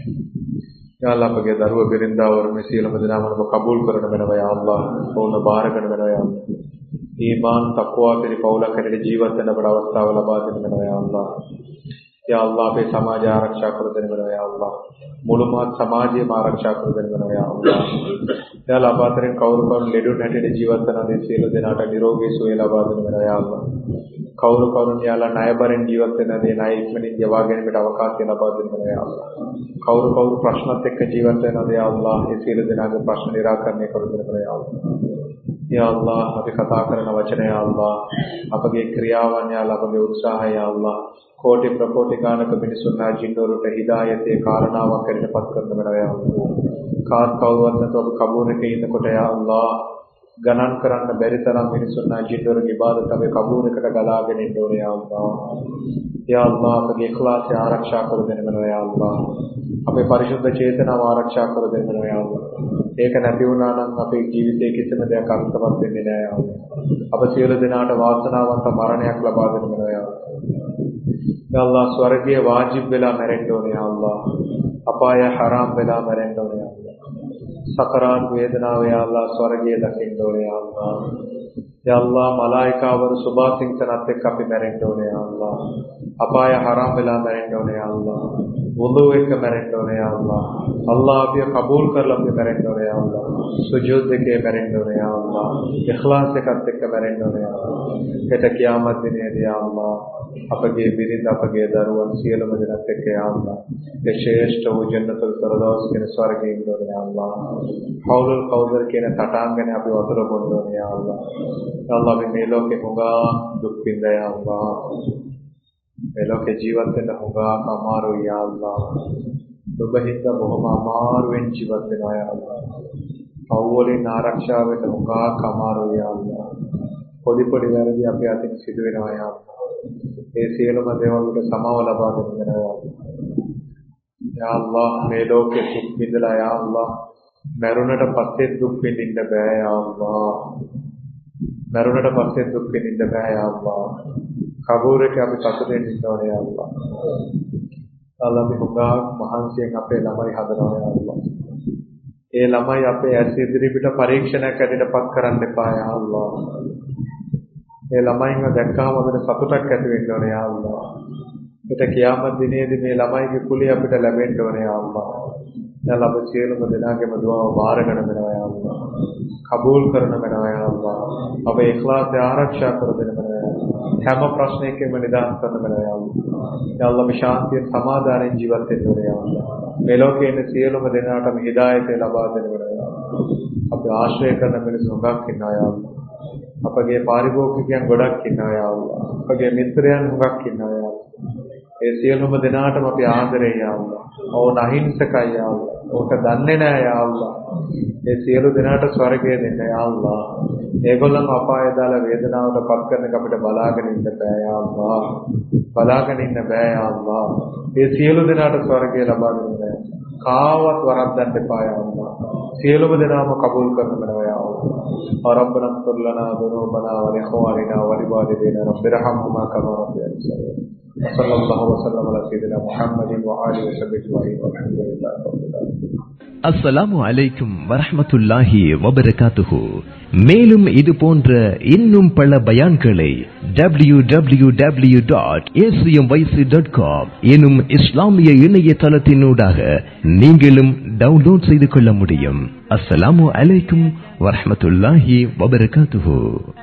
Speaker 1: යා අල්ලාහ් අපගේ දරුවෝ බිරින්දා වරුන් සියලුම දෙනාම කබූල් කරන වෙනවා යා අල්ලාහ්. ඕන බාර ගන්න වෙනවා යා අල්ලාහ්. ईमान तक़वा के पौला करने जीवन देने बड़ा अवस्था वाला बात देने बना या अल्लाह. या अल्लाह पे समाज आरक्षा कर देने बना या अल्लाह. मुलुमात समाज आरक्षा कर देने बना या अल्लाह. या अल्लाह बात रे कौर कौर लेडू नटे जीवन देना दे सेलो देनाटा निरोगी सुएला बात देने बना या अल्लाह. कौर कौर या अल्लाह नायबरन जीवन देना दे नाय इस्मनी जवागेन बेटा अवकाश देना बात देने बना या अल्लाह. कौर कौर प्रश्न तक जीवन देना दे या अल्लाह. ये सेलो देना के प्रश्न निराकरण कर देने बना या अल्लाह. या अल्लाह අපි කතා කරන වචන යා අල්ලාහ් අපගේ ක්‍රියාවන් යා අල්ලාහ් අපගේ උත්සාහය යා අල්ලාහ් කෝටි ප්‍රකෝටි ගානක මිනිසුන්ලා ජින්නවරුන්ට හිදායතේ කාරණාවක් කරගෙන පත් කරන වෙනවා යා අල්ලාහ් කාත් කවුරුවත් නැතුව අපි කබූරක ඉන්නකොට යා අල්ලාහ් ගණන් කරන්න බැරි තරම් මිනිසුන්ලා ජින්නවරුන්ගේ ඉබාදත් අපි කබූරකට ගලාගෙන ඉන්න ඕනේ යා අල්ලාහ් යා අල්ලාහ් අපගේ ඉඛලාසය ආරක්ෂා කර දෙන්න වෙනවා යා අල්ලාහ් අපේ පරිශුද්ධ චේතනාව ආරක්ෂා කර දෙන්න වෙනවා යා අල්ලාහ් ඒක නැති වුණා නම් අපේ ජීවිතයේ කිසිම දෙයක් අර්ථවත් වෙන්නේ නැහැ යා අල්ලාහ්. අප සියලු දෙනාට වාසනාවන්ත මරණයක් ලබා දෙන්න වෙනවා යා අල්ලාහ්. යා අල්ලාහ් ස්වර්ගයේ වාජිබ් වෙලා මැරෙන්න ඕනේ යා අල්ලාහ්. අපාය හරාම් වෙලා මැරෙන්න ඕනේ යා අල්ලාහ්. සකරාත් වේදනාව යා අල්ලාහ් ස්වර්ගයේ දකින්න ඕනේ යා අල්ලාහ්. යා අල්ලාහ් මලායිකාවරු සුභාසින්තනත් එක්ක අපි මැරෙන්න ඕනේ යා අල්ලාහ්. අපාය හරාම් වෙලා මැරෙන්න ඕනේ යා අල්ලාහ්. වුදු එක මැරෙන්න ඕනේ යා අල්ලාහ්. අල්ලාහ් අපිව කබූල් කරලා අපි මැරෙන්න ඕනේ යා අල්ලාහ්. සුජූද් එකේ මැරෙන්න ඕනේ යා අල්ලාහ්. ඉඛලාස් එකත් එක්ක මැරෙන්න ඕනේ යා අල්ලාහ්. හෙට කියාමත් දිනේදී යා අල්ලාහ් අපගේ බිරිඳ අපගේ දරුවන් සියලුම දෙනාත් එක්ක යා අල්ලාහ්. ඒ ශ්‍රේෂ්ඨ වූ ජන්නතුල් ෆිරදෞස් කියන ස්වර්ගයේ ඉන්න ඕනේ යා අල්ලාහ්. හවුලුල් කෞසර් කියන තටාංගනේ අපි වතුර බොන්න ඕනේ යා අල්ලාහ්. යා අල්ලාහ් මේ ලෝකේ හොඟා දුක් විඳ යා අල්ලාහ්. මේ ලෝකේ ජීවත් වෙන්න හොඟා අමාරුයි යා අල්ලාහ්. ඔබ හිත බොහොම අමාරුවෙන් ජීවත් වෙනවා යා අල්ලාහ්. පව්වලින් ආරක්ෂා වෙන්න උගාක් අමාරුයි යා අල්ලාහ්. පොඩි පොඩි වැරදි අපේ අතින් සිදු වෙනවා යා අල්ලාහ්. ඒ සියලුම දේවල් වලට සමාව ලබා දෙන්න වෙනවා යා අල්ලාහ්. මේ ලෝකෙ දුක් විඳලා යා අල්ලාහ් මරුණට පස්සේ දුක් විඳින්න බෑ යා අල්ලාහ්. මරුණට පස්සේ දුක් විඳින්න බෑ යා අල්ලාහ්. කබූරේක අපි සතුටෙන් ඉන්න ඕනේ යා අල්ලාහ්. අල්ලාහ් මේ උගාක් මහන්සියෙන් අපේ ළමයි හදනවා යා අල්ලාහ්. ඒ ළමයි අපේ ඇස් ඉදිරිපිට පරීක්ෂණයක් ඇදලා පත් කරන්න එපා යා අල්ලාහ්. ඒ ළමයින්ව දැක්කම අපිට සතුටක් ඇති වෙන්න ඕනේ යා අල්ලාහ්. පිට කියාමත් දිනේදී මේ ළමයිගේ කුලිය අපිට ලැබෙන්න ඕනේ යා අල්ලාහ්. යා අල්ලාහ් සියලුම දෙනාගේම දුආව වාරගෙන වෙනවා යා අල්ලාහ්. කබූල් කරන වෙනවා යා අල්ලාහ්. අපේ ඉඛලාසය ආරක්ෂා කර දෙන්න වෙනවා. හැම ප්‍රශ්නයකම නිදාන් කරන වෙනවා යා අල්ලාහ්. යා අල්ලාහ් මේ ශාන්තිය සමාදානයෙන් ජීවත් වෙන්න ඕනේ යා අල්ලාහ්. මේ ලෝකයේ ඉන්න සියලුම දෙනාටම හිදායතය ලබා දෙන්න වෙනවා යා අල්ලාහ්. අපි ආශ්‍රය කරන මිනිස්සු හුඟක් ඉන්නවා යා අල්ලාහ්. අපගේ පාරිභෝගිකයන් ගොඩක් ඉන්නවා යා අල්ලාහ්. අපගේ මිත්‍රයන් හුඟක් ඉන්නවා යා අල්ලාහ්. ඒ සියලුම දෙනාටම අපි ආදරේ යා අල්ලාහ්. ඕන අහිංසකයි යා අල්ලාහ්. ඕක දන්නේ නැහැ යා අල්ලාහ්. ඒ සියලු දෙනාට ස්වර්ගය දෙන්න යා අල්ලාහ්. ඒගොල්ලන්ව අපාය දාලා වේදනාවට පත් කරන එක අපිට බලාගෙන ඉන්න බෑ යා අල්ලාහ්. බලාගෙන ඉන්න බෑ යා අල්ලාහ්. ඒ සියලු දෙනාට ස්වර්ගය ලබා දෙන්න කාවත් වරද්දන්න එපා යා අල්ලාහ්. සියලුම දෙනාම කබූල් කරනවා යා අල්ලාහ්. ربنا اغفر لنا ذنوبنا ولإخواننا ولوالدينا رب ارحمهما كما ربياني صغيرا صلى الله وسلم على سيدنا محمد وآله وصحبه أجمعين والحمد لله رب العالمين.
Speaker 2: அஸ்ஸலாமு அலைக்கும் வரஹ்மத்துல்லாஹி வபரகாத்துஹு. மேலும் இது போன்ற இன்னும் பல பயான்களை www.acmyc.com எனும் இஸ்லாமிய இணையதளத்தினூடாக நீங்களும் டவுன்லோட் செய்து கொள்ள முடியும். அஸ்ஸலாமு அலைக்கும் வரஹ்மத்துல்லாஹி வபரகாத்துஹு.